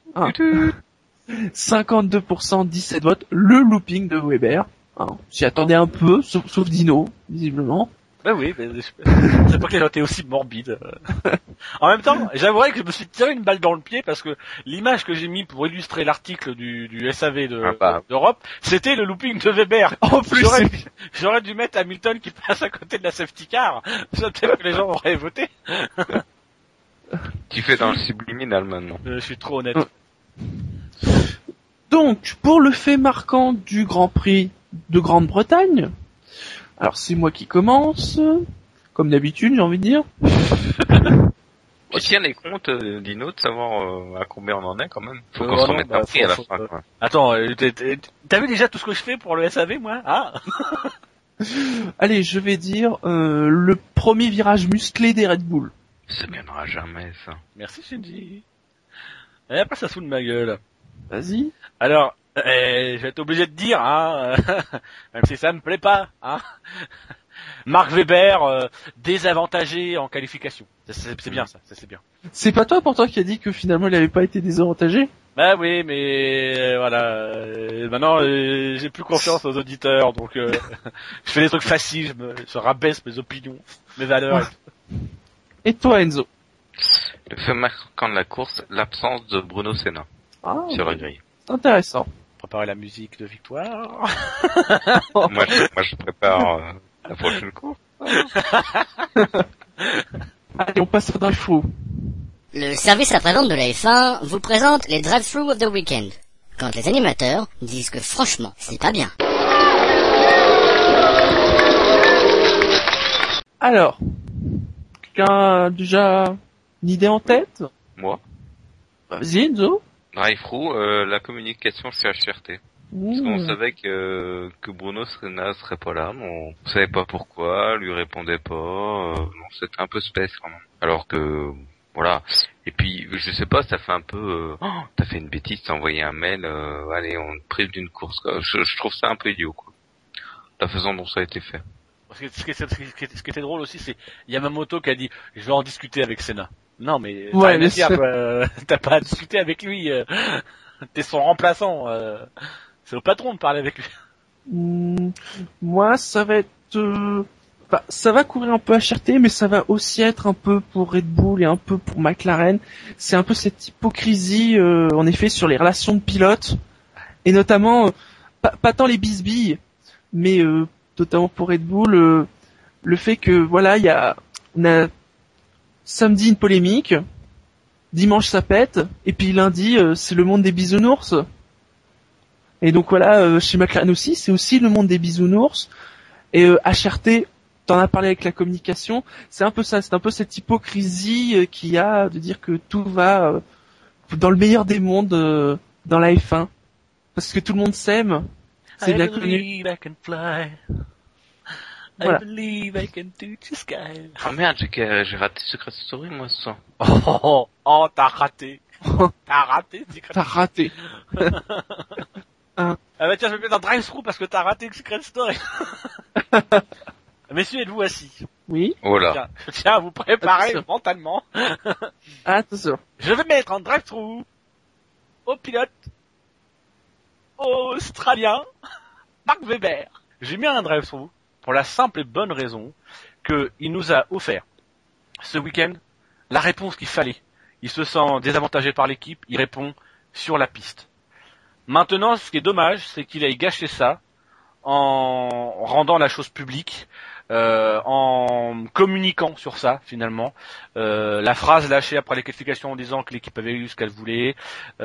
52%, 17 votes, le looping de Weber. Hein, j'y attendais un peu, sauf Dino, visiblement. Bah oui, mais c'est pas qu'elle était aussi morbide. En même temps, j'avouerais que je me suis tiré une balle dans le pied parce que l'image que j'ai mis pour illustrer l'article du SAV d'Europe, c'était le looping de Weber. En plus, J'aurais dû mettre Hamilton qui passe à côté de la safety car. Peut-être que les gens auraient voté. Tu fais dans le subliminal maintenant. Je suis trop honnête. Donc, pour le fait marquant du Grand Prix de Grande-Bretagne, alors c'est moi qui commence, comme d'habitude j'ai envie de dire. Tu tiens les comptes, Dino, de savoir à combien on en est quand même. Faut qu'on se remette un prix à la fin, quoi. Attends, t'as vu déjà tout ce que je fais pour le SAV, moi? Ah. Allez, je vais dire le premier virage musclé des Red Bull. Ça viendra jamais, ça. Merci, Shinji. Et après, ça se fout de ma gueule. Vas-y. Alors, je vais être obligé de dire, hein, même si ça me plaît pas, hein. Mark Webber, désavantagé en qualification. C'est bien ça, c'est bien. C'est pas toi pourtant qui a dit que finalement il avait pas été désavantagé? Bah oui, mais voilà. Maintenant, j'ai plus confiance aux auditeurs, donc je fais des trucs faciles, je rabaisse mes opinions, mes valeurs. Et toi, Enzo? Le fait marquant de la course, l'absence de Bruno Senna sur la grille. Intéressant. Préparer la musique de victoire. moi, je prépare la prochaine course. Allez, on passe au drive-thru. Le service après-vente de la F1 vous présente les drive-thru of the weekend. Quand les animateurs disent que franchement, c'est pas bien. Alors, quelqu'un a déjà une idée en tête? Moi. Vas-y, Enzo. Drive-thru, la communication chez HRT. Parce qu'on savait que Bruno Senna serait pas là, mais on savait pas pourquoi, lui répondait pas, non, c'était un peu space quand même. Alors que, voilà. Et puis, je sais pas, ça fait un peu, t'as fait une bêtise, t'as envoyé un mail, allez, on te prive d'une course, quoi. Je trouve ça un peu idiot, quoi. La façon dont ça a été fait. Ce qui était drôle aussi, c'est Yamamoto qui a dit, je vais en discuter avec Senna. Non, mais, ouais, t'as pas à discuter avec lui, t'es son remplaçant, c'est au patron de parler avec lui. Moi, ça va être... ça va courir un peu HRT, mais ça va aussi être un peu pour Red Bull et un peu pour McLaren. C'est un peu cette hypocrisie, en effet, sur les relations de pilotes. Et notamment, pas tant les bisbilles, mais notamment pour Red Bull, le fait que, voilà, on a samedi une polémique, dimanche ça pète, et puis lundi, c'est le monde des bisounours. Et donc voilà, chez McLaren aussi, c'est aussi le monde des bisounours. Et HRT, t'en as parlé avec la communication, c'est un peu ça, c'est un peu cette hypocrisie qu'il y a de dire que tout va dans le meilleur des mondes dans la F1. Parce que tout le monde s'aime, c'est bien connu. Voilà. I believe I can touch the sky. Ah merde, j'ai raté Secret Story, moi, ce soir. Oh, t'as raté. T'as raté, Secret T'as raté. Ah bah tiens, je vais mettre un drive-thru parce que t'as raté Secret Story. Messieurs, êtes-vous assis? Oui. Oh là. Je tiens à vous préparer Attention. mentalement. Attention. Je vais mettre un drive-thru au pilote australien Mark Webber. J'ai mis un drive-thru pour la simple et bonne raison que il nous a offert ce week-end la réponse qu'il fallait. Il se sent désavantagé par l'équipe, il répond sur la piste. Maintenant, ce qui est dommage, c'est qu'il ait gâché ça en rendant la chose publique, en communiquant sur ça finalement. La phrase lâchée après les qualifications en disant que l'équipe avait eu ce qu'elle voulait.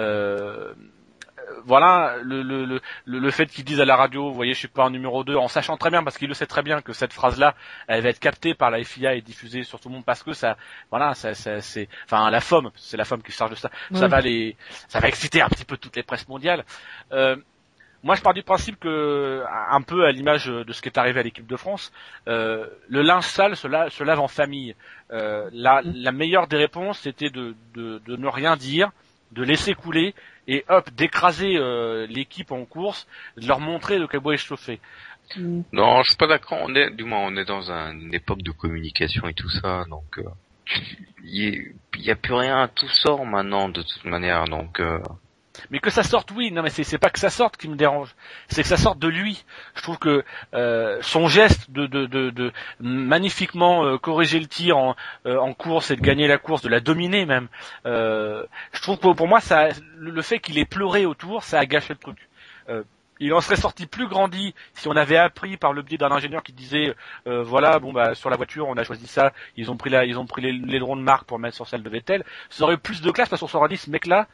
Voilà, le fait qu'ils disent à la radio, vous voyez, je suis pas un numéro 2, en sachant très bien, parce qu'il le sait très bien que cette phrase-là, elle va être captée par la FIA et diffusée sur tout le monde, parce que ça, voilà, c'est, enfin, la FOM, c'est la FOM qui se charge de ça, Ouais. ça va exciter un petit peu toutes les presses mondiales. Moi, je pars du principe que, un peu à l'image de ce qui est arrivé à l'équipe de France, le linge sale se lave en famille. La meilleure des réponses, c'était de ne rien dire, de laisser couler et hop, d'écraser l'équipe en course, de leur montrer de quel bois est chauffé. Non, je suis pas d'accord. On est dans une époque de communication et tout ça, donc il y a plus rien, tout sort maintenant de toute manière, donc. Mais que ça sorte, oui, non mais c'est pas que ça sorte qui me dérange, c'est que ça sorte de lui. Je trouve que son geste de magnifiquement corriger le tir en course et de gagner la course, de la dominer même, je trouve que pour moi ça, le fait qu'il ait pleuré autour, ça a gâché le truc. Il en serait sorti plus grandi si on avait appris par le biais d'un ingénieur qui disait voilà, bon bah sur la voiture on a choisi ça, ils ont pris l'aileron de marque pour mettre sur celle de Vettel. Ça aurait eu plus de classe parce qu'on s'aurait dit ce mec là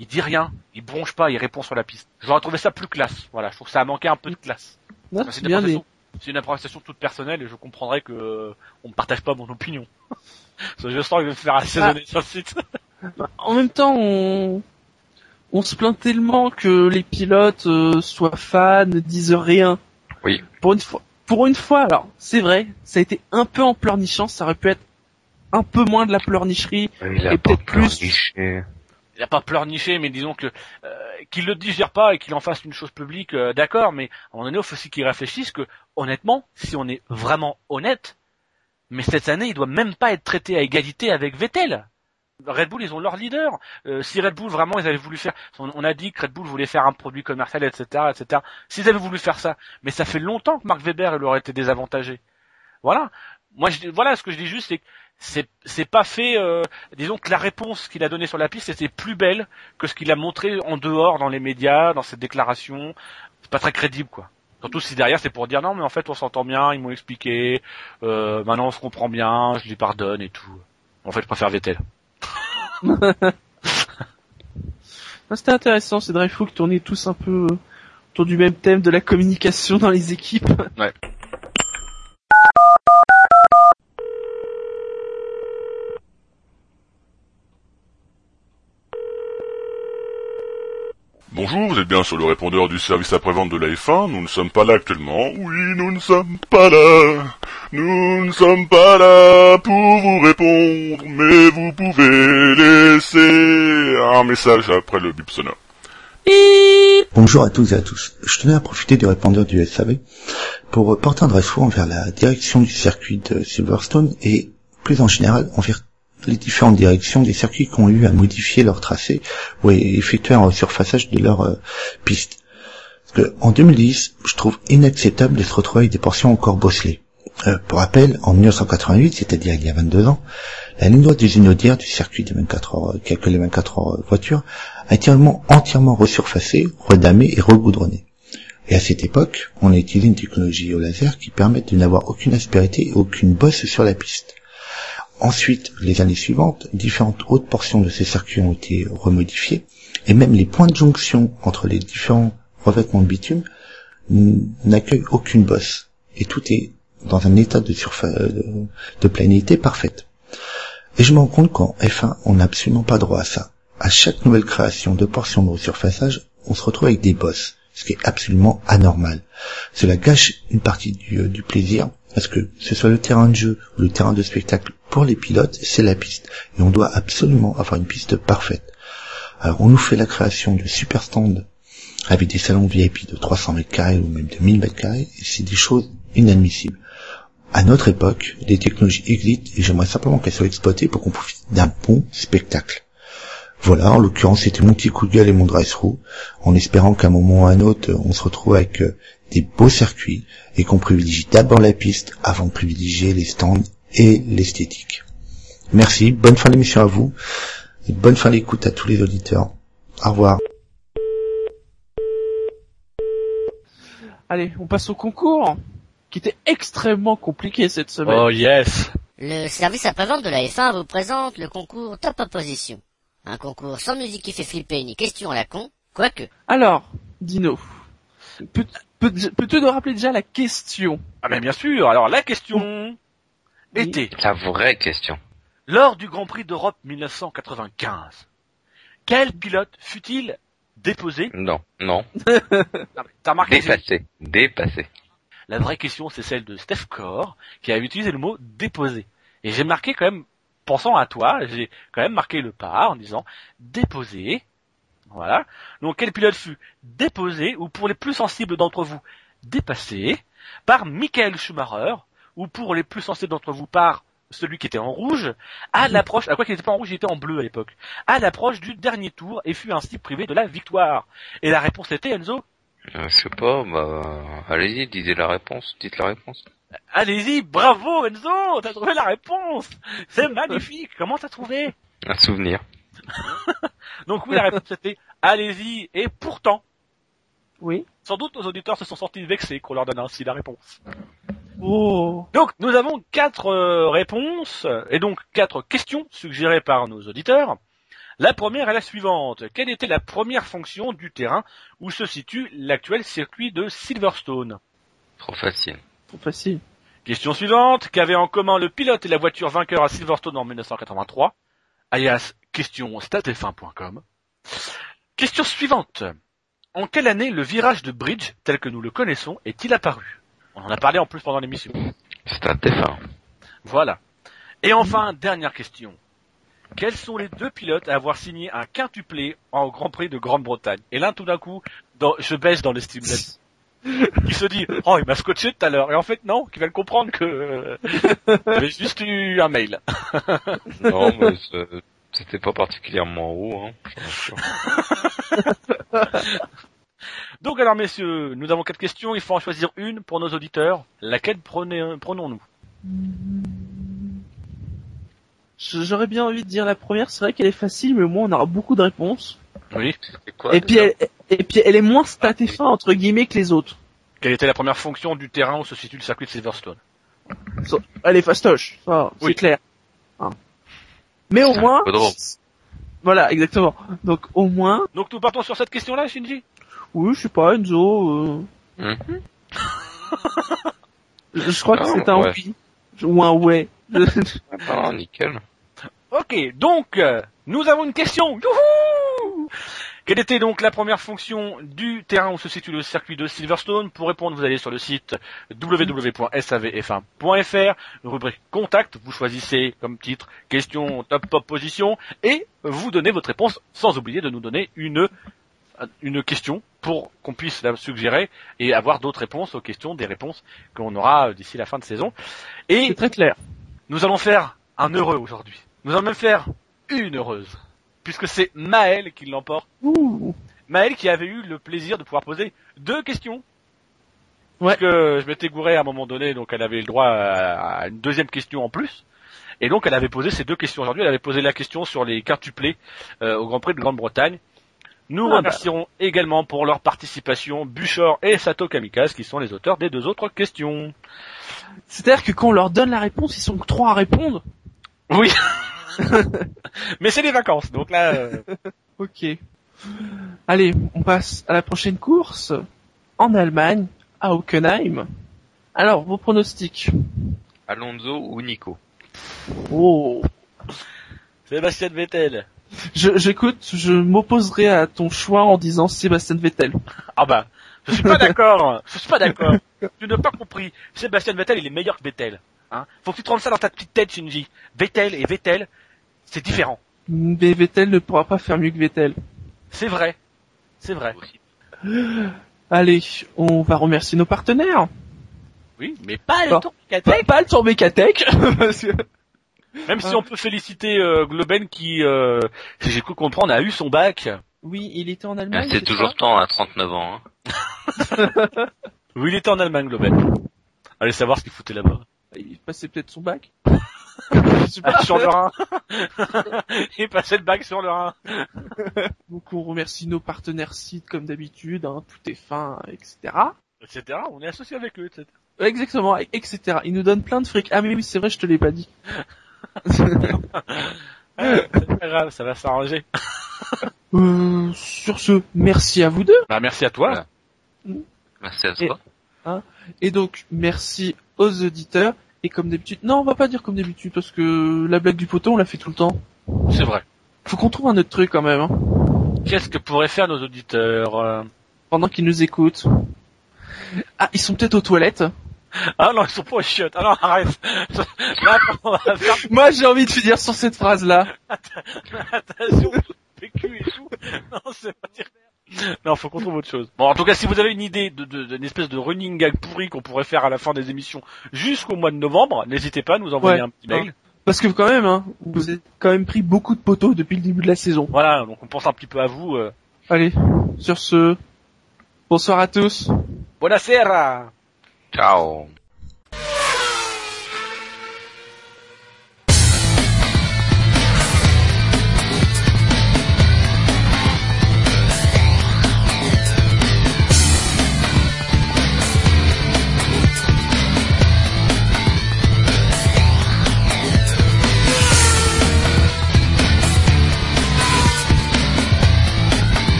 il dit rien, il bronche pas, il répond sur la piste. J'aurais trouvé ça plus classe. Voilà, je trouve que ça a manqué un peu de classe. Non, C'est c'est bien dit. une appréciation toute personnelle et je comprendrais que on ne partage pas mon opinion. Parce que je sens que je vais me faire assaisonner sur le site. En même temps, on se plaint tellement que les pilotes soient fans, ne disent rien. Oui. Pour une fois, alors, c'est vrai, ça a été un peu en pleurnichant, ça aurait pu être un peu moins de la pleurnicherie, Il a et pas peut-être plus. pleurniché. Il a pas pleurniché, mais disons que qu'il le digère pas et qu'il en fasse une chose publique, d'accord, mais à un moment donné, il faut aussi qu'il réfléchisse que, honnêtement, si on est vraiment honnête, mais cette année, il doit même pas être traité à égalité avec Vettel. Red Bull, ils ont leur leader. Si Red Bull, vraiment, ils avaient voulu faire... On a dit que Red Bull voulait faire un produit commercial, etc., etc. S'ils avaient voulu faire ça, mais ça fait longtemps que Mark Webber, il aurait été désavantagé. Voilà. Moi, voilà, ce que je dis juste, c'est que c'est pas fait... disons que la réponse qu'il a donnée sur la piste était plus belle que ce qu'il a montré en dehors, dans les médias, dans ses déclarations. C'est pas très crédible, quoi. Surtout si derrière c'est pour dire non mais en fait on s'entend bien, ils m'ont expliqué, maintenant on se comprend bien, je lui pardonne et tout. En fait je préfère Vettel. C'était intéressant, c'est Drive Fou qui tournait tous un peu autour du même thème de la communication dans les équipes. Ouais. Bonjour, vous êtes bien sur le répondeur du service après-vente de la F1, nous ne sommes pas là actuellement. Oui, nous ne sommes pas là. Nous ne sommes pas là pour vous répondre, mais vous pouvez laisser un message après le bip sonore. Bonjour à toutes et à tous. Je tenais à profiter du répondeur du SAV pour porter un adresse envers la direction du circuit de Silverstone et plus en général envers les différentes directions des circuits qui ont eu à modifier leur tracé ou à effectuer un resurfaçage de leur piste. Parce que, en 2010, je trouve inacceptable de se retrouver avec des portions encore bosselées. Pour rappel, en 1988, c'est-à-dire il y a 22 ans, la ligne droite des Unodières du circuit des 24 heures, qui accueille les 24 heures voitures, a été entièrement resurfacée, redamée et regoudronnée. Et à cette époque, on a utilisé une technologie au laser qui permet de n'avoir aucune aspérité et aucune bosse sur la piste. Ensuite, les années suivantes, différentes autres portions de ces circuits ont été remodifiées, et même les points de jonction entre les différents revêtements de bitume n'accueillent aucune bosse. Et tout est dans un état de planité parfaite. Et je me rends compte qu'en F1, on n'a absolument pas droit à ça. À chaque nouvelle création de portions de resurfaçage, on se retrouve avec des bosses, ce qui est absolument anormal. Cela gâche une partie du plaisir, parce que ce soit le terrain de jeu ou le terrain de spectacle pour les pilotes, c'est la piste. Et on doit absolument avoir une piste parfaite. Alors on nous fait la création de super stands avec des salons VIP de 300 mètres carrés ou même de 1000 mètres carrés, et c'est des choses inadmissibles. À notre époque, les technologies existent et j'aimerais simplement qu'elles soient exploitées pour qu'on profite d'un bon spectacle. Voilà, en l'occurrence, c'était mon petit coup de gueule et mon drive-through, en espérant qu'à un moment ou à un autre, on se retrouve avec des beaux circuits et qu'on privilégie d'abord la piste avant de privilégier les stands et l'esthétique. Merci, bonne fin d'émission à vous, et bonne fin d'écoute à tous les auditeurs. Au revoir. Allez, on passe au concours, qui était extrêmement compliqué cette semaine. Oh yes. Le service après-vente de la F1 vous présente le concours Top Opposition. Un concours sans musique qui fait flipper ni question à la con, quoique. Alors, Dino, peux-tu nous rappeler déjà la question? Ah mais bien sûr, alors la question était, La vraie question. lors du Grand Prix d'Europe 1995, quel pilote fut-il déposé? Non, non. Non, mais t'as remarqué, Dépassé. la vraie question c'est celle de Steph Core, qui a utilisé le mot déposé. Et j'ai marqué quand même, pensant à toi, j'ai quand même marqué le pas en disant déposé. Voilà. Donc quel pilote fut déposé, ou pour les plus sensibles d'entre vous, dépassé, par Michael Schumacher, ou pour les plus sensibles d'entre vous, par celui qui était en rouge, à l'approche, à quoi qu'il n'était pas en rouge, il était en bleu à l'époque, à l'approche du dernier tour, et fut ainsi privé de la victoire. Et la réponse était, Enzo? Je sais pas, allez-y, dites la réponse. Allez-y, bravo Enzo, t'as trouvé la réponse. C'est magnifique. Comment t'as trouvé? Un souvenir. Donc oui, la réponse était allez-y, et pourtant, Oui. sans doute nos auditeurs se sont sentis vexés qu'on leur donne ainsi la réponse. Oh. Donc nous avons 4 réponses, et donc 4 questions suggérées par nos auditeurs. La première est la suivante. Quelle était la première fonction du terrain où se situe l'actuel circuit de Silverstone? Trop facile. Trop facile. Question suivante. Qu'avaient en commun le pilote et la voiture vainqueur à Silverstone en 1983? Alias, question statf1.com. Question suivante. En quelle année le virage de bridge, tel que nous le connaissons, est-il apparu? On en a parlé en plus pendant l'émission. C'est un TF1. Voilà. Et enfin, dernière question. Quels sont les deux pilotes à avoir signé un quintuplé en Grand Prix de Grande-Bretagne? Et l'un tout d'un coup, je baisse dans l'estime. Qui se dit, oh, il m'a scotché tout à l'heure. Et en fait, non, qui va le comprendre que j'avais juste eu un mail. Non, mais c'était pas particulièrement haut, hein. Donc alors, messieurs, nous avons 4 questions. Il faut en choisir une pour nos auditeurs. Laquelle prenons-nous? J'aurais bien envie de dire la première, c'est vrai qu'elle est facile, mais au moins on aura beaucoup de réponses. Oui. C'est quoi, Et puis elle est moins stat et fin entre guillemets que les autres. Quelle était la première fonction du terrain où se situe le circuit de Silverstone? Elle est fastoche, ça, Oui. c'est clair. Hein. Mais au moins, Hippodrome. voilà, exactement. Donc au moins, Donc nous partons sur cette question-là, Shinji? oui, je sais pas, Enzo. Je crois que Non, c'est un ouais. oui ou un ouais. Ah, nickel. Ok, donc, nous avons une question. Youhou! Quelle était donc la première fonction du terrain où se situe le circuit de Silverstone? Pour répondre, vous allez sur le site www.savf1.fr, rubrique contact, vous choisissez comme titre question top pop position et vous donnez votre réponse sans oublier de nous donner une question pour qu'on puisse la suggérer et avoir d'autres réponses aux questions, des réponses qu'on aura d'ici la fin de saison. Et C'est très clair. nous allons faire un heureux aujourd'hui. Nous allons même faire une heureuse. Puisque c'est Maëlle qui l'emporte. Ouh. Maëlle qui avait eu le plaisir de pouvoir poser 2 questions. Ouais. Parce que je m'étais gouré à un moment donné, donc elle avait le droit à une deuxième question en plus. Et donc elle avait posé ces 2 questions aujourd'hui. Elle avait posé la question sur les quintuplés au Grand Prix de Grande-Bretagne. Nous remercierons également pour leur participation Buchor et Sato Kamikaze qui sont les auteurs des 2 autres questions. C'est-à-dire que quand on leur donne la réponse, ils sont que 3 à répondre. Oui. Mais c'est les vacances, donc là... Ok. Allez, on passe à la prochaine course. En Allemagne, à Hockenheim. Alors, vos pronostics. Alonso ou Nico? Oh. Sébastien Vettel. J'écoute, je m'opposerai à ton choix en disant Sébastien Vettel. Ah bah, je suis pas d'accord. Je suis pas d'accord. Tu n'as pas compris. Sébastien Vettel, il est meilleur que Vettel. Hein. Faut que tu te rendes ça dans ta petite tête, Shinji. Vettel et Vettel, c'est différent. Mais Vettel ne pourra pas faire mieux que Vettel. C'est vrai. C'est vrai. Allez, on va remercier nos partenaires. Oui, mais pas le Bon. tour Mécatech. Pas le Tour Mécatech. Parce que- Même si on peut féliciter Globen qui, si j'ai cru comprendre, a eu son bac. Oui, il était en Ah, Allemagne. c'est toujours temps à 39 ans, hein. Oui, il était en Allemagne, Globen. Allez savoir ce qu'il foutait là-bas. Il passait peut-être son bac. Je sais pas. Sur le Rhin. Il passait le bac sur le Rhin. Donc on remercie nos partenaires sites comme d'habitude, hein, tout est fin, etc. Etc. On est associé avec eux, etc. Exactement, etc. Ils nous donnent plein de fric. Ah mais oui, c'est vrai, je te l'ai pas dit. C'est pas grave, ça va s'arranger. Sur ce, merci à vous deux. Bah, merci à toi. Voilà. Merci à toi. Et donc, merci aux auditeurs. Et comme d'habitude, non, on va pas dire comme d'habitude, parce que la blague du poteau, on l'a fait tout le temps. C'est vrai. Faut qu'on trouve un autre truc quand même, hein, Qu'est-ce que pourraient faire nos auditeurs pendant qu'ils nous écoutent. Ah, ils sont peut-être aux toilettes. Ah non, ils sont pas aux chiottes. Ah non, arrête. Là, on va faire Moi, j'ai envie de finir sur cette phrase-là. attention, PQ et tout. Non, c'est pas dire. Non, faut qu'on trouve autre chose. Bon, en tout cas, si vous avez une idée d'une espèce de running gag pourri qu'on pourrait faire à la fin des émissions jusqu'au mois de novembre, n'hésitez pas à nous envoyer Ouais. un petit mail. Parce que quand même, hein, vous avez quand même pris beaucoup de poteaux depuis le début de la saison. Voilà, donc on pense un petit peu à vous. Allez, sur ce, bonsoir à tous. Buonasera. Ciao.